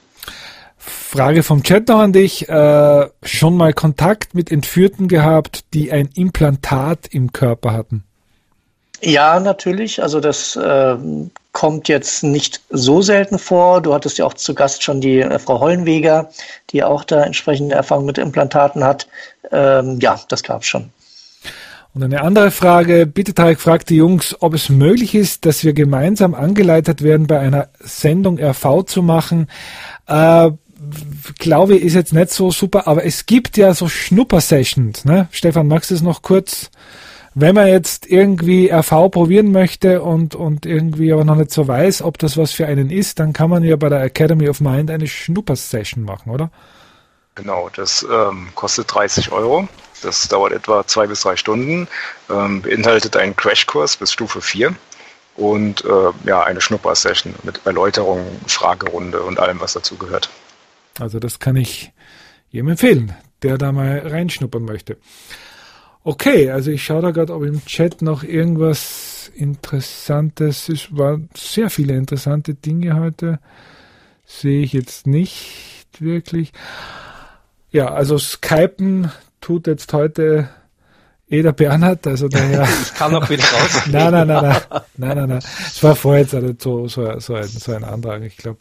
Frage vom Chat noch an dich. Äh, schon mal Kontakt mit Entführten gehabt, die ein Implantat im Körper hatten? Ja, natürlich. Also das äh, kommt jetzt nicht so selten vor. Du hattest ja auch zu Gast schon die äh, Frau Hollenweger, die auch da entsprechende Erfahrung mit Implantaten hat. Ähm, ja, das gab's schon. Und eine andere Frage, bitte Tarek fragt die Jungs, ob es möglich ist, dass wir gemeinsam angeleitet werden, bei einer Sendung R V zu machen. Äh, glaube ich, ist jetzt nicht so super, aber es gibt ja so Schnupper-Sessions, ne? Stefan, magst du es noch kurz? Wenn man jetzt irgendwie R V probieren möchte und, und irgendwie aber noch nicht so weiß, ob das was für einen ist, dann kann man ja bei der Academy of Mind eine Schnupper-Session machen, oder? Genau, das ähm, kostet dreißig Euro. Das dauert etwa zwei bis drei Stunden, ähm, beinhaltet einen Crashkurs bis Stufe vier und äh, ja, eine Schnupper-Session mit Erläuterung, Fragerunde und allem, was dazu gehört. Also das kann ich jedem empfehlen, der da mal reinschnuppern möchte. Okay, also ich schaue da gerade, ob im Chat noch irgendwas Interessantes ist. Es waren sehr viele interessante Dinge heute. Sehe ich jetzt nicht wirklich. Ja, also Skypen tut jetzt heute eh der Bernhard, also daher. Ich kann auch wieder raus. nein, nein, nein, nein, nein, nein, nein. Es war vorher jetzt also so, so, so, ein, so ein Antrag, ich glaube.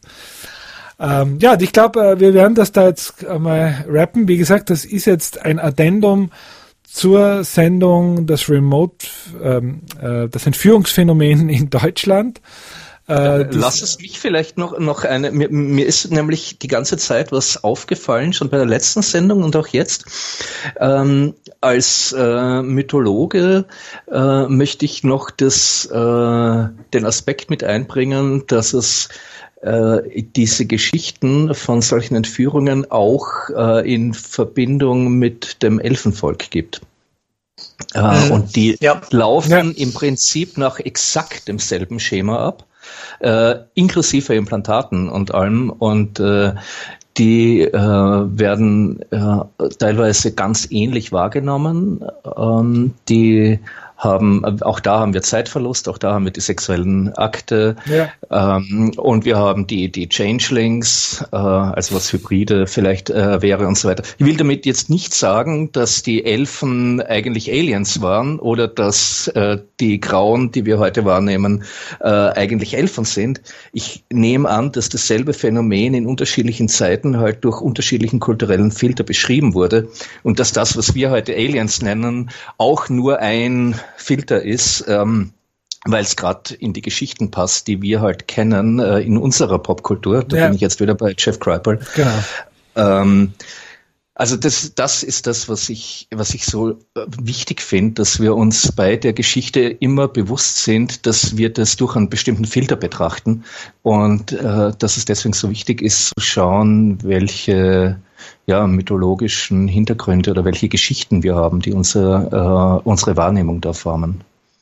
Ähm, ja, ich glaube, wir werden das da jetzt mal rappen. Wie gesagt, das ist jetzt ein Addendum zur Sendung das Remote, ähm, äh, das Entführungsphänomen in Deutschland. Äh, Lass es mich vielleicht noch, noch eine, mir, mir ist nämlich die ganze Zeit was aufgefallen, schon bei der letzten Sendung und auch jetzt. Ähm, als äh, Mythologe äh, möchte ich noch das, äh, den Aspekt mit einbringen, dass es äh, diese Geschichten von solchen Entführungen auch äh, in Verbindung mit dem Elfenvolk gibt. Äh, und die ja. laufen ja. im Prinzip nach exakt demselben Schema ab, äh, inklusive Implantaten und allem. Und äh, die äh, werden äh, teilweise ganz ähnlich wahrgenommen. Ähm, die haben, auch da haben wir Zeitverlust, auch da haben wir die sexuellen Akte, ja. ähm, und wir haben die die Changelings, äh, also was Hybride vielleicht äh, wäre und so weiter. Ich will damit jetzt nicht sagen, dass die Elfen eigentlich Aliens waren oder dass äh, die Grauen, die wir heute wahrnehmen, äh, eigentlich Elfen sind. Ich nehme an, dass dasselbe Phänomen in unterschiedlichen Zeiten halt durch unterschiedlichen kulturellen Filter beschrieben wurde und dass das, was wir heute Aliens nennen, auch nur ein Filter ist, ähm, weil es gerade in die Geschichten passt, die wir halt kennen äh, in unserer Popkultur. Da ja. bin ich jetzt wieder bei Jeff Kripal. Genau. Ähm, also das, das ist das, was ich, was ich so wichtig finde, dass wir uns bei der Geschichte immer bewusst sind, dass wir das durch einen bestimmten Filter betrachten und äh, dass es deswegen so wichtig ist, zu schauen, welche ja, mythologischen Hintergründe oder welche Geschichten wir haben, die unser, äh, unsere Wahrnehmung da formen.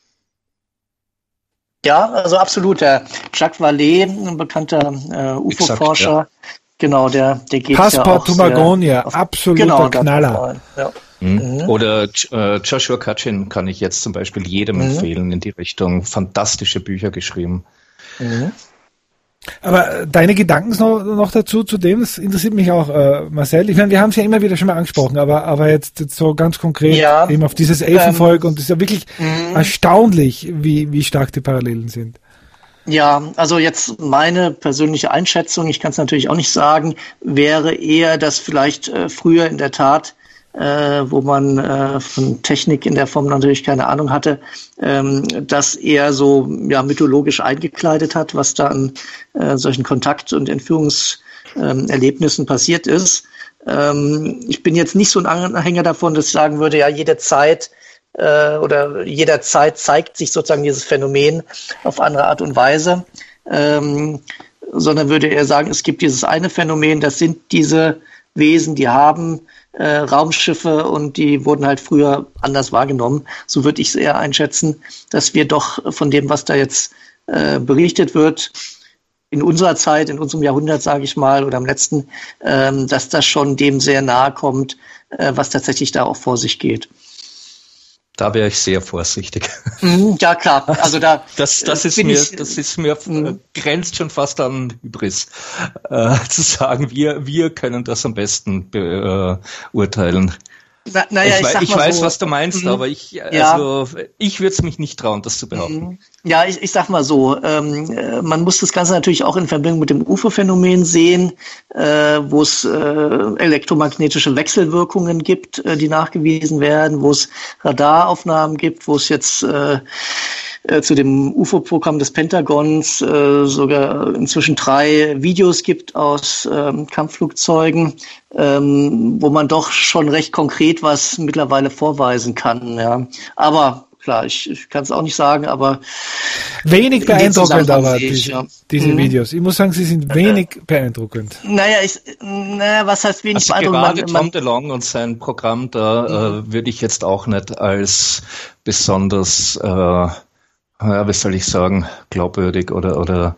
Ja, also absolut. Der Jacques Vallée, ein bekannter äh, U F O-Forscher, ja. genau, der, der geht Passport ja auch to Magonia, auf, absoluter genau, Knaller. Ja. Mhm. Mhm. Oder äh, Joshua Katchin kann ich jetzt zum Beispiel jedem mhm. empfehlen in die Richtung. Fantastische Bücher geschrieben. Mhm. Aber deine Gedanken noch, noch dazu, zu dem, das interessiert mich auch, äh, Marcel. Ich meine, wir haben es ja immer wieder schon mal angesprochen, aber, aber jetzt, jetzt so ganz konkret ja, eben auf dieses Elfenvolk, ähm, und es ist ja wirklich mh. erstaunlich, wie, wie stark die Parallelen sind. Ja, also jetzt meine persönliche Einschätzung, ich kann es natürlich auch nicht sagen, wäre eher, dass vielleicht äh, früher in der Tat, äh, wo man äh, von Technik in der Form natürlich keine Ahnung hatte, ähm, das eher so ja mythologisch eingekleidet hat, was da an äh, solchen Kontakt- und Entführungserlebnissen ähm, passiert ist. Ähm, ich bin jetzt nicht so ein Anhänger davon, dass ich sagen würde, ja, jede Zeit äh, oder jederzeit zeigt sich sozusagen dieses Phänomen auf andere Art und Weise, ähm, sondern würde eher sagen, es gibt dieses eine Phänomen, das sind diese Wesen, die haben Äh, Raumschiffe und die wurden halt früher anders wahrgenommen. So würde ich es eher einschätzen, dass wir doch von dem, was da jetzt äh, berichtet wird, in unserer Zeit, in unserem Jahrhundert, sage ich mal, oder im letzten, ähm, dass das schon dem sehr nahe kommt, äh, was tatsächlich da auch vor sich geht. Da wäre ich sehr vorsichtig. Ja, klar. Also da das, das ist mir, ich, das ist mir äh, grenzt schon fast an Hybris, äh, zu sagen, wir, wir können das am besten beurteilen. Na, naja, ich, ich, sag ich mal weiß, so, was du meinst, aber ich, ja. also, ich würde es mich nicht trauen, das zu behaupten. Ja, ich, ich sag mal so, ähm, man muss das Ganze natürlich auch in Verbindung mit dem U F O-Phänomen sehen, äh, wo es äh, elektromagnetische Wechselwirkungen gibt, äh, die nachgewiesen werden, wo es Radaraufnahmen gibt, wo es jetzt äh, äh, zu dem U F O-Programm des Pentagons äh, sogar inzwischen drei Videos gibt aus ähm, Kampfflugzeugen, ähm, wo man doch schon recht konkret was mittlerweile vorweisen kann. Ja, aber klar, ich, ich kann es auch nicht sagen, aber wenig beeindruckend, aber ich, diese, ja. diese mhm. Videos. Ich muss sagen, sie sind wenig äh, beeindruckend. Naja, ich, naja, was heißt wenig also beeindruckend? Gerade Tom DeLonge und sein Programm da mhm. äh, würde ich jetzt auch nicht als besonders, äh, ja, wie soll ich sagen, glaubwürdig oder oder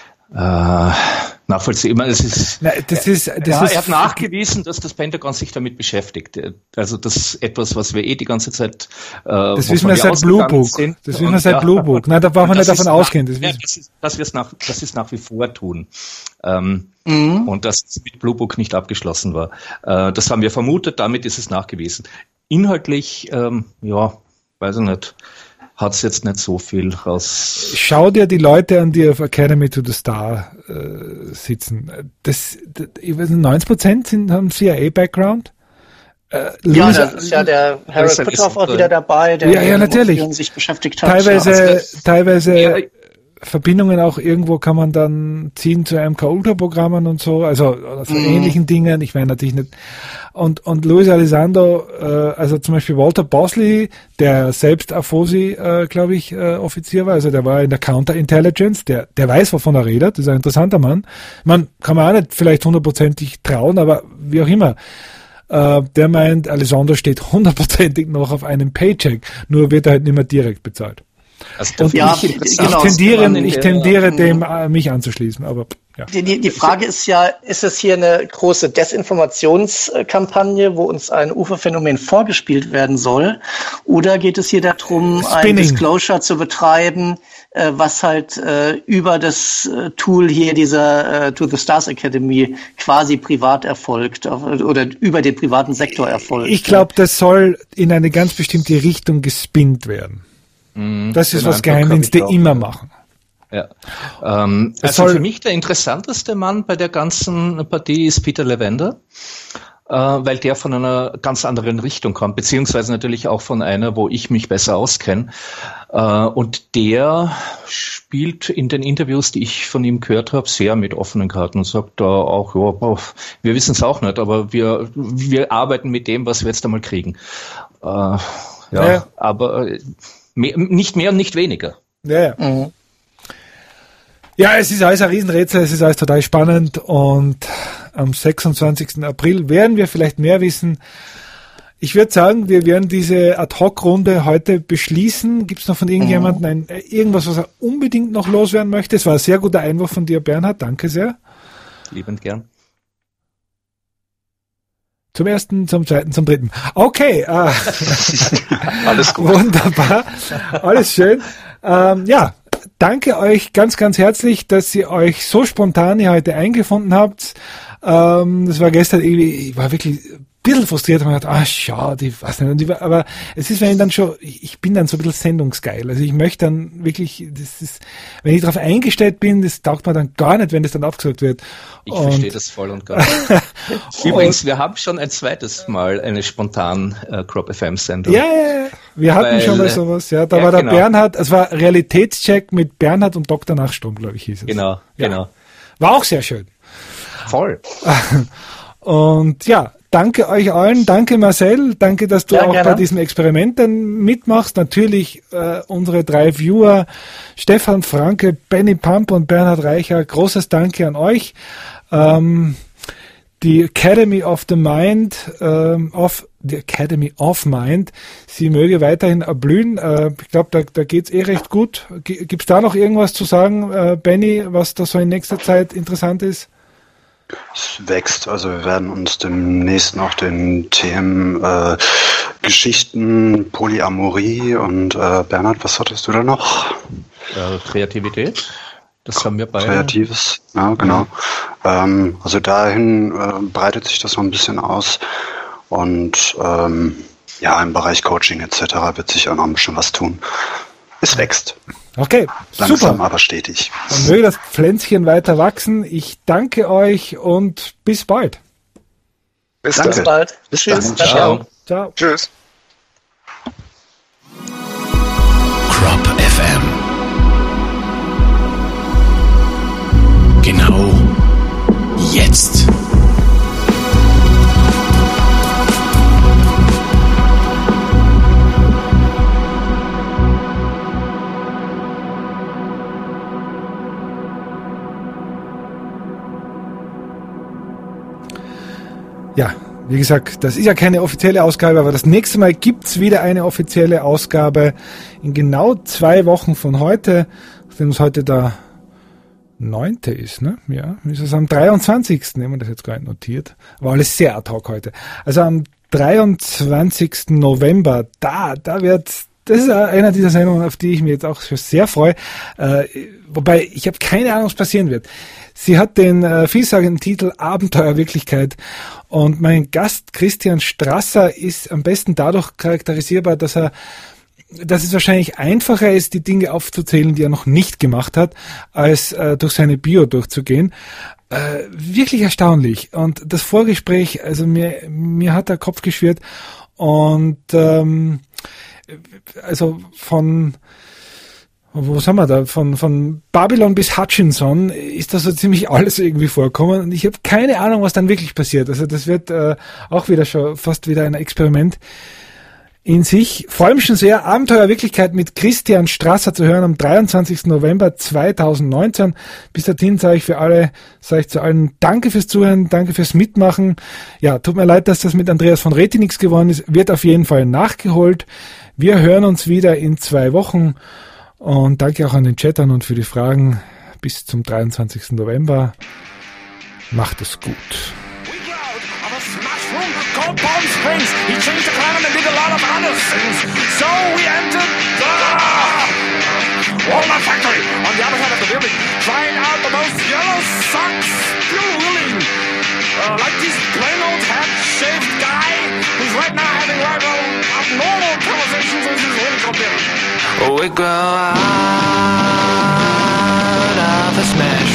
äh, nachvollziehbar. Es ist, Nein, das ist, das ja, ist, er hat nachgewiesen, dass das Pentagon sich damit beschäftigt. Also das ist etwas, was wir eh die ganze Zeit äh, das wissen wir seit Blue Book. Sind. Das wissen wir seit ja, Blue Book. Nein, da brauchen wir nicht davon nach, ausgehen. Das, ja, das ist, dass wir es nach, das ist nach wie vor tun. Ähm, mhm. Und dass es mit Blue Book nicht abgeschlossen war. Äh, das haben wir vermutet, damit ist es nachgewiesen. Inhaltlich, ähm, ja, weiß ich nicht. Hat es jetzt nicht so viel raus. Schau dir die Leute an, die auf Academy to the Star äh, sitzen. Das, das, ich weiß nicht, neunzig Prozent sind, haben C I A-Background. Äh, ja, Lisa, da ist ja der Harold Puthoff auch wieder dabei, der ja, ja, natürlich. mit sich beschäftigt hat. Teilweise, ja, also teilweise ja, Verbindungen auch irgendwo kann man dann ziehen zu M K-Ultra-Programmen und so, also oder zu mm. ähnlichen Dingen. Ich meine natürlich nicht. Und und Luis Elizondo, äh, also zum Beispiel Walter Bosley, der selbst Afosi, äh, glaube ich, äh, Offizier war, also der war in der Counterintelligence, der der weiß, wovon er redet, das ist ein interessanter Mann. Man kann man auch nicht vielleicht hundertprozentig trauen, aber wie auch immer. äh, der meint, Alessandro steht hundertprozentig noch auf einem Paycheck, nur wird er halt nicht mehr direkt bezahlt. Also und ja, ich, ich genau, tendiere, ich der, tendiere dem, äh, mich anzuschließen, aber ja. Die, die, die Frage ist ja, ist es hier eine große Desinformationskampagne, wo uns ein U F O-Phänomen vorgespielt werden soll? Oder geht es hier darum, Spinning. ein Disclosure zu betreiben, äh, was halt äh, über das äh, Tool hier dieser äh, To the Stars Academy quasi privat erfolgt auf, oder über den privaten Sektor erfolgt? Ich glaube, das soll in eine ganz bestimmte Richtung gespinnt werden. Mhm, das ist, was Geheimdienste immer machen. Ja. Ähm, also für mich der interessanteste Mann bei der ganzen Partie ist Peter Lavender, äh, weil der von einer ganz anderen Richtung kommt, beziehungsweise natürlich auch von einer, wo ich mich besser auskenne. Äh, und der spielt in den Interviews, die ich von ihm gehört habe, sehr mit offenen Karten und sagt da auch, ja, wir wissen es auch nicht, aber wir, wir arbeiten mit dem, was wir jetzt einmal kriegen. Äh, ja, ja, aber äh, mehr, nicht mehr und nicht weniger. Ja, ja. Mhm. Ja, es ist alles ein Riesenrätsel, es ist alles total spannend und am sechsundzwanzigsten April werden wir vielleicht mehr wissen. Ich würde sagen, wir werden diese Ad-Hoc-Runde heute beschließen. Gibt es noch von irgendjemandem ein, irgendwas, was er unbedingt noch loswerden möchte? Es war ein sehr guter Einwurf von dir, Bernhard. Danke sehr. Liebend gern. Zum ersten, zum zweiten, zum dritten. Okay. Äh, Alles gut. Wunderbar. Alles schön. Ähm, ja. Danke euch ganz, ganz herzlich, dass ihr euch so spontan hier heute eingefunden habt. Ähm, das war gestern irgendwie, ich war wirklich ein bisschen frustriert, und dachte, ah, schade, ich weiß nicht. Und ich, aber es ist, wenn ich dann schon, ich bin dann so ein bisschen sendungsgeil. Also ich möchte dann wirklich, das ist, wenn ich darauf eingestellt bin, das taugt mir dann gar nicht, wenn das dann aufgesagt wird. Ich und verstehe das voll und ganz. Übrigens, wir haben schon ein zweites Mal eine spontan äh, Crop F M-Sendung. Ja, ja, ja. Wir hatten Weil, schon mal sowas, ja. Da ja, war der genau. Bernhard, es war Realitätscheck mit Bernhard und Doktor Nachstrom, glaube ich, hieß es. Genau, ja. genau. War auch sehr schön. Voll. Und ja, danke euch allen, danke Marcel, danke, dass du ja, auch gerne. bei diesem Experiment dann mitmachst. Natürlich äh, unsere drei Viewer, Stefan Franke, Benny Pump und Bernhard Reicher, großes Danke an euch. Ähm, die Academy of the Mind, ähm, of die Academy of Mind, sie möge weiterhin erblühen. Äh, ich glaube, da, da geht's eh recht gut. G- gibt's da noch irgendwas zu sagen, äh, Benny, was da so in nächster Zeit interessant ist? Es wächst, also wir werden uns demnächst noch den Themen äh, Geschichten, Polyamorie und äh, Bernhard, was hattest du da noch? Äh, Kreativität, das haben wir beide. Kreatives, ja genau. Ja. Ähm, also dahin äh, breitet sich das noch ein bisschen aus und ähm, ja, im Bereich Coaching et cetera wird sich auch noch ein bisschen was tun. Es wächst. Okay, langsam, super. aber stetig. Dann möge das Pflänzchen weiter wachsen. Ich danke euch und bis bald. Bis, danke. bis bald. Bis Tschüss. dann. Ciao. Ciao. Tschüss. Crop F M. Genau jetzt. Ja, wie gesagt, das ist ja keine offizielle Ausgabe, aber das nächste Mal gibt's wieder eine offizielle Ausgabe in genau zwei Wochen von heute, nachdem es heute der neunte ist, ne? Ja, ist es am dreiundzwanzigsten Nehmen wir das jetzt gar nicht notiert. War alles sehr ad hoc heute. Also am dreiundzwanzigsten November, da, da wird, das ist einer dieser Sendungen, auf die ich mich jetzt auch sehr freue. Äh, wobei, ich habe keine Ahnung, was passieren wird. Sie hat den äh, vielsagenden Titel Abenteuerwirklichkeit und mein Gast Christian Strasser ist am besten dadurch charakterisierbar, dass er, dass es wahrscheinlich einfacher ist, die Dinge aufzuzählen, die er noch nicht gemacht hat, als äh, durch seine Bio durchzugehen. Äh, wirklich erstaunlich. Und das Vorgespräch, also mir, mir hat der Kopf geschwirrt und ähm, also von wo sind wir da? Von, von Babylon bis Hutchinson ist da so ziemlich alles irgendwie vorkommen und ich habe keine Ahnung, was dann wirklich passiert. Also das wird äh, auch wieder schon fast wieder ein Experiment. in sich. Freue mich schon sehr. Abenteuerwirklichkeit mit Christian Strasser zu hören am dreiundzwanzigsten November zweitausendneunzehn. Bis dahin sage ich für alle, sage ich zu allen Danke fürs Zuhören, danke fürs Mitmachen. Ja, tut mir leid, dass das mit Andreas von Reti nichts geworden ist. Wird auf jeden Fall nachgeholt. Wir hören uns wieder in zwei Wochen. Und danke auch an den Chattern und für die Fragen. Bis zum dreiundzwanzigsten November. Macht es gut. Cold Palm Springs. He changed the climate and did a lot of other things. So we entered the Walnut Factory on the other side of the building, trying out the most yellow socks still willing. Uh, like this plain old hat-shaved guy who's right now having right well abnormal conversations with his helicopter. Oh, we grow out of a smash.